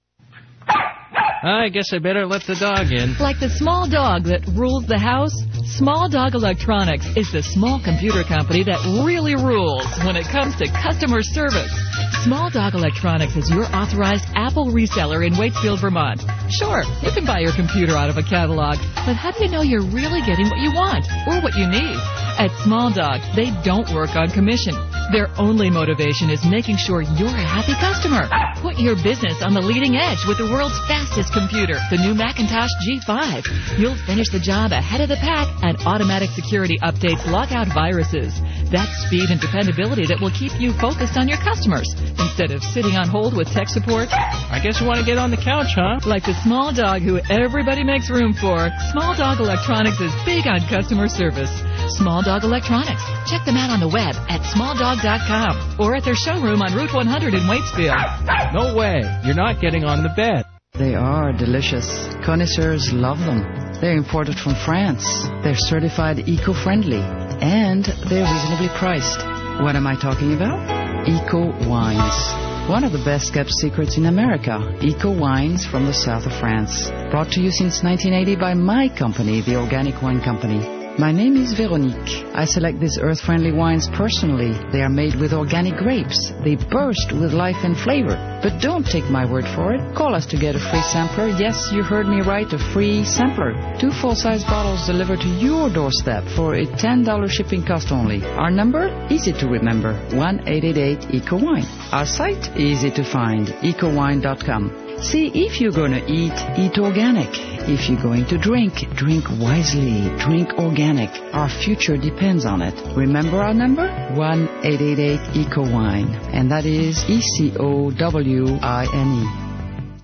I guess I better let the dog in. Like the small dog that rules the house, Small Dog Electronics is the small computer company that really rules when it comes to customer service. Small Dog Electronics is your authorized Apple reseller in Waitsfield, Vermont. Sure, you can buy your computer out of a catalog, but how do you know you're really getting what you want or what you need? At Small Dog, they don't work on commission. Their only motivation is making sure you're a happy customer. Put your business on the leading edge with the world's fastest computer, the new Macintosh G five. You'll finish the job ahead of the pack, and automatic security updates lock out viruses. That's speed and dependability that will keep you focused on your customers instead of sitting on hold with tech support. I guess you want to get on the couch, huh? Like the small dog who everybody makes room for, Small Dog Electronics is big on customer service. Small Dog Electronics. Check them out on the web at small dog dot com or at their showroom on Route one hundred in Waitsfield. No way. You're not getting on the bed. They are delicious. Connoisseurs love them. They're imported from France. They're certified eco-friendly. And they're reasonably priced. What am I talking about? Eco Wines. One of the best kept secrets in America. Eco Wines from the south of France. Brought to you since nineteen eighty by my company, the Organic Wine Company. My name is Veronique. I select these earth-friendly wines personally. They are made with organic grapes. They burst with life and flavor. But don't take my word for it. Call us to get a free sampler. Yes, you heard me right, a free sampler. Two full-size bottles delivered to your doorstep for a ten dollars shipping cost only. Our number? Easy to remember. one eight eight eight eco wine. Our site? Easy to find. eco wine dot com. See, if you're going to eat, eat organic. If you're going to drink, drink wisely. Drink organic. Our future depends on it. Remember our number? one eight eight eight eco wine. And that is E C O W I N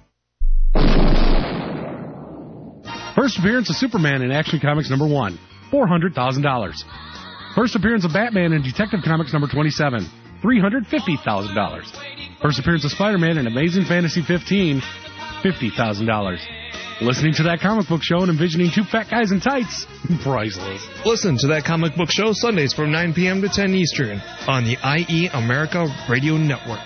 E. First appearance of Superman in Action Comics number one, four hundred thousand dollars. First appearance of Batman in Detective Comics number twenty-seven, three hundred fifty thousand dollars. First appearance of Spider-Man in Amazing Fantasy fifteen, fifty thousand dollars. Listening to That Comic Book Show and envisioning two fat guys in tights, priceless. Listen to That Comic Book Show Sundays from nine p.m. to ten Eastern on the I E America Radio Network.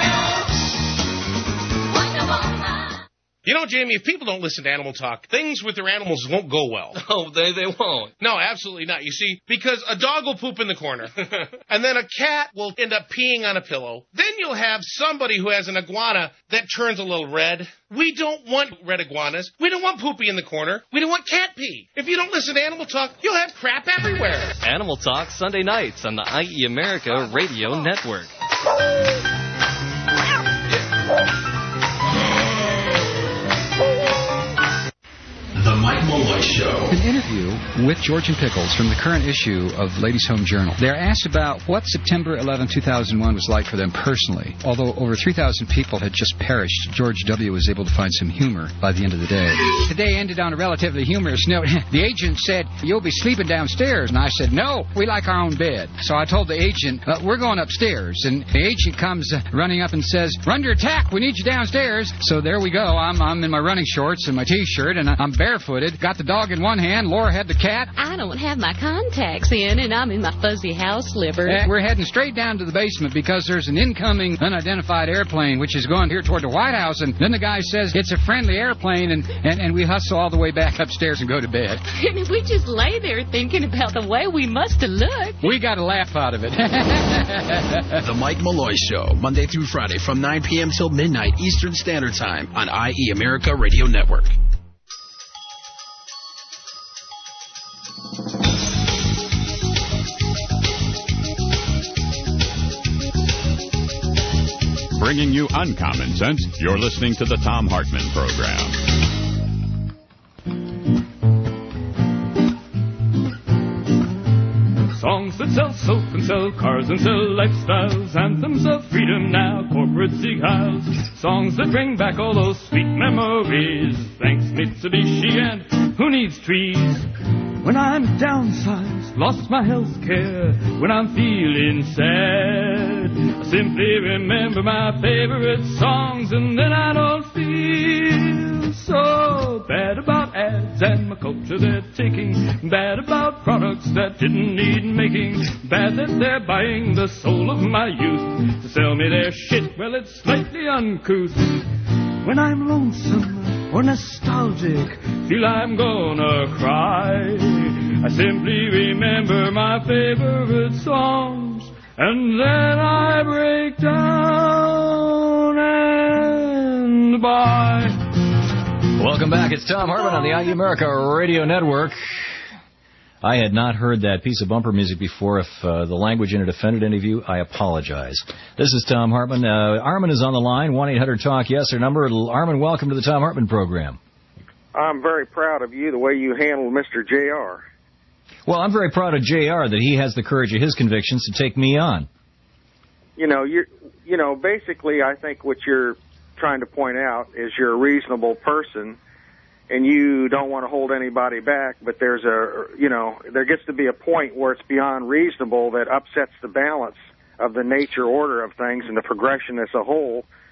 You know, Jamie, if people don't listen to Animal Talk, things with their animals won't go well. Oh, they, they won't. No, absolutely not. You see, because a dog will poop in the corner, and then a cat will end up peeing on a pillow. Then you'll have somebody who has an iguana that turns a little red. We don't want red iguanas. We don't want poopy in the corner. We don't want cat pee. If you don't listen to Animal Talk, you'll have crap everywhere. Animal Talk, Sunday nights on the I E America Radio Network. The Mike Malloy Show. An interview with George and Pickles from the current issue of Ladies' Home Journal. They're asked about what September eleventh, two thousand one was like for them personally. Although over three thousand people had just perished, George W. was able to find some humor by the end of the day. The day ended on a relatively humorous note. The agent said, "You'll be sleeping downstairs." And I said, "No, we like our own bed." So I told the agent, uh, "We're going upstairs." And the agent comes uh, running up and says, "We're under attack. We need you downstairs." So there we go. I'm, I'm in my running shorts and my T-shirt, and I'm barefooted. Got the dog in one hand. Laura had the cat. I don't have my contacts in, and I'm in my fuzzy house slippers. Uh, we're heading straight down to the basement because there's an incoming unidentified airplane which is going here toward the White House. And then the guy says it's a friendly airplane, and, and, and we hustle all the way back upstairs and go to bed. And we just lay there thinking about the way we must have looked. We got a laugh out of it. The Mike Malloy Show, Monday through Friday from nine p.m. till midnight Eastern Standard Time on I E America Radio Network. Bringing you uncommon sense, you're listening to the Thom Hartmann Program. Songs that sell soap and sell cars and sell lifestyles, anthems of freedom now, corporate sieg-heils. Songs that bring back all those sweet memories. Thanks Mitsubishi and who needs trees? When I'm downsized, lost my health care, when I'm feeling sad, I simply remember my favorite songs, and then I don't feel so bad about ads and my culture they're taking, bad about products that didn't need making, bad that they're buying the soul of my youth to sell me their shit. Well, it's slightly uncouth. When I'm lonesome or nostalgic, feel I'm gonna cry, I simply remember my favorite songs, and then I break down and buy. Welcome back. It's Thom Hartmann on the I E America Radio Network. I had not heard that piece of bumper music before. If uh, the language in it offended any of you, I apologize. This is Thom Hartmann. Uh, Armin is on the line, one eight hundred talk yes, our number. Armin, welcome to the Thom Hartmann program. I'm very proud of you, the way you handled Mister J R. Well, I'm very proud of J R that he has the courage of his convictions to take me on. You know, you're, you know, basically I think what you're trying to point out is you're a reasonable person, and you don't want to hold anybody back, but there's a, you know, there gets to be a point where it's beyond reasonable that upsets the balance of the nature order of things and the progression as a whole.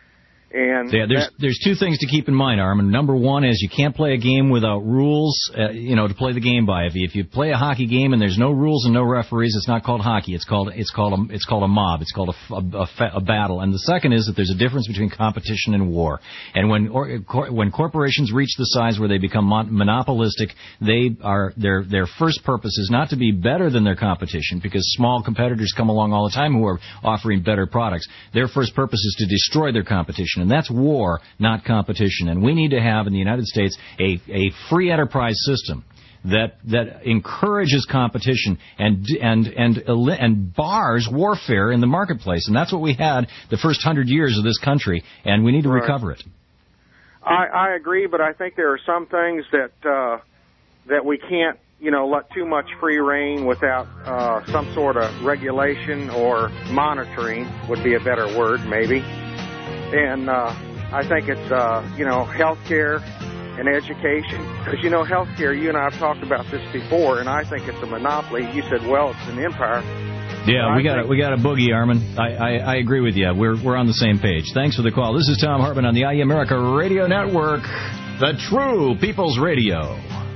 And yeah, there's that, there's two things to keep in mind, Armin. Number one is you can't play a game without rules, uh, you know, to play the game by. If you, if you play a hockey game and there's no rules and no referees, it's not called hockey. It's called it's called a, it's called a mob. It's called a, a, a, a battle. And the second is that there's a difference between competition and war. And when or, cor, when corporations reach the size where they become mon- monopolistic, they are their their first purpose is not to be better than their competition, because small competitors come along all the time who are offering better products. Their first purpose is to destroy their competition. And that's war, not competition. And we need to have in the United States a, a free enterprise system that that encourages competition and and and and bars warfare in the marketplace. And that's what we had the first hundred years of this country, and we need to right. recover it. I, I agree, but I think there are some things that uh, that we can't, you know, let too much free reign without uh, some sort of regulation or monitoring would be a better word, maybe. And uh, I think it's, uh, you know, healthcare and education. Because, you know, healthcare, you and I have talked about this before, and I think it's a monopoly. You said, well, it's an empire. Yeah, we got a, we got a boogie, Armin. I, I, I agree with you. We're we're on the same page. Thanks for the call. This is Tom Hartman on the I E America Radio Network, the true People's Radio.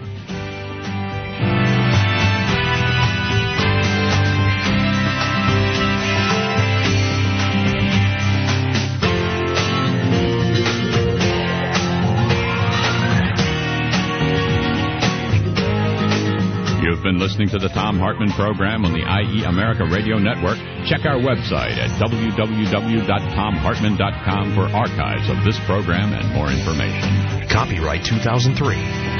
You've been listening to the Tom Hartman program on the I E America Radio Network. Check our website at w w w dot tom hartman dot com for archives of this program and more information. Copyright two thousand three.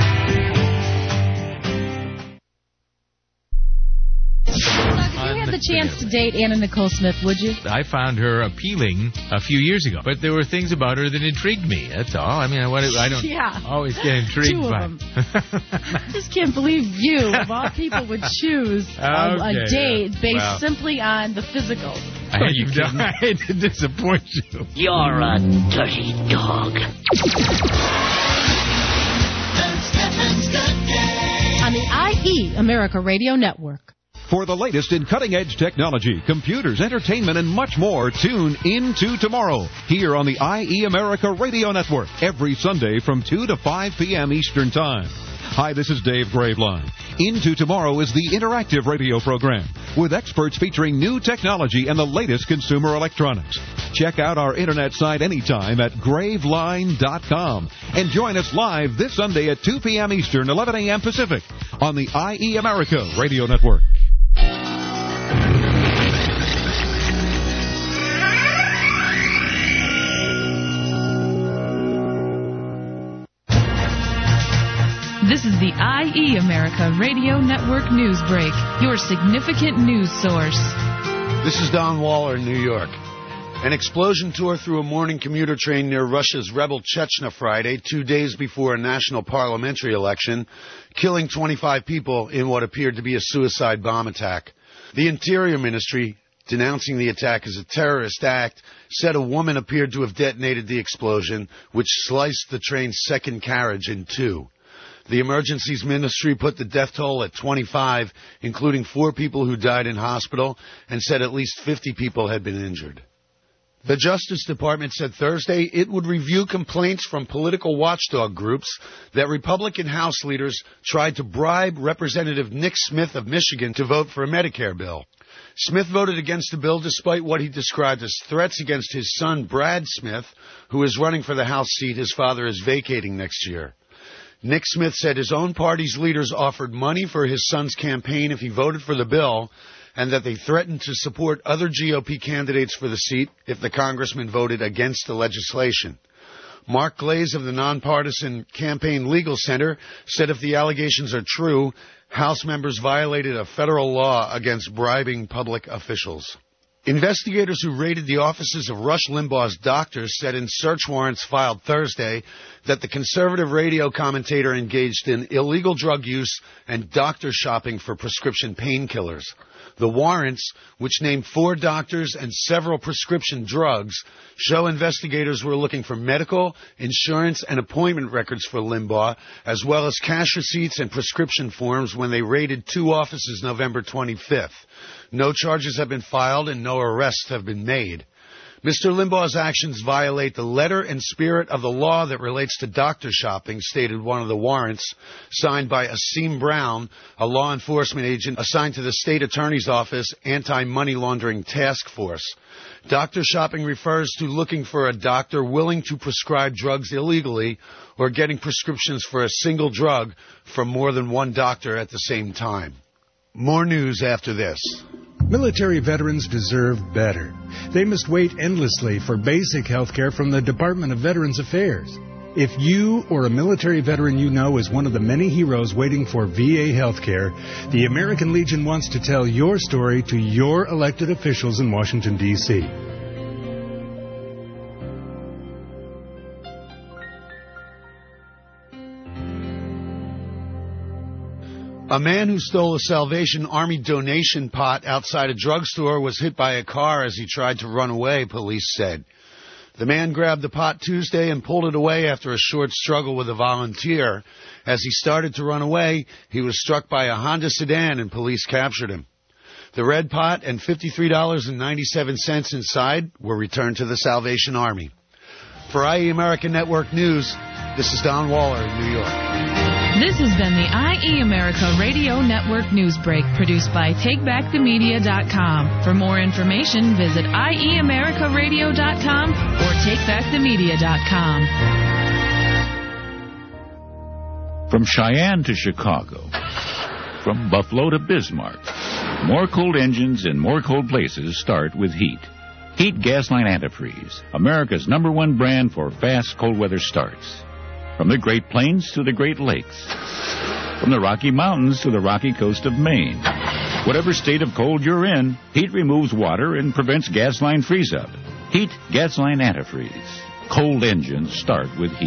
If you had the chance to date Anna Nicole Smith, would you? I found her appealing a few years ago, but there were things about her that intrigued me. That's all. I mean, I, I don't yeah. always get intrigued Two of by them. I just can't believe you, of all people, would choose a, okay, a date yeah. based well, simply on the physical. I hate, you I hate to disappoint you. You're a dirty dog. On the I E America Radio Network. For the latest in cutting-edge technology, computers, entertainment, and much more, tune into tomorrow here on the I E America Radio Network every Sunday from two to five p.m. Eastern Time. Hi, this is Dave Graveline. Into Tomorrow is the interactive radio program with experts featuring new technology and the latest consumer electronics. Check out our internet site anytime at graveline dot com and join us live this Sunday at two p.m. Eastern, eleven a.m. Pacific on the I E America Radio Network. This is the I E America Radio Network News Break, your significant news source. This is Don Waller in New York. An explosion tore through a morning commuter train near Russia's rebel Chechnya Friday, two days before a national parliamentary election, killing twenty-five people in what appeared to be a suicide bomb attack. The Interior Ministry, denouncing the attack as a terrorist act, said a woman appeared to have detonated the explosion, which sliced the train's second carriage in two. The Emergencies Ministry put the death toll at twenty-five, including four people who died in hospital, and said at least fifty people had been injured. The Justice Department said Thursday it would review complaints from political watchdog groups that Republican House leaders tried to bribe Representative Nick Smith of Michigan to vote for a Medicare bill. Smith voted against the bill despite what he described as threats against his son, Brad Smith, who is running for the House seat his father is vacating next year. Nick Smith said his own party's leaders offered money for his son's campaign if he voted for the bill, and that they threatened to support other G O P candidates for the seat if the congressman voted against the legislation. Mark Glaze of the nonpartisan Campaign Legal Center said if the allegations are true, House members violated a federal law against bribing public officials. Investigators who raided the offices of Rush Limbaugh's doctors said in search warrants filed Thursday that the conservative radio commentator engaged in illegal drug use and doctor shopping for prescription painkillers. The warrants, which named four doctors and several prescription drugs, show investigators were looking for medical, insurance, and appointment records for Limbaugh, as well as cash receipts and prescription forms when they raided two offices November twenty-fifth. No charges have been filed and no arrests have been made. Mister Limbaugh's actions violate the letter and spirit of the law that relates to doctor shopping, stated one of the warrants, signed by Asim Brown, a law enforcement agent assigned to the State Attorney's Office Anti-Money Laundering Task Force. Doctor shopping refers to looking for a doctor willing to prescribe drugs illegally or getting prescriptions for a single drug from more than one doctor at the same time. More news after this. Military veterans deserve better. They must wait endlessly for basic health care from the Department of Veterans Affairs. If you or a military veteran you know is one of the many heroes waiting for V A health care, the American Legion wants to tell your story to your elected officials in Washington, D C A man who stole a Salvation Army donation pot outside a drugstore was hit by a car as he tried to run away, police said. The man grabbed the pot Tuesday and pulled it away after a short struggle with a volunteer. As he started to run away, he was struck by a Honda sedan and police captured him. The red pot and fifty-three dollars and ninety-seven cents inside were returned to the Salvation Army. For I E America Network News, this is Don Waller in New York. This has been the I E America Radio Network News Break, produced by take back the media dot com. For more information, visit I E America Radio dot com or take back the media dot com. From Cheyenne to Chicago, from Buffalo to Bismarck, more cold engines in more cold places start with heat. Heat Gasline Antifreeze, America's number one brand for fast cold weather starts. From the Great Plains to the Great Lakes. From the Rocky Mountains to the rocky coast of Maine. Whatever state of cold you're in, heat removes water and prevents gasline freeze-up. Heat Gasline Antifreeze. Cold engines start with heat.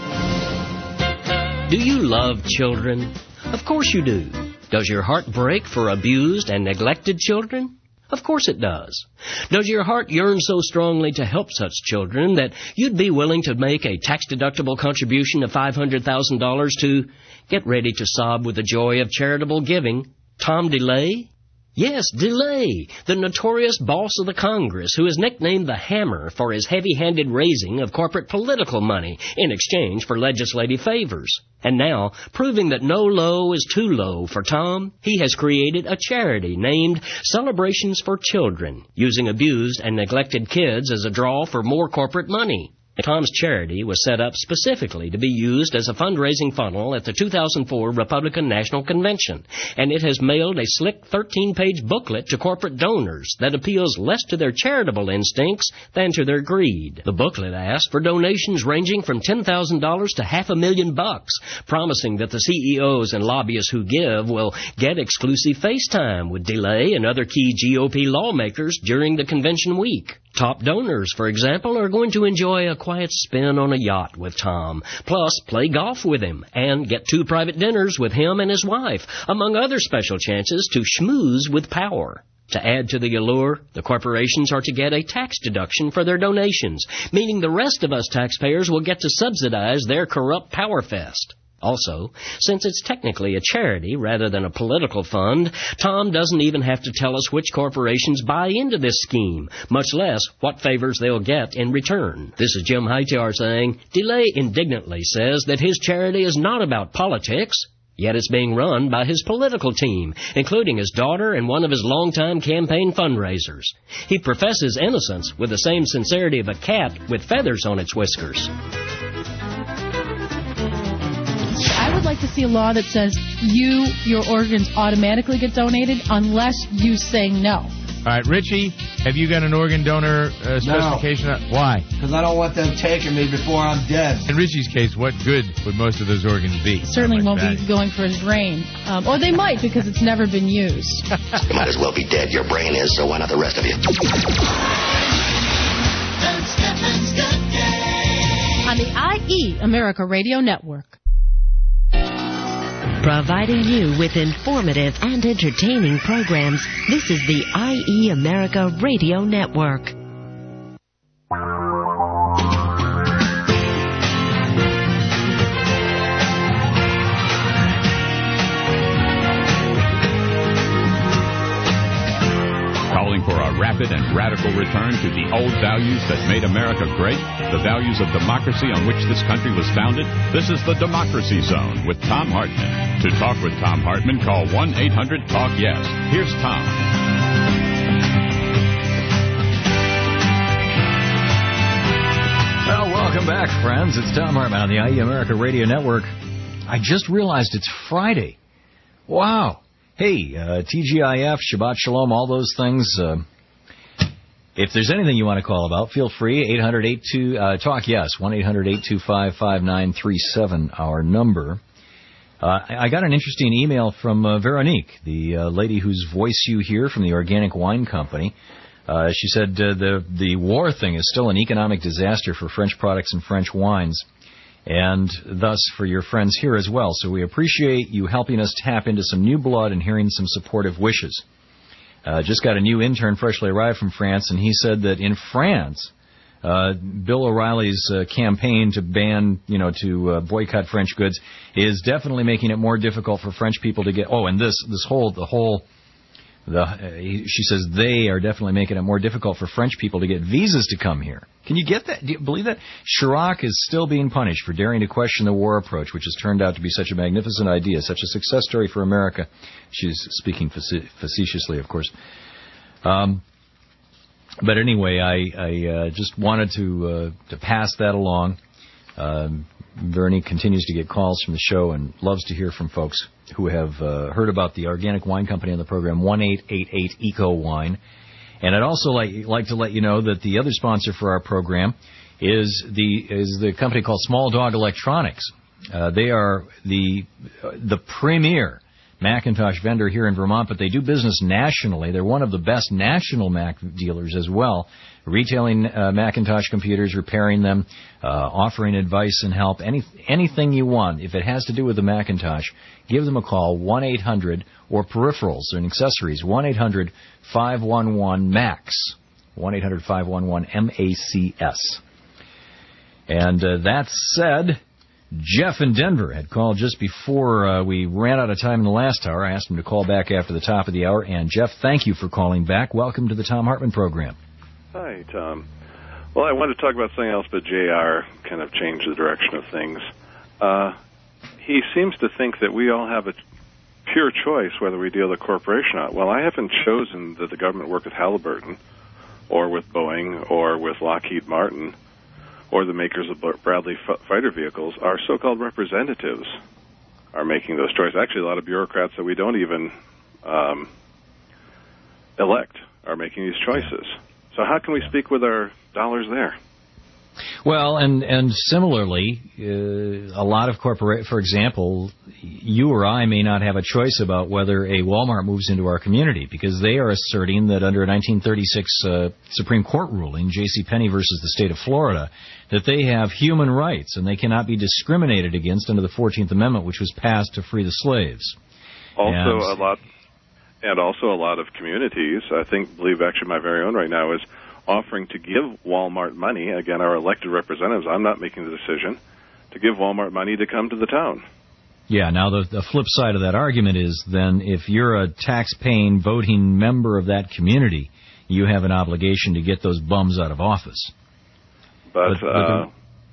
Do you love children? Of course you do. Does your heart break for abused and neglected children? Of course it does. Does your heart yearn so strongly to help such children that you'd be willing to make a tax-deductible contribution of five hundred thousand dollars to, get ready to sob with the joy of charitable giving, Tom DeLay? Yes, DeLay, the notorious boss of the Congress, who is nicknamed the Hammer for his heavy-handed raising of corporate political money in exchange for legislative favors. And now, proving that no low is too low for Tom, he has created a charity named Celebrations for Children, using abused and neglected kids as a draw for more corporate money. Tom's charity was set up specifically to be used as a fundraising funnel at the two thousand four Republican National Convention, and it has mailed a slick thirteen-page booklet to corporate donors that appeals less to their charitable instincts than to their greed. The booklet asks for donations ranging from ten thousand dollars to half a million bucks, promising that the C E Os and lobbyists who give will get exclusive FaceTime with DeLay and other key G O P lawmakers during the convention week. Top donors, for example, are going to enjoy a quiet spin on a yacht with Tom, plus play golf with him and get two private dinners with him and his wife, among other special chances to schmooze with power. To add to the allure, the corporations are to get a tax deduction for their donations, meaning the rest of us taxpayers will get to subsidize their corrupt power fest. Also, since it's technically a charity rather than a political fund, Tom doesn't even have to tell us which corporations buy into this scheme, much less what favors they'll get in return. This is Jim Hightower saying, DeLay indignantly says that his charity is not about politics, yet it's being run by his political team, including his daughter and one of his longtime campaign fundraisers. He professes innocence with the same sincerity of a cat with feathers on its whiskers. I would like to see a law that says you, your organs automatically get donated unless you say no. All right, Richie, have you got an organ donor uh, specification? No. Why? Because I don't want them taking me before I'm dead. In Richie's case, what good would most of those organs be? Certainly won't value. be going for his brain. Um, or they might because it's never been used. You might as well be dead. Your brain is, so why not the rest of you? On the I E America Radio Network. Providing you with informative and entertaining programs, this is the I E America Radio Network. Calling for a rapid rapid and radical return to the old values that made America great, the values of democracy on which this country was founded? This is the Democracy Zone with Thom Hartmann. To talk with Thom Hartmann, call one eight hundred talk yes. Here's Tom. Well, welcome back, friends. It's Thom Hartmann on the I E America Radio Network. I just realized it's Friday. Wow. Hey, uh, T G I F, Shabbat Shalom, all those things. Uh, if there's anything you want to call about, feel free. eight hundred eight two uh, talk yes. one eight hundred eight two five five nine three seven, our number. Uh, I got an interesting email from uh, Veronique, the uh, lady whose voice you hear from the Organic Wine Company. Uh, she said uh, the the war thing is still an economic disaster for French products and French wines, and thus for your friends here as well. So we appreciate you helping us tap into some new blood and hearing some supportive wishes. Uh, just got a new intern freshly arrived from France, and he said that in France, uh, Bill O'Reilly's uh, campaign to ban, you know, to uh, boycott French goods is definitely making it more difficult for French people to get. Oh, and this this whole the whole. The, uh, she says they are definitely making it more difficult for French people to get visas to come here. Can you get that? Do you believe that? Chirac is still being punished for daring to question the war approach, which has turned out to be such a magnificent idea, such a success story for America. She's speaking face- facetiously, of course. Um, but anyway, I, I uh, just wanted to uh, to pass that along. Um, Veronique continues to get calls from the show and loves to hear from folks who have uh, heard about the Organic Wine Company on the program, one eight eight eight Eco Wine. And I'd also like like to let you know that the other sponsor for our program is the is the company called Small Dog Electronics. Uh, they are the the premier Macintosh vendor here in Vermont, but they do business nationally. They're one of the best national Mac dealers as well, retailing uh, Macintosh computers, repairing them, uh, offering advice and help, any anything you want. If it has to do with the Macintosh, give them a call, one eight hundred, or peripherals and accessories, one eight hundred five one one MAX, one eight hundred five one one M A C S. And uh, that said, Jeff in Denver had called just before uh, we ran out of time in the last hour. I asked him to call back after the top of the hour. And, Jeff, thank you for calling back. Welcome to the Thom Hartmann program. Hi, Tom. Well, I wanted to talk about something else, but J R kind of changed the direction of things. Uh, he seems to think that we all have a pure choice whether we deal with a corporation or not. Well, I haven't chosen that the government work with Halliburton or with Boeing or with Lockheed Martin or the makers of Bradley fighter vehicles. Our so-called representatives are making those choices. Actually, a lot of bureaucrats that we don't even um, elect are making these choices. So how can we speak with our dollars there? Well, and and similarly, uh, a lot of corporate, for example, you or I may not have a choice about whether a Walmart moves into our community because they are asserting that under a nineteen thirty-six uh, Supreme Court ruling, J C Penney versus the state of Florida, that they have human rights and they cannot be discriminated against under the fourteenth Amendment, which was passed to free the slaves. Also, and, a lot, and also a lot of communities, I think, believe actually my very own right now is offering to give Walmart money, again, our elected representatives, I'm not making the decision, to give Walmart money to come to the town. Yeah, now the, the flip side of that argument is then if you're a tax-paying, voting member of that community, you have an obligation to get those bums out of office. But, but, uh,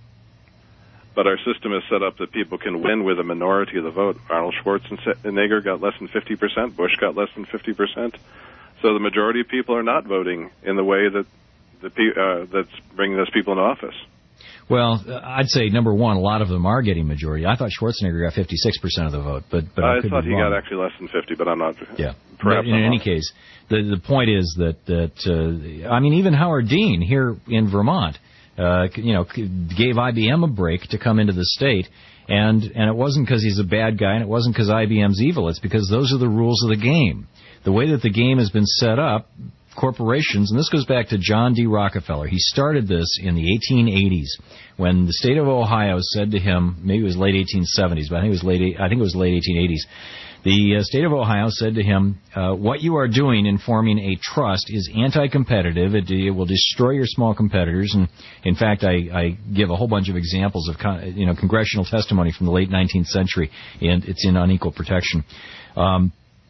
but our system is set up that people can win with a minority of the vote. Arnold Schwarzenegger got less than fifty percent, Bush got less than fifty percent. So the majority of people are not voting in the way that the uh, that's bringing those people into office. Well, I'd say, number one, a lot of them are getting majority. I thought Schwarzenegger got fifty-six percent of the vote. but, but I, I thought he wrong. got actually less than fifty, but I'm not. Yeah. Perhaps but in I'm any wrong. case, the, the point is that, that uh, I mean, even Howard Dean here in Vermont, uh, you know, gave I B M a break to come into the state. And, and it wasn't because he's a bad guy, and it wasn't because I B M's evil. It's because those are the rules of the game. The way that the game has been set up, corporations, and this goes back to John D. Rockefeller. He started this in the eighteen eighties when the state of Ohio said to him, maybe it was late eighteen seventies, but I think it was late, I think it was late eighteen eighties. The uh, state of Ohio said to him, uh, what you are doing in forming a trust is anti-competitive. It, it will destroy your small competitors. And in fact, I, I give a whole bunch of examples of con- you know congressional testimony from the late nineteenth century, and it's in Unequal Protection. Um,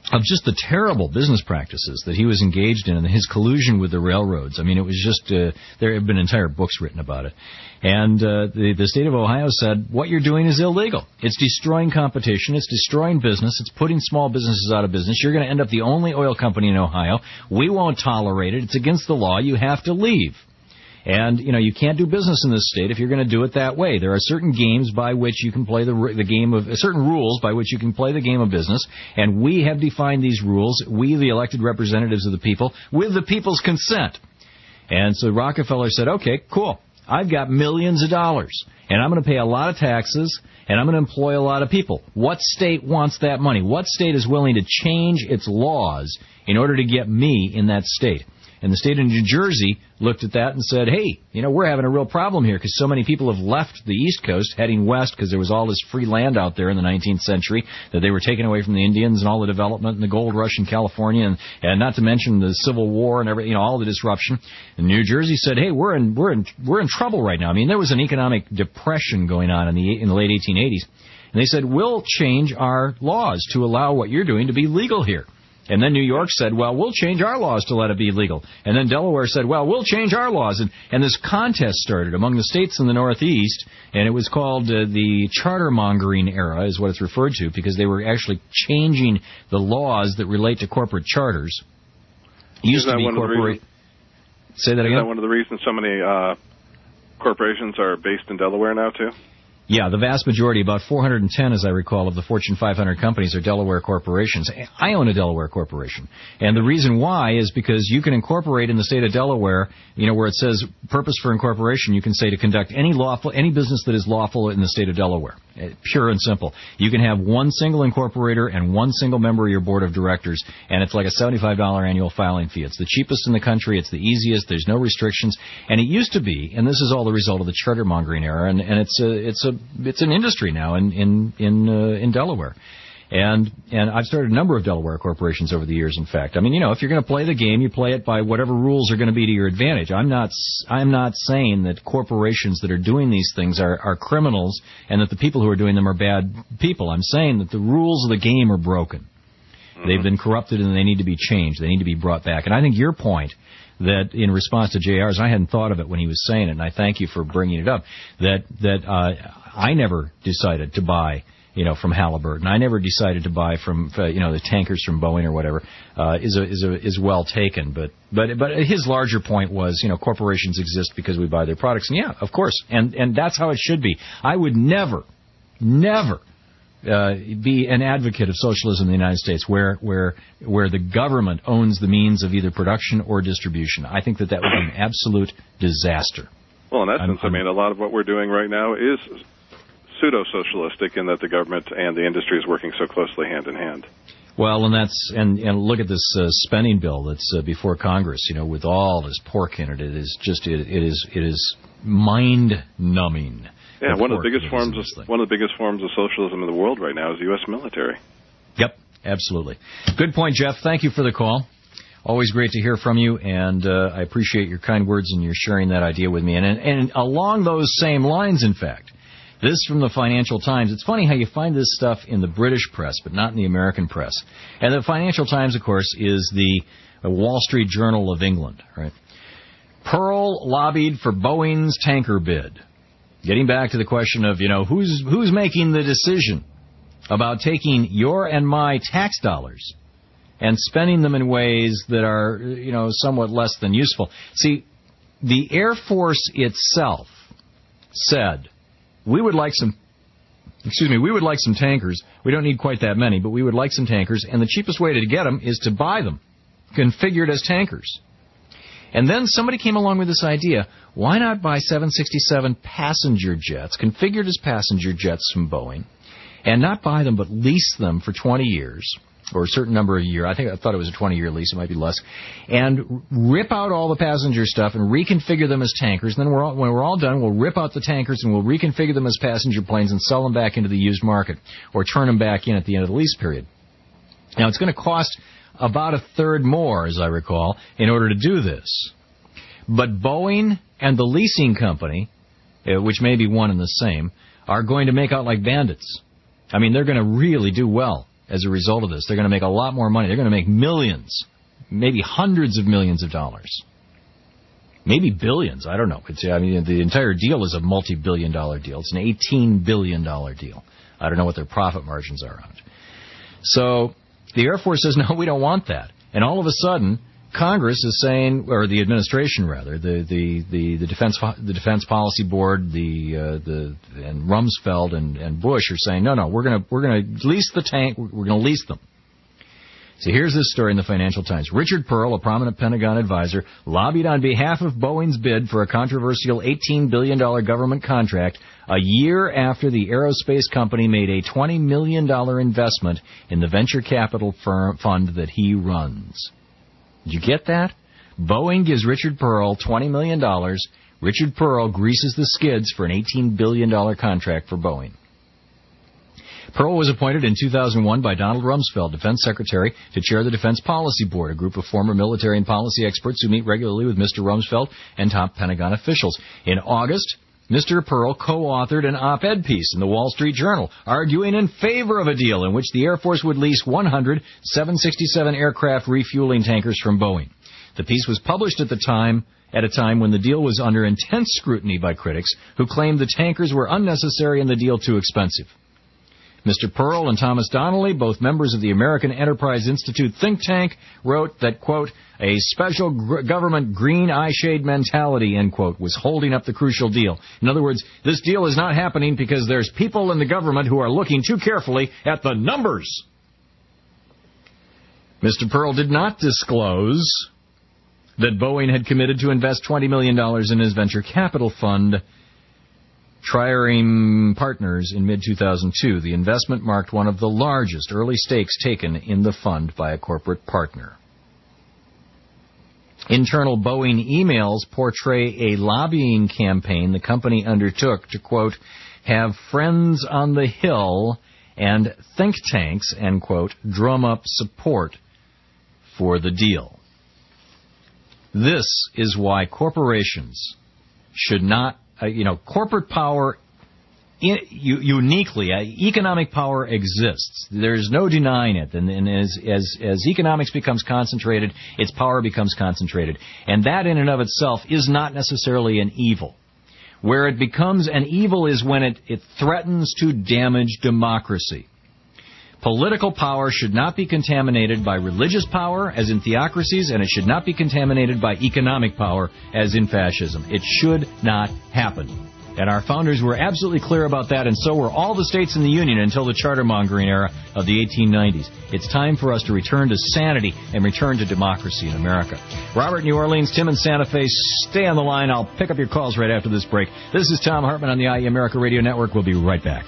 of just the terrible business practices that he was engaged in and his collusion with the railroads. I mean, it was just, uh, there have been entire books written about it. And uh, the, the state of Ohio said, what you're doing is illegal. It's destroying competition. It's destroying business. It's putting small businesses out of business. You're going to end up the only oil company in Ohio. We won't tolerate it. It's against the law. You have to leave. And, you know, you can't do business in this state if you're going to do it that way. There are certain games by which you can play the the game of, certain rules by which you can play the game of business, and we have defined these rules, we, the elected representatives of the people, with the people's consent. And so Rockefeller said, okay, cool, I've got millions of dollars, and I'm going to pay a lot of taxes, and I'm going to employ a lot of people. What state wants that money? What state is willing to change its laws in order to get me in that state? And the state of New Jersey looked at that and said, hey, you know, we're having a real problem here because so many people have left the East Coast heading west because there was all this free land out there in the nineteenth century that they were taking away from the Indians and all the development and the gold rush in California and, and not to mention the Civil War and every, you know, all the disruption. And New Jersey said, hey, we're in we're in we're in trouble right now. I mean, there was an economic depression going on in the in the late eighteen eighties. And they said, we'll change our laws to allow what you're doing to be legal here. And then New York said, well, we'll change our laws to let it be legal. And then Delaware said, well, we'll change our laws. And, and this contest started among the states in the Northeast, and it was called uh, the chartermongering era is what it's referred to, because they were actually changing the laws that relate to corporate charters. It used to be corporate. Say that again? Is that one of the reasons so many uh, corporations are based in Delaware now, too? Yeah, the vast majority, about four hundred ten, as I recall, of the Fortune five hundred companies are Delaware corporations. I own a Delaware corporation. And the reason why is because you can incorporate in the state of Delaware, you know, where it says purpose for incorporation, you can say to conduct any lawful, any business that is lawful in the state of Delaware. Pure and simple. You can have one single incorporator and one single member of your board of directors, and it's like a seventy-five dollars annual filing fee. It's the cheapest in the country. It's the easiest. There's no restrictions. And it used to be, and this is all the result of the chartermongering era, and, and it's a, it's a, it's an industry now in, in, in, uh, in Delaware. And and I've started a number of Delaware corporations over the years, in fact. I mean, you know, if you're going to play the game, you play it by whatever rules are going to be to your advantage. I'm not I'm not saying that corporations that are doing these things are, are criminals and that the people who are doing them are bad people. I'm saying that the rules of the game are broken. Mm-hmm. They've been corrupted and they need to be changed. They need to be brought back. And I think your point that in response to J R's, I hadn't thought of it when he was saying it, and I thank you for bringing it up, that, that uh, I never decided to buy you know, from Halliburton. I never decided to buy from, uh, you know, the tankers from Boeing or whatever. Uh, is a, is a, is well taken. But but but his larger point was, you know, corporations exist because we buy their products. And yeah, of course, and and that's how it should be. I would never, never uh, be an advocate of socialism in the United States, where where where the government owns the means of either production or distribution. I think that that would be an absolute disaster. Well, in essence, I'm, I'm, I mean, a lot of what we're doing right now is pseudo-socialistic in that the government and the industry is working so closely hand in hand. Well, and that's and, and look at this uh, spending bill that's uh, before Congress. You know, with all this pork in it, it is just it, it is it is mind-numbing. Yeah, one of the biggest forms of one of the biggest forms of socialism in the world right now is the U S military. Yep, absolutely. Good point, Jeff. Thank you for the call. Always great to hear from you, and uh, I appreciate your kind words and your sharing that idea with me. And, and and along those same lines, in fact. This from the Financial Times. It's funny how you find this stuff in the British press, but not in the American press. And the Financial Times, of course, is the Wall Street Journal of England, right? Pearl lobbied for Boeing's tanker bid. Getting back to the question of, you know, who's who's making the decision about taking your and my tax dollars and spending them in ways that are, you know, somewhat less than useful. See, the Air Force itself said, we would like some, excuse me, we would like some tankers. We don't need quite that many, but we would like some tankers, and the cheapest way to get them is to buy them, configured as tankers. And then somebody came along with this idea, why not buy seven sixty-seven passenger jets, configured as passenger jets from Boeing, and not buy them but lease them for twenty years, or a certain number of years. I think I thought it was a twenty-year lease. It might be less. And rip out all the passenger stuff and reconfigure them as tankers. And then we're all, when we're all done, we'll rip out the tankers and we'll reconfigure them as passenger planes and sell them back into the used market or turn them back in at the end of the lease period. Now, it's going to cost about a third more, as I recall, in order to do this. But Boeing and the leasing company, which may be one and the same, are going to make out like bandits. I mean, they're going to really do well as a result of this. They're going to make a lot more money. They're going to make millions, maybe hundreds of millions of dollars. Maybe billions. I don't know. It's, I mean, the entire deal is a multi-billion dollar deal. It's an eighteen billion dollars deal. I don't know what their profit margins are on it. So the Air Force says, no, we don't want that. And all of a sudden, Congress is saying, or the administration rather, the the the, the defense the Defense Policy Board, the uh, the and Rumsfeld and, and Bush are saying, no, no, we're gonna we're gonna lease the tank. We're gonna lease them. So here's this story in the Financial Times. Richard Pearl, a prominent Pentagon advisor, lobbied on behalf of Boeing's bid for a controversial eighteen billion dollars government contract a year after the aerospace company made a twenty million dollars investment in the venture capital firm fund that he runs. Did you get that? Boeing gives Richard Pearl twenty million dollars. Richard Pearl greases the skids for an eighteen billion dollars contract for Boeing. Pearl was appointed in two thousand one by Donald Rumsfeld, Defense Secretary, to chair the Defense Policy Board, a group of former military and policy experts who meet regularly with Mister Rumsfeld and top Pentagon officials. In August, Mister Pearl co-authored an op-ed piece in the Wall Street Journal arguing in favor of a deal in which the Air Force would lease one hundred seven sixty-seven aircraft refueling tankers from Boeing. The piece was published at the time at a time when the deal was under intense scrutiny by critics who claimed the tankers were unnecessary and the deal too expensive. Mister Pearl and Thomas Donnelly, both members of the American Enterprise Institute think tank, wrote that, quote, a special gr- government green eye-shade mentality, end quote, was holding up the crucial deal. In other words, this deal is not happening because there's people in the government who are looking too carefully at the numbers. Mister Pearl did not disclose that Boeing had committed to invest twenty million dollars in his venture capital fund, Trireme Partners, in mid two thousand two. The investment marked one of the largest early stakes taken in the fund by a corporate partner. Internal Boeing emails portray a lobbying campaign the company undertook to, quote, have friends on the Hill and think tanks, end quote, drum up support for the deal. This is why corporations should not Uh, you know, corporate power, in, u- uniquely, uh, economic power exists. There's no denying it. And, and as, as, as economics becomes concentrated, its power becomes concentrated. And that in and of itself is not necessarily an evil. Where it becomes an evil is when it, it threatens to damage democracy. Political power should not be contaminated by religious power, as in theocracies, and it should not be contaminated by economic power, as in fascism. It should not happen. And our founders were absolutely clear about that, and so were all the states in the Union until the charter-mongering era of the eighteen nineties. It's time for us to return to sanity and return to democracy in America. Robert in New Orleans, Tim in Santa Fe, stay on the line. I'll pick up your calls right after this break. This is Tom Hartman on the I E America Radio Network. We'll be right back.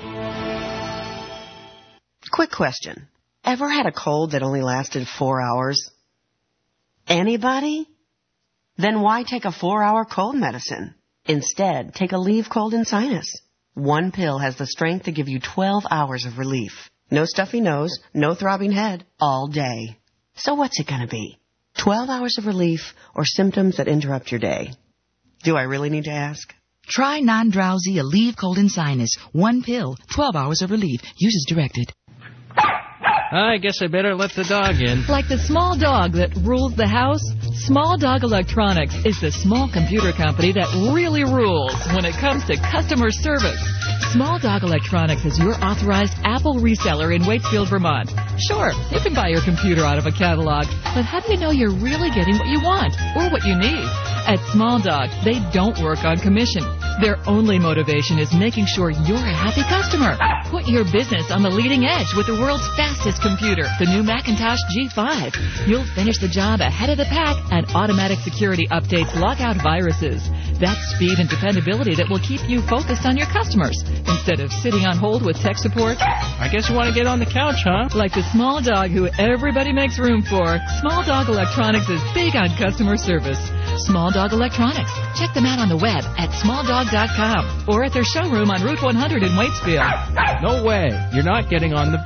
Quick question. Ever had a cold that only lasted four hours? Anybody? Then why take a four-hour cold medicine? Instead, take a Leave Cold and Sinus. One pill has the strength to give you twelve hours of relief. No stuffy nose, no throbbing head, all day. So what's it going to be? twelve hours of relief or symptoms that interrupt your day? Do I really need to ask? Try non-drowsy Aleve Cold and Sinus. One pill, twelve hours of relief. Use as directed. I guess I better let the dog in. Like the small dog that rules the house, Small Dog Electronics is the small computer company that really rules when it comes to customer service. Small Dog Electronics is your authorized Apple reseller in Waitsfield, Vermont. Sure, you can buy your computer out of a catalog, but how do you know you're really getting what you want or what you need? At Small Dog, they don't work on commission. Their only motivation is making sure you're a happy customer. Put your business on the leading edge with the world's fastest computer, the new Macintosh G five. You'll finish the job ahead of the pack, and automatic security updates lock out viruses. That's speed and dependability that will keep you focused on your customers instead of sitting on hold with tech support. I guess you want to get on the couch, huh? Like the small dog who everybody makes room for, Small Dog Electronics is big on customer service. Small Dog Electronics. Check them out on the web at small dog dot com or at their showroom on Route one hundred in Waitsfield. No way. You're not getting on the bed.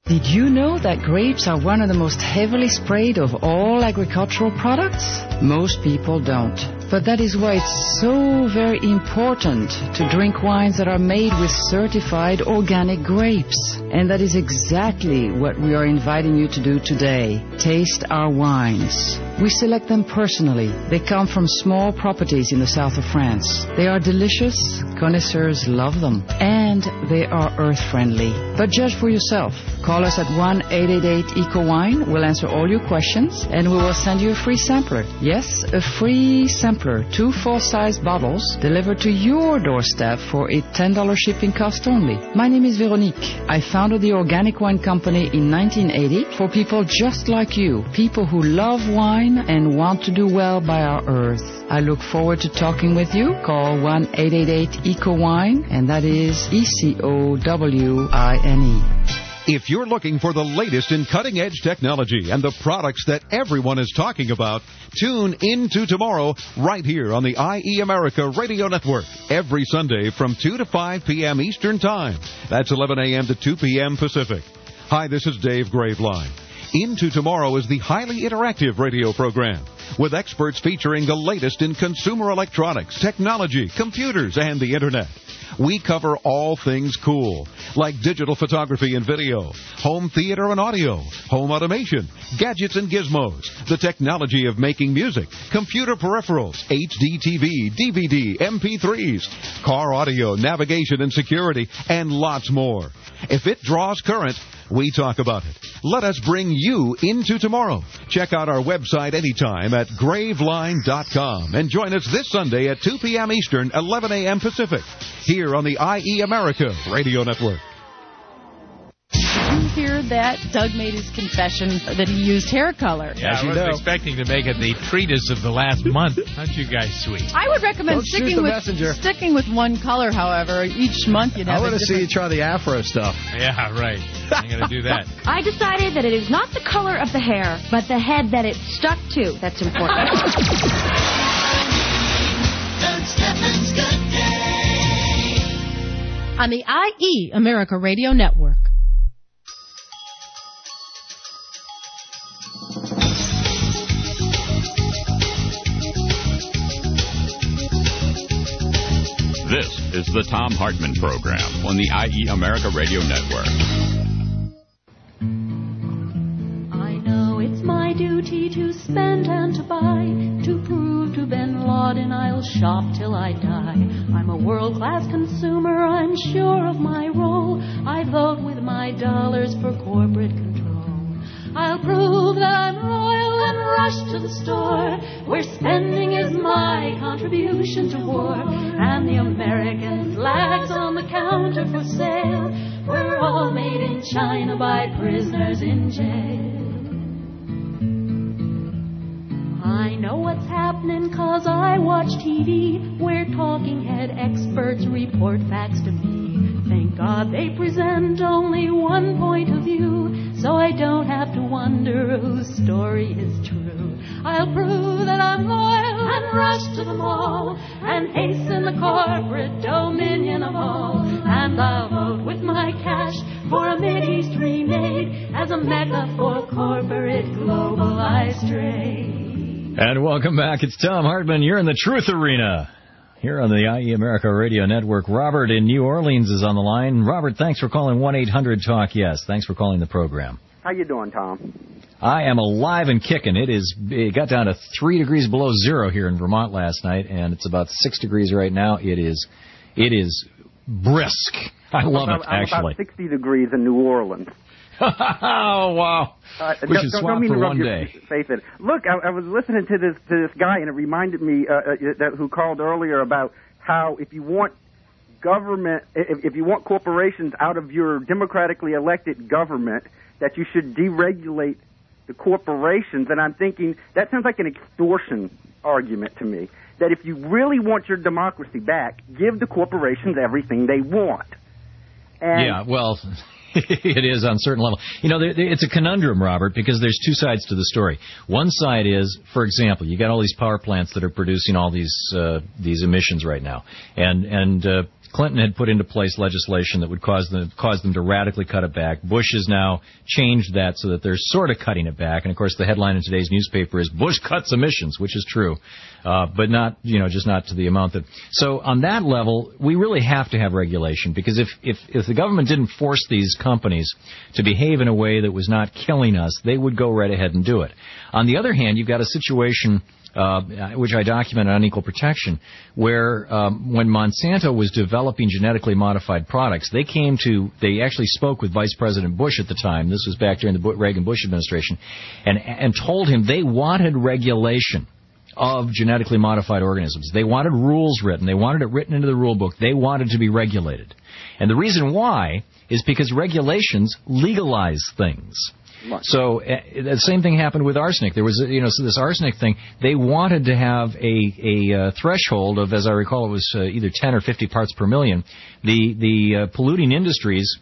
Did you know that grapes are one of the most heavily sprayed of all agricultural products? Most people don't. But that is why it's so very important to drink wines that are made with certified organic grapes. And that is exactly what we are inviting you to do today. Taste our wines. We select them personally. They come from small properties in the south of France. They are delicious. Connoisseurs love them. And they are earth-friendly. But judge for yourself. Call us at one eight eight eight eco wine. We'll answer all your questions, and we will send you a free sampler. Yes, a free sampler. Two full-size bottles delivered to your doorstep for a ten dollars shipping cost only. My name is Veronique. I founded the Organic Wine Company in nineteen eighty for people just like you, people who love wine and want to do well by our earth. I look forward to talking with you. Call one eight eight eight eco wine, and that is E C O W I N E. If you're looking for the latest in cutting-edge technology and the products that everyone is talking about, tune into tomorrow right here on the I E America Radio Network every Sunday from two to five p.m. Eastern Time. That's eleven a.m. to two p.m. Pacific. Hi, this is Dave Graveline. Into Tomorrow is the highly interactive radio program with experts featuring the latest in consumer electronics, technology, computers, and the Internet. We cover all things cool, like digital photography and video, home theater and audio, home automation, gadgets and gizmos, the technology of making music, computer peripherals, H D T V, D V D, M P threes, car audio, navigation and security, and lots more. If it draws current, we talk about it. Let us bring you into tomorrow. Check out our website anytime at graveline dot com and join us this Sunday at two p.m. Eastern, eleven a.m. Pacific, here on the I E America Radio Network. Did you hear that? Doug made his confession that he used hair color. Yeah, I wasn't expecting to make it the treatise of the last month. Aren't you guys sweet? I would recommend Don't shoot sticking the with messenger. sticking with one color, however. Each month you'd have I want a to see you different... try the afro stuff. Yeah, right. I'm going to do that. I decided that it is not the color of the hair, but the head that it's stuck to that's important. Doug Steffens' Good Day. On the I E America Radio Network. This is the Tom Hartman Program on the I E America Radio Network. I know it's my duty to spend and to buy, to prove to Ben Laden I'll shop till I die. I'm a world-class consumer, I'm sure of my role. I vote with my dollars for corporate control. I'll prove that I'm royal and rush to the store, where spending is my contribution to war. And the American flag's on the counter for sale. We're all made in China by prisoners in jail. I know what's happening 'cause I watch T V, where talking head experts report facts to me. Thank God they present only one point of view, so I don't have to wonder whose story is true. I'll prove that I'm loyal and rush to the mall and hasten the corporate dominion of all. And I'll vote with my cash for a Mideast remade as a mecca for corporate globalized trade. And welcome back. It's Tom Hartman. You're in the Truth Arena here on the I E America Radio Network. Robert in New Orleans is on the line. Robert, thanks for calling one eight hundred talk yes. Thanks for calling the program. How you doing, Tom? I am alive and kicking. It is. It got down to three degrees below zero here in Vermont last night, and it's about six degrees right now. It is, it is brisk. I love I'm it, I'm actually. about sixty degrees in New Orleans. Oh, wow. Uh, we should don't, swap don't mean for to rub one your day. faith in. Look, I, I was listening to this to this guy, and it reminded me uh, uh, that who called earlier about how if you want government, if, if you want corporations out of your democratically elected government, that you should deregulate the corporations. And I'm thinking that sounds like an extortion argument to me. That if you really want your democracy back, give the corporations everything they want. And yeah, well, it is on a certain level. You know, there, there, it's a conundrum, Robert, because there's two sides to the story. One side is, for example, you got all these power plants that are producing all these uh, these emissions right now, and and uh, Clinton had put into place legislation that would cause them, cause them to radically cut it back. Bush has now changed that so that they're sort of cutting it back. And, of course, the headline in today's newspaper is Bush cuts emissions, which is true, uh, but not, you know, just not to the amount that... So on that level, we really have to have regulation, because if, if, if the government didn't force these companies to behave in a way that was not killing us, they would go right ahead and do it. On the other hand, you've got a situation... Uh, which I document on Equal Protection, where um, when Monsanto was developing genetically modified products, they came to, they actually spoke with Vice President Bush at the time, this was back during the Reagan-Bush administration, and, and told him they wanted regulation of genetically modified organisms. They wanted rules written. They wanted it written into the rule book. They wanted to be regulated. And the reason why is because regulations legalize things. So uh, the same thing happened with arsenic. There was, you know, so this arsenic thing. They wanted to have a a uh, threshold of, as I recall, it was uh, either ten or fifty parts per million. The the uh, polluting industries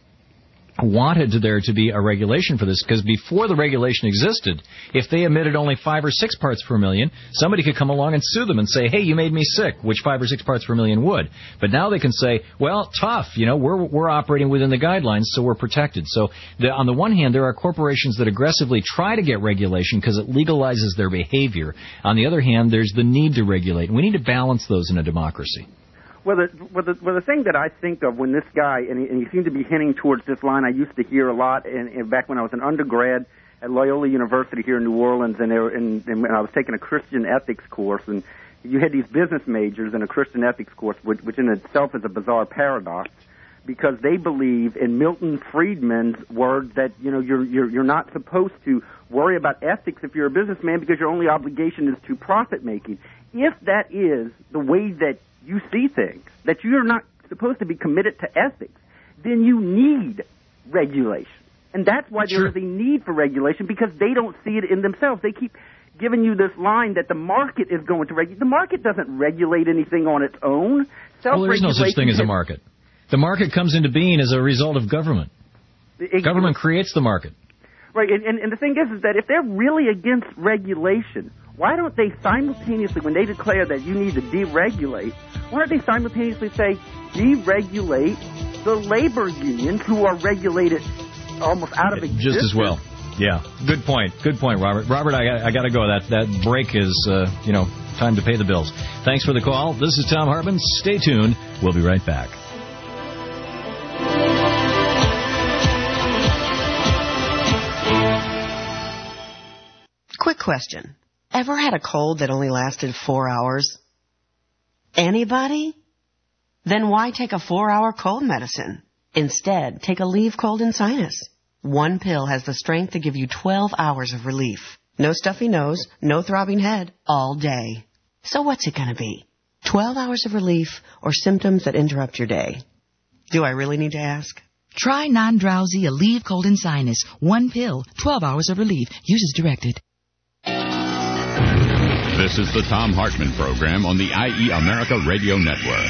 wanted there to be a regulation for this, because before the regulation existed, if they emitted only five or six parts per million, somebody could come along and sue them and say, hey, you made me sick, which five or six parts per million would. But now they can say, well, tough, you know, we're we're operating within the guidelines, so we're protected. So the, on the one hand, there are corporations that aggressively try to get regulation because it legalizes their behavior. On the other hand, there's the need to regulate. And we need to balance those in a democracy. Well, the, well, the, well, the thing that I think of when this guy, and he, and he seemed to be hinting towards this line I used to hear a lot in, in, back when I was an undergrad at Loyola University here in New Orleans, and, they were, and, and I was taking a Christian ethics course, and you had these business majors in a Christian ethics course, which, which in itself is a bizarre paradox, because they believe in Milton Friedman's words that, you know, you're, you're, you're not supposed to worry about ethics if you're a businessman because your only obligation is to profit making. If that is the way that you see things, that you're not supposed to be committed to ethics, then you need regulation. And that's why there is a need for regulation, because they don't see it in themselves. They keep giving you this line that the market is going to regulate. The market doesn't regulate anything on its own. Well, there is no such thing as a market. The market comes into being as a result of government. It, government creates the market. Right, and, and, and the thing is, is that if they're really against regulation, why don't they simultaneously, when they declare that you need to deregulate, why don't they simultaneously say, deregulate the labor unions who are regulated almost out of existence? Just as well. Yeah, good point. Good point, Robert. Robert, I got, I got to go. That that break is, uh, you know, time to pay the bills. Thanks for the call. This is Thom Hartmann. Stay tuned. We'll be right back. Quick question. Ever had a cold that only lasted four hours? Anybody? Then why take a four-hour cold medicine? Instead, take a Aleve Cold and Sinus. One pill has the strength to give you twelve hours of relief. No stuffy nose, no throbbing head, all day. So what's it going to be? twelve hours of relief or symptoms that interrupt your day? Do I really need to ask? Try non-drowsy Aleve Cold and Sinus. One pill, twelve hours of relief. Use as directed. This is the Thom Hartmann Program on the I E America Radio Network.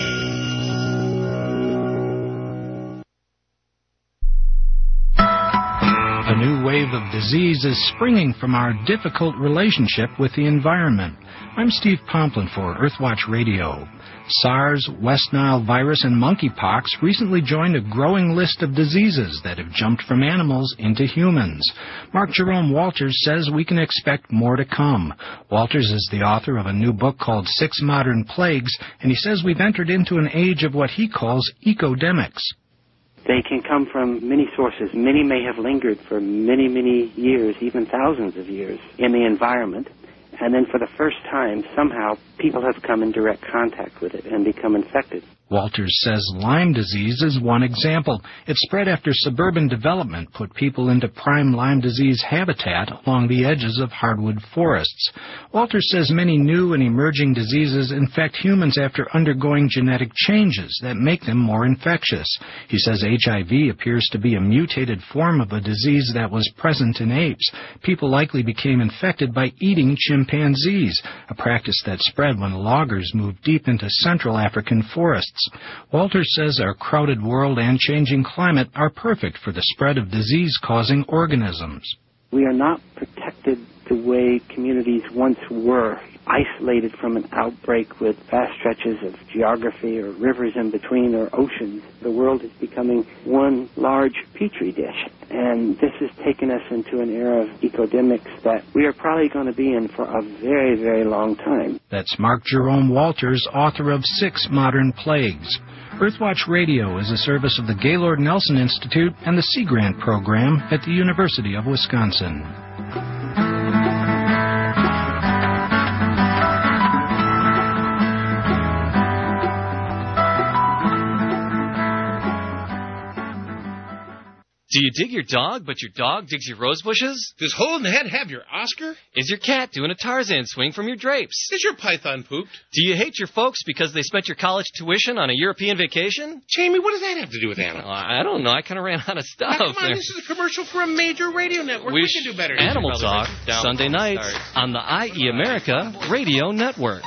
A new wave of disease is springing from our difficult relationship with the environment. I'm Steve Pomplin for Earthwatch Radio. SARS, West Nile virus, and monkeypox recently joined a growing list of diseases that have jumped from animals into humans. Mark Jerome Walters says we can expect more to come. Walters is the author of a new book called Six Modern Plagues, and he says we've entered into an age of what he calls ecodemics. They can come from many sources. Many may have lingered for many, many years, even thousands of years, in the environment. And then for the first time, somehow, people have come in direct contact with it and become infected. Walters says Lyme disease is one example. It spread after suburban development put people into prime Lyme disease habitat along the edges of hardwood forests. Walters says many new and emerging diseases infect humans after undergoing genetic changes that make them more infectious. He says H I V appears to be a mutated form of a disease that was present in apes. People likely became infected by eating chimpanzees, a practice that spread when loggers moved deep into Central African forests. Walters says our crowded world and changing climate are perfect for the spread of disease-causing organisms. We are not protected the way communities once were, isolated from an outbreak with vast stretches of geography or rivers in between or oceans. The world is becoming one large petri dish, and this has taken us into an era of epidemics that we are probably going to be in for a very, very long time. That's Mark Jerome Walters, author of Six Modern Plagues. Earthwatch Radio is a service of the Gaylord Nelson Institute and the Sea Grant Program at the University of Wisconsin. Do you dig your dog, but your dog digs your rose bushes? Does Hole in the Head have your Oscar? Is your cat doing a Tarzan swing from your drapes? Is your python pooped? Do you hate your folks because they spent your college tuition on a European vacation? Jamie, what does that have to do with animals? Oh, I don't know. I kind of ran out of stuff. Now, come on, there. this is a commercial for a major radio network. We, we can do better. Animal Talk, Sunday nights on the I E America Radio Network.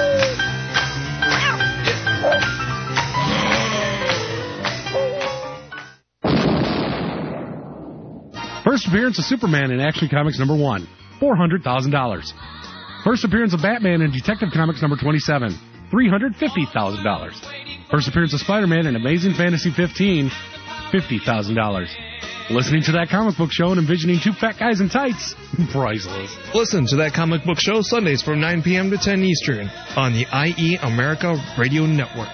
First appearance of Superman in Action Comics number one, four hundred thousand dollars. First appearance of Batman in Detective Comics number twenty-seven, three hundred fifty thousand dollars. First appearance of Spider-Man in Amazing Fantasy fifteen, fifty thousand dollars. Listening to That Comic Book Show and envisioning two fat guys in tights, priceless. Listen to That Comic Book Show Sundays from nine p.m. to ten Eastern on the I E America Radio Network.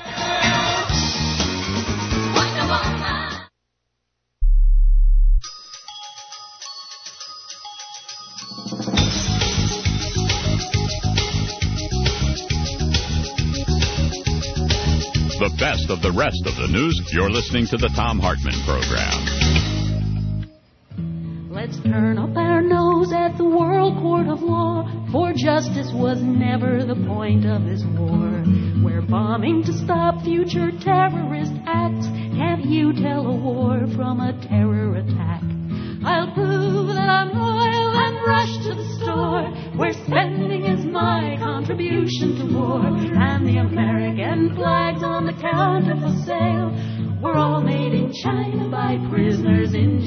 The best of the rest of the news. You're listening to the Thom Hartmann Program. Let's turn up our nose at the World Court of Law, for justice was never the point of this war. We're bombing to stop future terrorist acts. Can't you tell a war from a terror attack? I'll prove that I'm loyal and rush to the store, where spending is my contribution to war, and the American flag's on the counter for sale. We're all made in China by prisoners in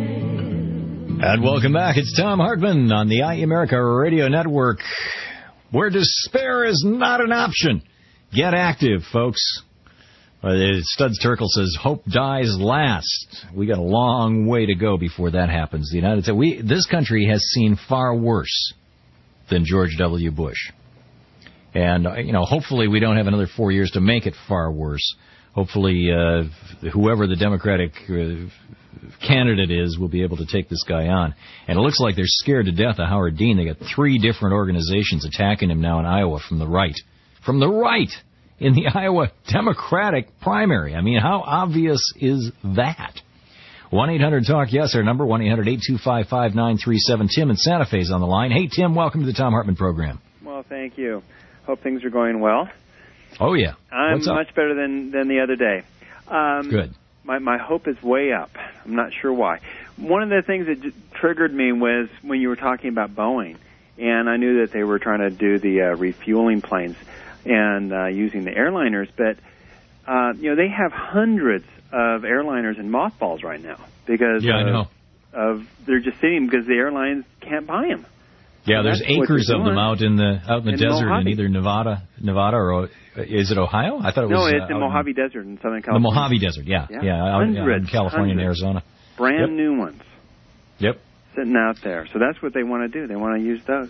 jail. And welcome back. It's Thom Hartmann on the I E America Radio Network, where despair is not an option. Get active, folks. Uh, Studs Terkel says, hope dies last. We got a long way to go before that happens. The United States, we, this country has seen far worse than George W. Bush. And, uh, you know, hopefully we don't have another four years to make it far worse. Hopefully uh, whoever the Democratic uh, candidate is will be able to take this guy on. And it looks like they're scared to death of Howard Dean. They got three different organizations attacking him now in Iowa from the right. From the right! In the Iowa Democratic primary. I mean, how obvious is that? one eight hundred talk yes, our number, one eight hundred eight two five five nine three seven. Tim in Santa Fe's on the line. Hey, Tim, welcome to the Thom Hartmann Program. Well, thank you. Hope things are going well. Oh, yeah. I'm What's up? much better than, than the other day. Um, Good. My, my hope is way up. I'm not sure why. One of the things that j- triggered me was when you were talking about Boeing, and I knew that they were trying to do the uh, refueling planes and uh, using the airliners, but uh, you know, they have hundreds of airliners in mothballs right now because yeah, of, I know. of they're just sitting because the airlines can't buy them. Yeah, and there's acres of them out in the out in the in desert Mojave. in either Nevada, Nevada or is it Ohio? I thought it was no, it's uh, the Mojave in, Desert in Southern California. The Mojave Desert, yeah, yeah, yeah, out, hundreds, out in California hundreds. and Arizona. Brand yep. new ones. Yep. Sitting out there, so that's what they want to do. They want to use those.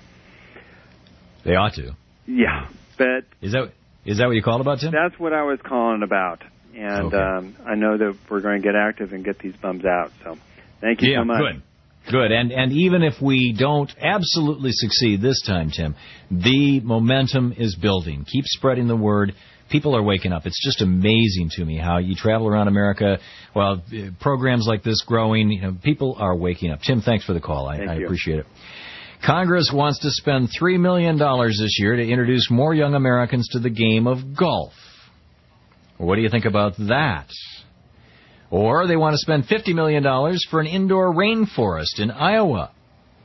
They ought to. Yeah, but is that is that what you called about, Tim? That's what I was calling about, and okay. um, I know that we're going to get active and get these bums out. So, thank you yeah, so much. Good. Good. And and even if we don't absolutely succeed this time, Tim, the momentum is building. Keep spreading the word. People are waking up. It's just amazing to me how you travel around America. Well, programs like this growing, you know, people are waking up. Tim, thanks for the call. I, I appreciate it. Congress wants to spend three million dollars this year to introduce more young Americans to the game of golf. What do you think about that? Or they want to spend fifty million dollars for an indoor rainforest in Iowa.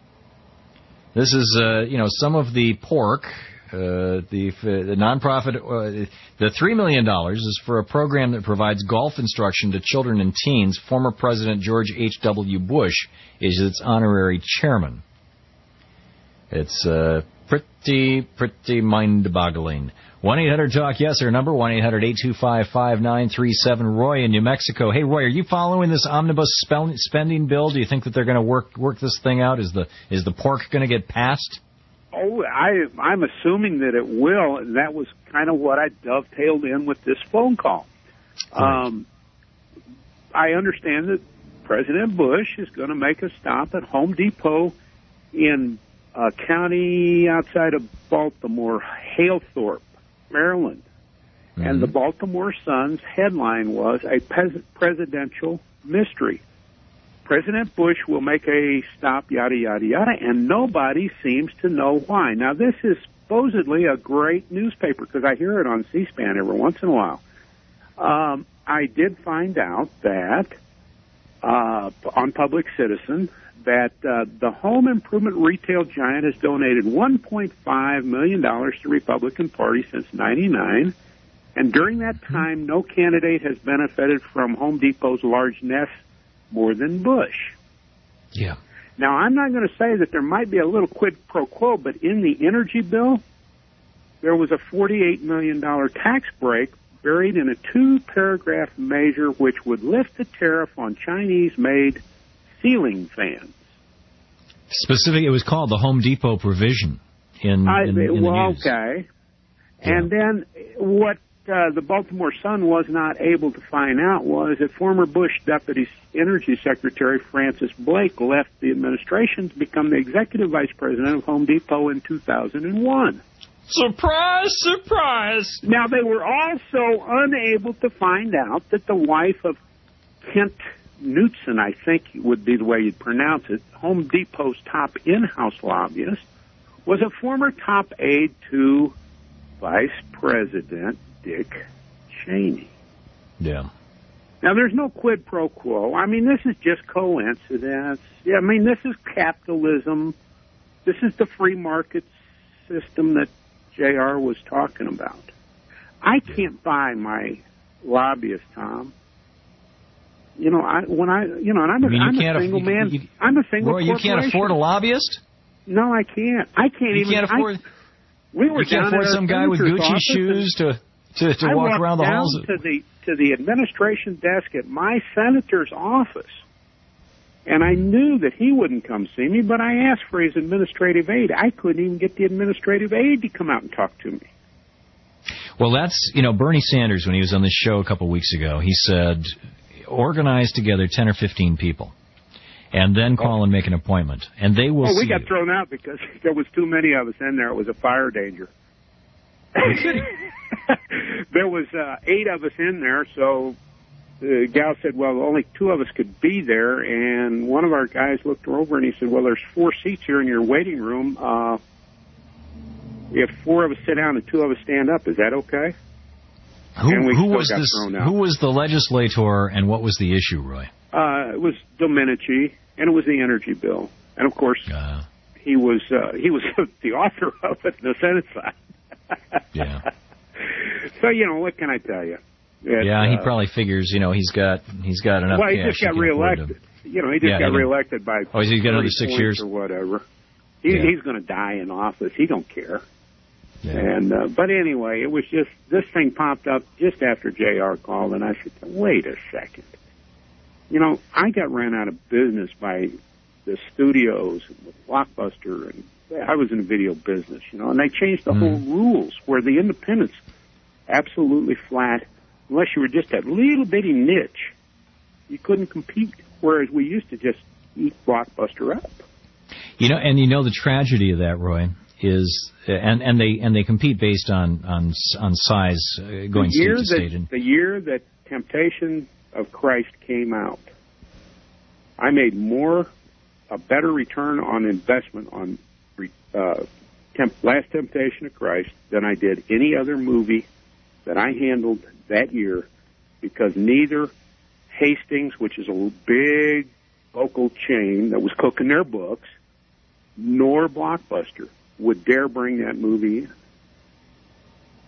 This is, uh, you know, some of the pork, uh, the, the nonprofit, uh, the three million dollars is for a program that provides golf instruction to children and teens. Former President George H W. Bush is its honorary chairman. It's uh, pretty, pretty mind-boggling. one eight hundred talk yes or number one eight hundred eight two five five nine three seven. Roy in New Mexico. Hey, Roy, are you following this omnibus spell- spending bill? Do you think that they're going to work work this thing out? Is the is the pork going to get passed? Oh, I, I'm assuming that it will, and that was kind of what I dovetailed in with this phone call. Um, I understand that President Bush is going to make a stop at Home Depot in a county outside of Baltimore, Halethorpe, Maryland. Mm-hmm. And the Baltimore Sun's headline was, a pes- presidential mystery. President Bush will make a stop, yada, yada, yada, and nobody seems to know why. Now, this is supposedly a great newspaper because I hear it on C-SPAN every once in a while. Um, I did find out that uh, on Public Citizen that uh, the home improvement retail giant has donated one point five million dollars to the Republican Party since ninety-nine, and during that time, no candidate has benefited from Home Depot's large nest more than Bush. Yeah. Now, I'm not going to say that there might be a little quid pro quo, but in the energy bill, there was a forty-eight million dollars tax break buried in a two-paragraph measure which would lift the tariff on Chinese-made ceiling fans. Specifically, it was called the Home Depot provision in, I, in, in well, the news. okay. Yeah. And then what uh, the Baltimore Sun was not able to find out was that former Bush Deputy Energy Secretary Francis Blake left the administration to become the Executive Vice President of Home Depot in two thousand one. Surprise, surprise! Now, they were also unable to find out that the wife of Kent Knutson, I think would be the way you'd pronounce it, Home Depot's top in-house lobbyist, was a former top aide to Vice President Dick Cheney. Yeah. Now, there's no quid pro quo. I mean, this is just coincidence. Yeah, I mean, this is capitalism. This is the free market system that J R was talking about. I can't buy my lobbyist, Tom. You know, I when I you know, and I'm a, I mean, I'm a single you, man. You, I'm a single. Roy, you can't afford a lobbyist? No, I can't. I can't you even. Can't afford. I, we were you can't afford some guy with Gucci shoes to to, to walk around the halls. I walked down to the to the administration desk at my senator's office, and I knew that he wouldn't come see me, but I asked for his administrative aide. I couldn't even get the administrative aide to come out and talk to me. Well, that's, you know, Bernie Sanders, when he was on this show a couple weeks ago, he said, organize together ten or fifteen people, and then call and make an appointment, and they will oh, see we got you. thrown out because there was too many of us in there. It was a fire danger. There was uh, eight of us in there, so the gal said, well, only two of us could be there, and one of our guys looked her over and he said, well, there's four seats here in your waiting room. Uh, if four of us sit down and two of us stand up, is that okay? Who, and we who still was got this? thrown out. Who was the legislator, and what was the issue, Roy? Uh, it was Domenici, and it was the energy bill, and of course, uh, he was uh, he was the author of it in the Senate side. Yeah. So, you know, what can I tell you? It, yeah, he uh, probably figures, you know, he's got he's got enough. Well, he cash just got he can afford reelected. to- You know, he just Yeah, got he- reelected by. Oh, he's got another six points years? or whatever. He, Yeah. He's going to die in office. He don't care. Yeah. And uh, but anyway, it was just this thing popped up just after J R called, and I said, "Wait a second. You know, I got ran out of business by the studios with Blockbuster, and I was in the video business, you know, and they changed the Mm. whole rules where the independents absolutely flat, unless you were just that little bitty niche, you couldn't compete. Whereas we used to just eat Blockbuster up. You know, and you know the tragedy of that, Roy, is and and they and they compete based on on on size, uh, going the state year to that, state. And The year that Temptation of Christ came out, I made more, a better return on investment on uh, temp, Last Temptation of Christ than I did any other movie that I handled that year, because neither Hastings, which is a big local chain that was cooking their books, nor Blockbuster would dare bring that movie in.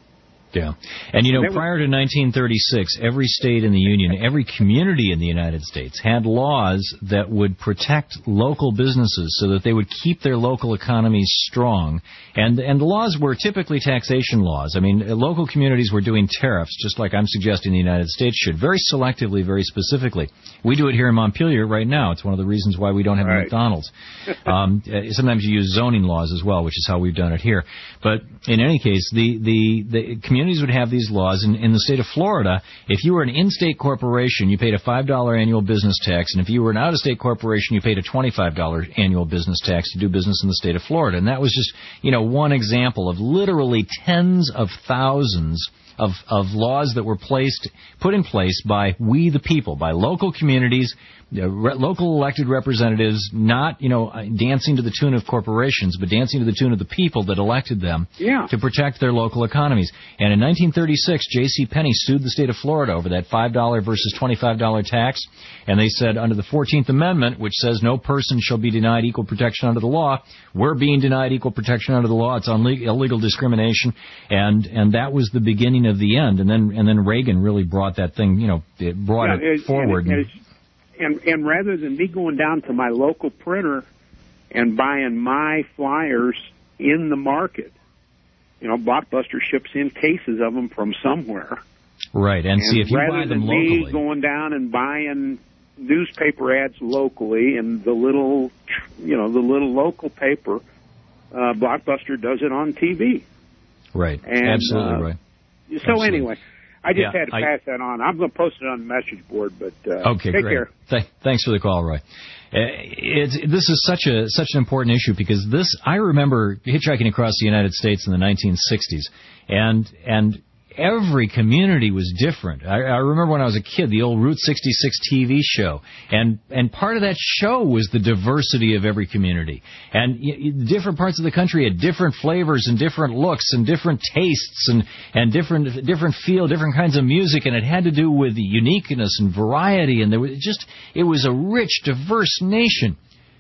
Yeah. And, you know, And prior to nineteen thirty-six, every state in the Union, every community in the United States had laws that would protect local businesses so that they would keep their local economies strong. And and the laws were typically taxation laws. I mean, local communities were doing tariffs, just like I'm suggesting the United States should, very selectively, very specifically. We do it here in Montpelier right now. It's one of the reasons why we don't have Right. a McDonald's. Um, sometimes you use zoning laws as well, which is how we've done it here. But in any case, the, the, the community Communities would have these laws. In, in the state of Florida, if you were an in-state corporation, you paid a five dollar annual business tax, and if you were an out-of-state corporation, you paid a twenty-five dollar annual business tax to do business in the state of Florida. And that was just, you know, one example of literally tens of thousands of, of laws that were placed, put in place by we the people, by local communities, uh, re- local elected representatives, not, you know, dancing to the tune of corporations, but dancing to the tune of the people that elected them Yeah. to protect their local economies. And in nineteen thirty-six, J C. Penney sued the state of Florida over that five dollar versus twenty-five dollar tax, and they said under the fourteenth Amendment, which says no person shall be denied equal protection under the law, we're being denied equal protection under the law. It's unle- illegal discrimination, and and that was the beginning of the end. And then and then Reagan really brought that thing, you know, it brought Yeah, it it- forward. and, and- and and rather than me going down to my local printer and buying my flyers in the market, you know, Blockbuster ships in cases of them from somewhere. Right, and, And see if you rather buy them than me locally. going down and buying newspaper ads locally and the little, you know, the little local paper, uh, Blockbuster does it on T V. Right, And, absolutely uh, right. So Absolutely. anyway, I just Yeah, had to I- pass that on. I'm going to post it on the message board, but uh, Okay, take great. care. Th- thanks for the call, Roy. Uh, it's, this is such a such an important issue because this I remember hitchhiking across the United States in the nineteen sixties, and and every community was different. I, I remember when I was a kid, the old Route sixty-six T V show, and and part of that show was the diversity of every community, and y- y- different parts of the country had different flavors and different looks and different tastes and and different different feel, different kinds of music, and it had to do with the uniqueness and variety, and there was just it was a rich, diverse nation.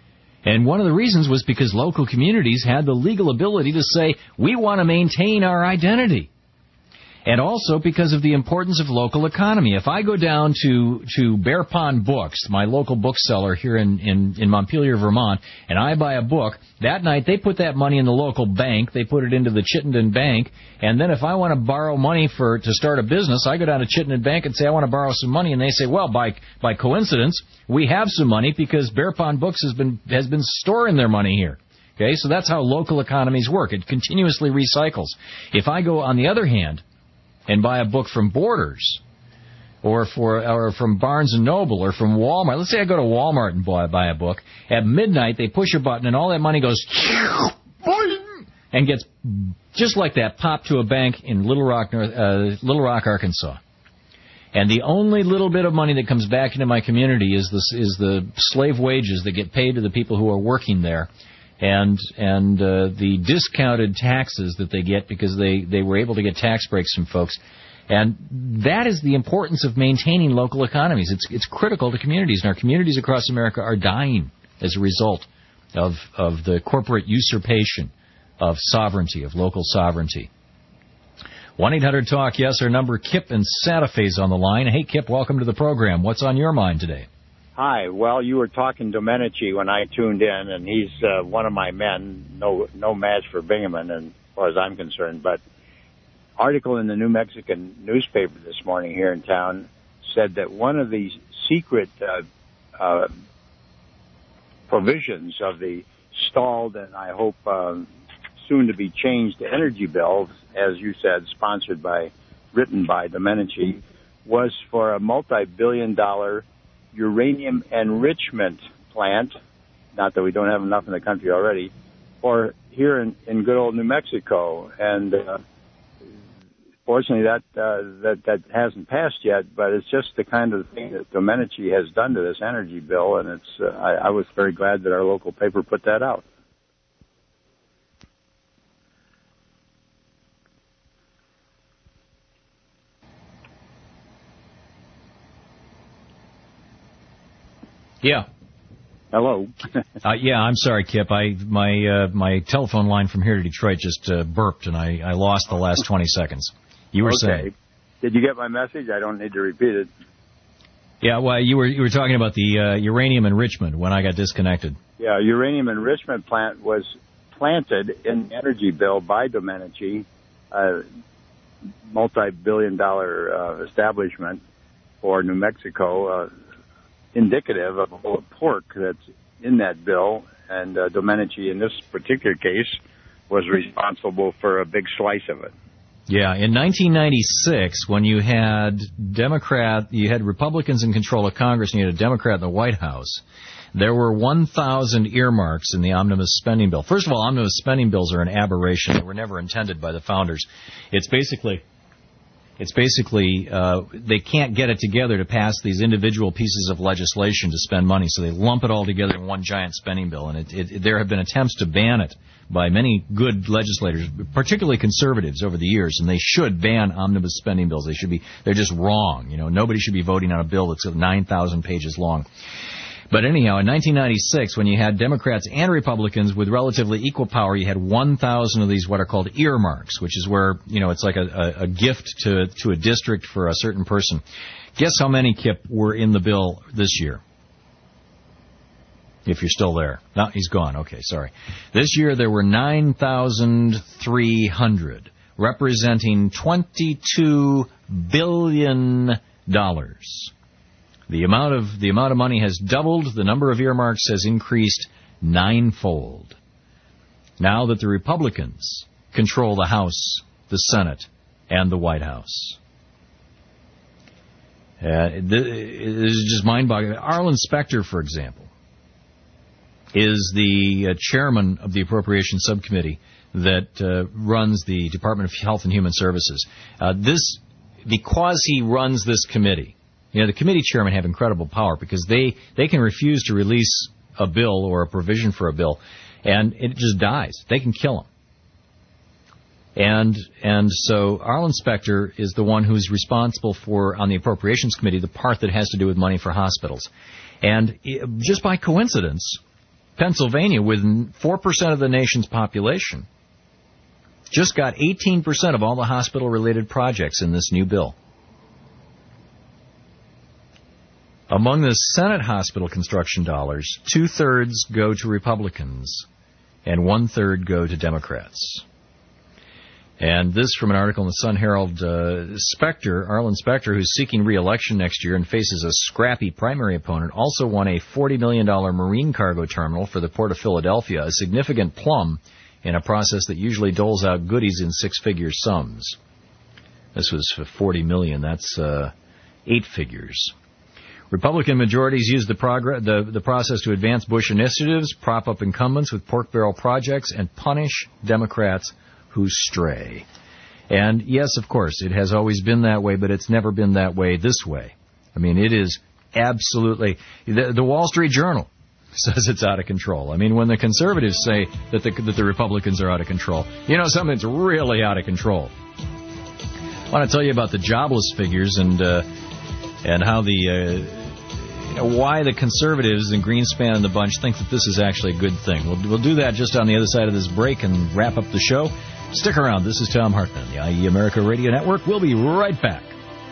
And one of the reasons was because local communities had the legal ability to say, we want to maintain our identity. And also because of the importance of local economy. If I go down to, to Bear Pond Books, my local bookseller here in, in, in Montpelier, Vermont, and I buy a book, that night they put that money in the local bank, they put it into the Chittenden Bank, and then if I want to borrow money for to start a business, I go down to Chittenden Bank and say I want to borrow some money, and they say, well, by by coincidence, we have some money because Bear Pond Books has been has been storing their money here. Okay, so that's how local economies work. It continuously recycles. If I go, on the other hand, and buy a book from Borders, or for or from Barnes and Noble, or from Walmart. Let's say I go to Walmart and buy, buy a book. At midnight, they push a button, and all that money goes and gets just like that popped to a bank in Little Rock, North, uh, Little Rock, Arkansas. And the only little bit of money that comes back into my community is the is the slave wages that get paid to the people who are working there. And and uh, the discounted taxes that they get because they, they were able to get tax breaks from folks. And that is the importance of maintaining local economies. It's it's critical to communities, and our communities across America are dying as a result of, of the corporate usurpation of sovereignty, of local sovereignty. one eight hundred talk, yes, our number. Kip in Santa Fe's on the line. Hey, Kip, welcome to the program. What's on your mind today? Hi. Well, you were talking Domenici when I tuned in, and he's uh, one of my men. No, no match for Bingaman, as far as I'm concerned. But article in the New Mexican newspaper this morning here in town said that one of the secret uh, uh, provisions of the stalled and I hope um, soon to be changed energy bill, as you said, sponsored by, written by Domenici, was for a multi-billion dollar uranium enrichment plant, not that we don't have enough in the country already, or here in, in good old New Mexico. And uh, fortunately that, uh, that that hasn't passed yet, but it's just the kind of thing that Domenici has done to this energy bill, and it's uh, I, I was very glad that our local paper put that out. Yeah. Hello. uh, yeah, I'm sorry, Kip. I my uh, my telephone line from here to Detroit just uh, burped, and I, I lost the last twenty seconds. You were okay. saying. Did you get my message? I don't need to repeat it. Yeah, well, you were you were talking about the uh, uranium enrichment when I got disconnected. Yeah, uranium enrichment plant was planted in the energy bill by Domenici, a multi-billion dollar uh, establishment for New Mexico, uh, indicative of all the pork that's in that bill. And uh, Domenici, in this particular case, was responsible for a big slice of it. Yeah, in nineteen ninety-six, when you had Democrat, you had Republicans in control of Congress, and you had a Democrat in the White House, there were one thousand earmarks in the omnibus spending bill. First of all, omnibus spending bills are an aberration. They were never intended by the founders. It's basically, it's basically uh, they can't get it together to pass these individual pieces of legislation to spend money, so they lump it all together in one giant spending bill. And it, it, there have been attempts to ban it by many good legislators, particularly conservatives, over the years, and they should ban omnibus spending bills. They should be, they're just wrong. You know, nobody should be voting on a bill that's nine thousand pages long. But anyhow, in nineteen ninety-six, when you had Democrats and Republicans with relatively equal power, you had one thousand of these what are called earmarks, which is where, you know, it's like a, a, a gift to, to a district for a certain person. Guess how many, Kip, were in the bill this year? If you're still there. No, he's gone. Okay, sorry. This year there were nine thousand three hundred, representing twenty-two billion dollars. The amount of the amount of money has doubled. The number of earmarks has increased ninefold. Now that the Republicans control the House, the Senate, and the White House. Uh, this is just mind-boggling. Arlen Specter, for example, is the uh, chairman of the Appropriations Subcommittee that uh, runs the Department of Health and Human Services. Uh, this, because he runs this committee, you know, the committee chairmen have incredible power because they, they can refuse to release a bill or a provision for a bill, and it just dies. They can kill him. And and so Arlen Specter is the one who's responsible for, on the Appropriations Committee, the part that has to do with money for hospitals. And just by coincidence, Pennsylvania, with four percent of the nation's population, just got eighteen percent of all the hospital-related projects in this new bill. Among the Senate hospital construction dollars, two-thirds go to Republicans and one-third go to Democrats. And this from an article in the Sun-Herald. uh, Specter, Arlen Specter, who's seeking re-election next year and faces a scrappy primary opponent, also won a forty million dollars marine cargo terminal for the Port of Philadelphia, a significant plum in a process that usually doles out goodies in six-figure sums. This was for forty million dollars. That's uh, eight figures. Republican majorities used the, progress, the, the process to advance Bush initiatives, prop up incumbents with pork barrel projects, and punish Democrats who stray. And yes, of course, it has always been that way, but it's never been that way this way. I mean, it is absolutely... The, the Wall Street Journal says it's out of control. I mean, when the conservatives say that the, that the Republicans are out of control, you know something that's really out of control. I want to tell you about the jobless figures and uh, and how the... Uh, you know, why the conservatives and Greenspan and the bunch think that this is actually a good thing. We'll, we'll do that just on the other side of this break and wrap up the show. Stick around. This is Tom Hartman, the I E America Radio Network. We'll be right back.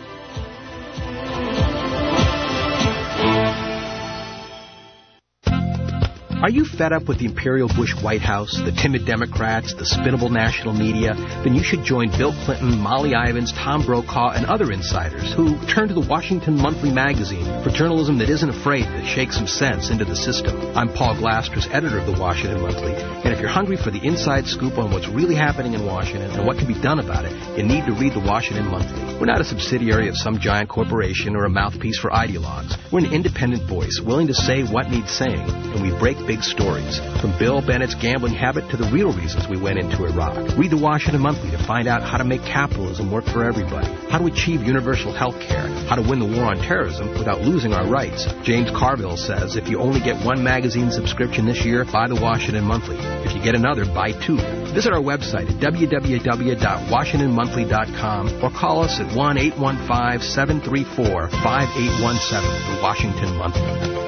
Are you fed up with the Imperial Bush White House, the timid Democrats, the spinnable national media? Then you should join Bill Clinton, Molly Ivins, Tom Brokaw, and other insiders who turn to the Washington Monthly magazine for journalism that isn't afraid to shake some sense into the system. I'm Paul Glasters, editor of the Washington Monthly, and if you're hungry for the inside scoop on what's really happening in Washington and what can be done about it, you need to read the Washington Monthly. We're not a subsidiary of some giant corporation or a mouthpiece for ideologues. We're an independent voice willing to say what needs saying, and we break big stories, from Bill Bennett's gambling habit to the real reasons we went into Iraq. Read the Washington Monthly to find out how to make capitalism work for everybody, how to achieve universal health care, how to win the war on terrorism without losing our rights. James Carville says if you only get one magazine subscription this year, buy the Washington Monthly. If you get another, buy two. Visit our website at w w w dot washington monthly dot com or call us at one eight one five, seven three four, five eight one seven, the Washington Monthly.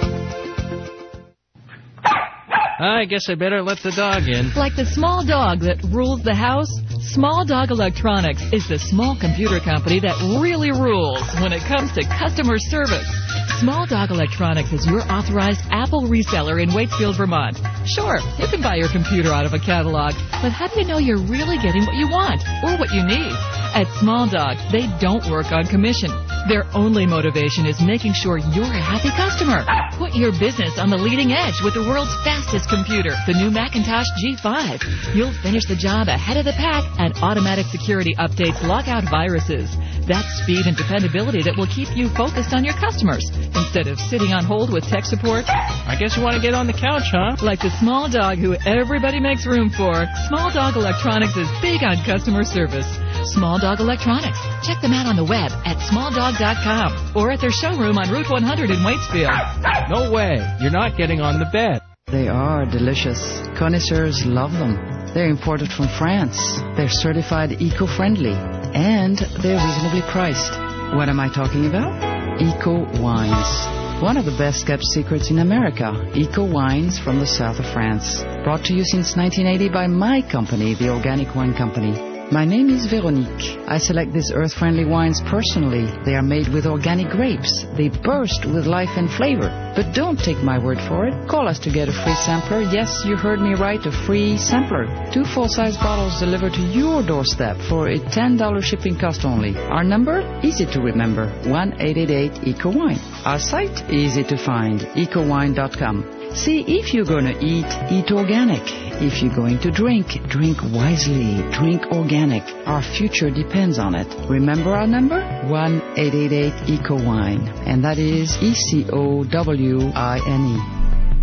I guess I better let the dog in. Like the small dog that rules the house, Small Dog Electronics is the small computer company that really rules when it comes to customer service. Small Dog Electronics is your authorized Apple reseller in Waitsfield, Vermont. Sure, you can buy your computer out of a catalog, but how do you know you're really getting what you want or what you need? At Small Dog, they don't work on commission. Their only motivation is making sure you're a happy customer. Put your business on the leading edge with the world's fastest computer, the new Macintosh G five. You'll finish the job ahead of the pack, and automatic security updates lock out viruses. That's speed and dependability that will keep you focused on your customers instead of sitting on hold with tech support. I guess you want to get on the couch, huh? Like the Small Dog who everybody makes room for, Small Dog Electronics is big on customer service. Small Dog Electronics. Check them out on the web at small dog dot com or at their showroom on Route one hundred in Waitsfield. No way. You're not getting on the bed. They are delicious. Connoisseurs love them. They're imported from France. They're certified eco-friendly. And they're reasonably priced. What am I talking about? Eco Wines. One of the best kept secrets in America. Eco Wines from the south of France. Brought to you since nineteen eighty by my company, the Organic Wine Company. My name is Veronique. I select these earth-friendly wines personally. They are made with organic grapes. They burst with life and flavor. But don't take my word for it. Call us to get a free sampler. Yes, you heard me right, a free sampler. Two full-size bottles delivered to your doorstep for a ten dollars shipping cost only. Our number? Easy to remember. one eight eight eight eco wine. Our site? Easy to find. eco wine dot com. See, if you're going to eat, eat organic. If you're going to drink, drink wisely. Drink organic. Our future depends on it. Remember our number? one eight eight eight eco wine. And that is E C O W I N E.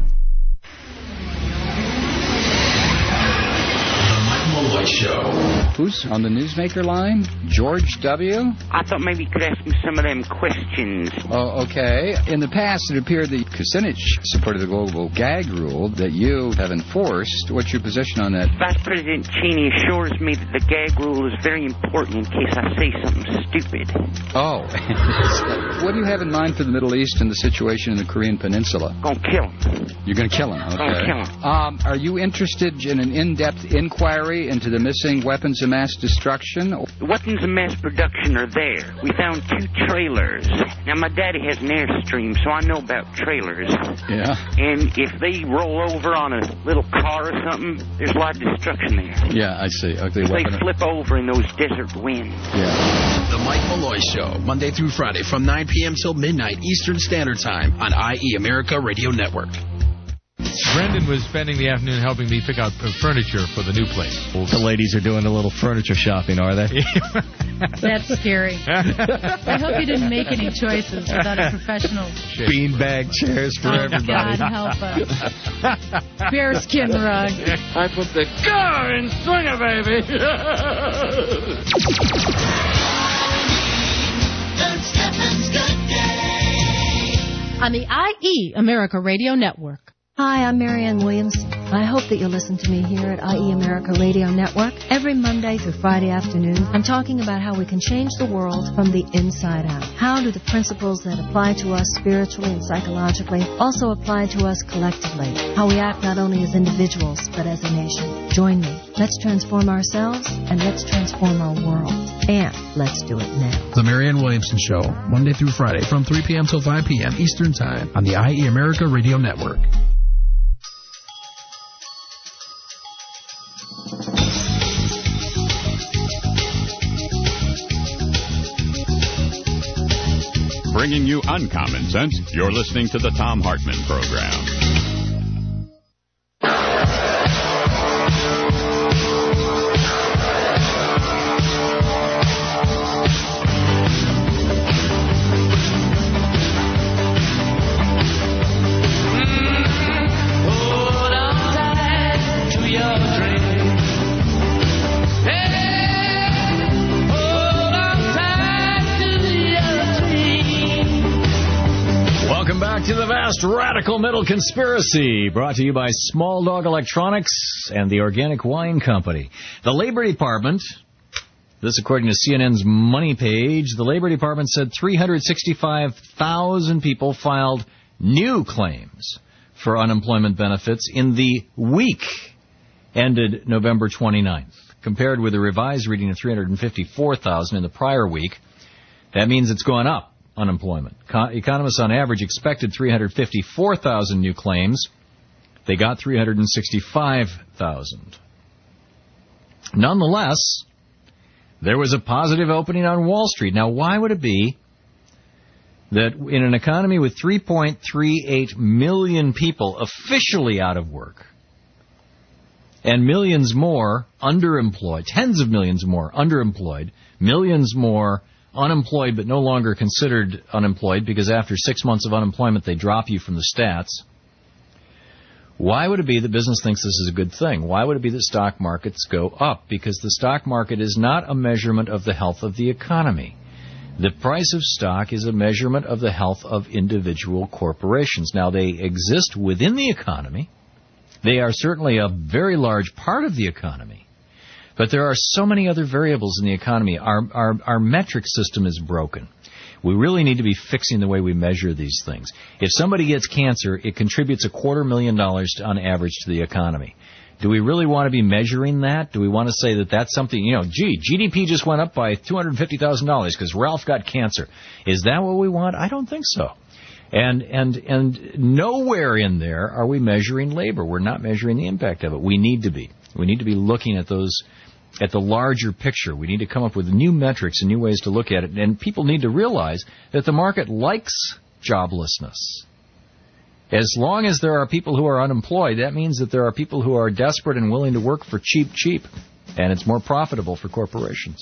Show. Who's on the newsmaker line? George W.? I thought maybe you could ask me some of them questions. Oh, okay. In the past, it appeared that Kucinich supported the global gag rule that you have enforced. What's your position on that? Vice President Cheney assures me that the gag rule is very important in case I say something stupid. Oh. What do you have in mind for the Middle East and the situation in the Korean Peninsula? Gonna kill him. You're gonna kill him, okay. Gonna kill him. Um, are you interested in an in-depth inquiry into the missing weapons of mass destruction? The weapons of mass production are there. We found two trailers. Now, my daddy has an Airstream, so I know about trailers. Yeah. And if they roll over on a little car or something, there's a lot of destruction there. Yeah, I see. Okay, if they flip over in those desert winds. Yeah. The Mike Malloy Show, Monday through Friday from nine p.m. till midnight Eastern Standard Time on I E America Radio Network. Brendan was spending the afternoon helping me pick out furniture for the new place. The ladies are doing a little furniture shopping, are they? That's scary. I hope you didn't make any choices without a professional. Beanbag chairs for oh, everybody. God help us. Bearskin rug. I put the car in swinger, baby. On the I E America Radio Network. Hi, I'm Marianne Williams. I hope that you'll listen to me here at I E America Radio Network every Monday through Friday afternoon. I'm talking about how we can change the world from the inside out. How do the principles that apply to us spiritually and psychologically also apply to us collectively? How we act not only as individuals, but as a nation. Join me. Let's transform ourselves, and let's transform our world. And let's do it now. The Marianne Williamson Show, Monday through Friday from three p.m. till five p.m. Eastern Time on the I E America Radio Network. Bringing you uncommon sense, you're listening to the Thom Hartmann Program. To the vast radical middle conspiracy, brought to you by Small Dog Electronics and the Organic Wine Company. The Labor Department, this according to C N N's Money page, the Labor Department said three hundred sixty-five thousand people filed new claims for unemployment benefits in the week ended November twenty-ninth. compared with a revised reading of three hundred fifty-four thousand in the prior week. That means it's gone up, unemployment. Co- economists on average expected three hundred fifty-four thousand new claims. They got three hundred sixty-five thousand. Nonetheless, there was a positive opening on Wall Street. Now, why would it be that in an economy with three point three eight million people officially out of work and millions more underemployed, tens of millions more underemployed, millions more unemployed but no longer considered unemployed because after six months of unemployment they drop you from the stats, why would it be that business thinks this is a good thing? Why would it be that stock markets go up? Because the stock market is not a measurement of the health of the economy. The price of stock is a measurement of the health of individual corporations. Now, they exist within the economy. They are certainly a very large part of the economy. But there are so many other variables in the economy. Our, our, our metric system is broken. We really need to be fixing the way we measure these things. If somebody gets cancer, it contributes a quarter million dollars to, on average to the economy. Do we really want to be measuring that? Do we want to say that that's something, you know, gee, G D P just went up by two hundred fifty thousand dollars because Ralph got cancer. Is that what we want? I don't think so. And and and nowhere in there are we measuring labor. We're not measuring the impact of it. We need to be. We need to be looking at those, at the larger picture. We need to come up with new metrics and new ways to look at it. And people need to realize that the market likes joblessness. As long as there are people who are unemployed, that means that there are people who are desperate and willing to work for cheap, cheap. And it's more profitable for corporations.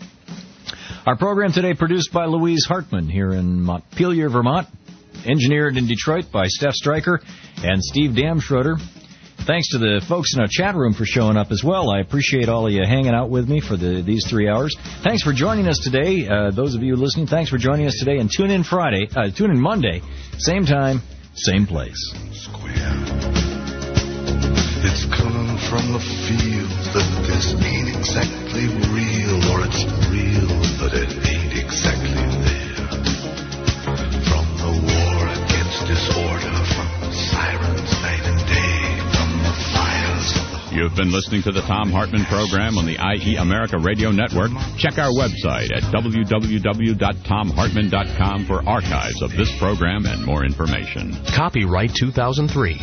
Our program today produced by Louise Hartman here in Montpelier, Vermont. Engineered in Detroit by Steph Stryker and Steve Damschroeder. Thanks to the folks in our chat room for showing up as well. I appreciate all of you hanging out with me for the, these three hours. Thanks for joining us today. Uh, those of you listening, thanks for joining us today. And tune in Friday, uh, tune in Monday, same time, same place. Square. It's coming from the field that this ain't exactly real, or it's real, but it ain't exactly there. From the war against disorder, from the sirens night and day, from the fires of the... You've been listening to the Thom Hartmann program on the I E America Radio Network. Check our website at w w w dot tom hartmann dot com for archives of this program and more information. Copyright two thousand three.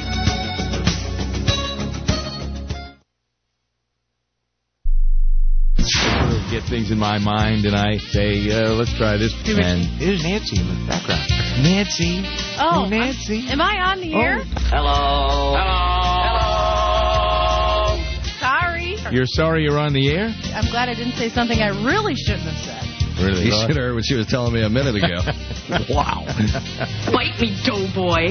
Get things in my mind, and I say, uh, let's try this. And here's Nancy in the background. Nancy. Oh, hey, Nancy. I'm, am I on the air? Oh. Hello. Hello. Hello. Sorry. You're sorry you're on the air? I'm glad I didn't say something I really shouldn't have said. Really? You should have heard what she was telling me a minute ago. Wow. Bite me, doughboy.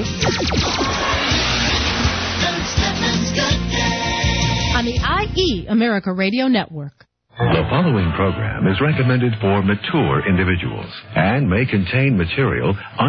On the I E America Radio Network. The following program is recommended for mature individuals and may contain material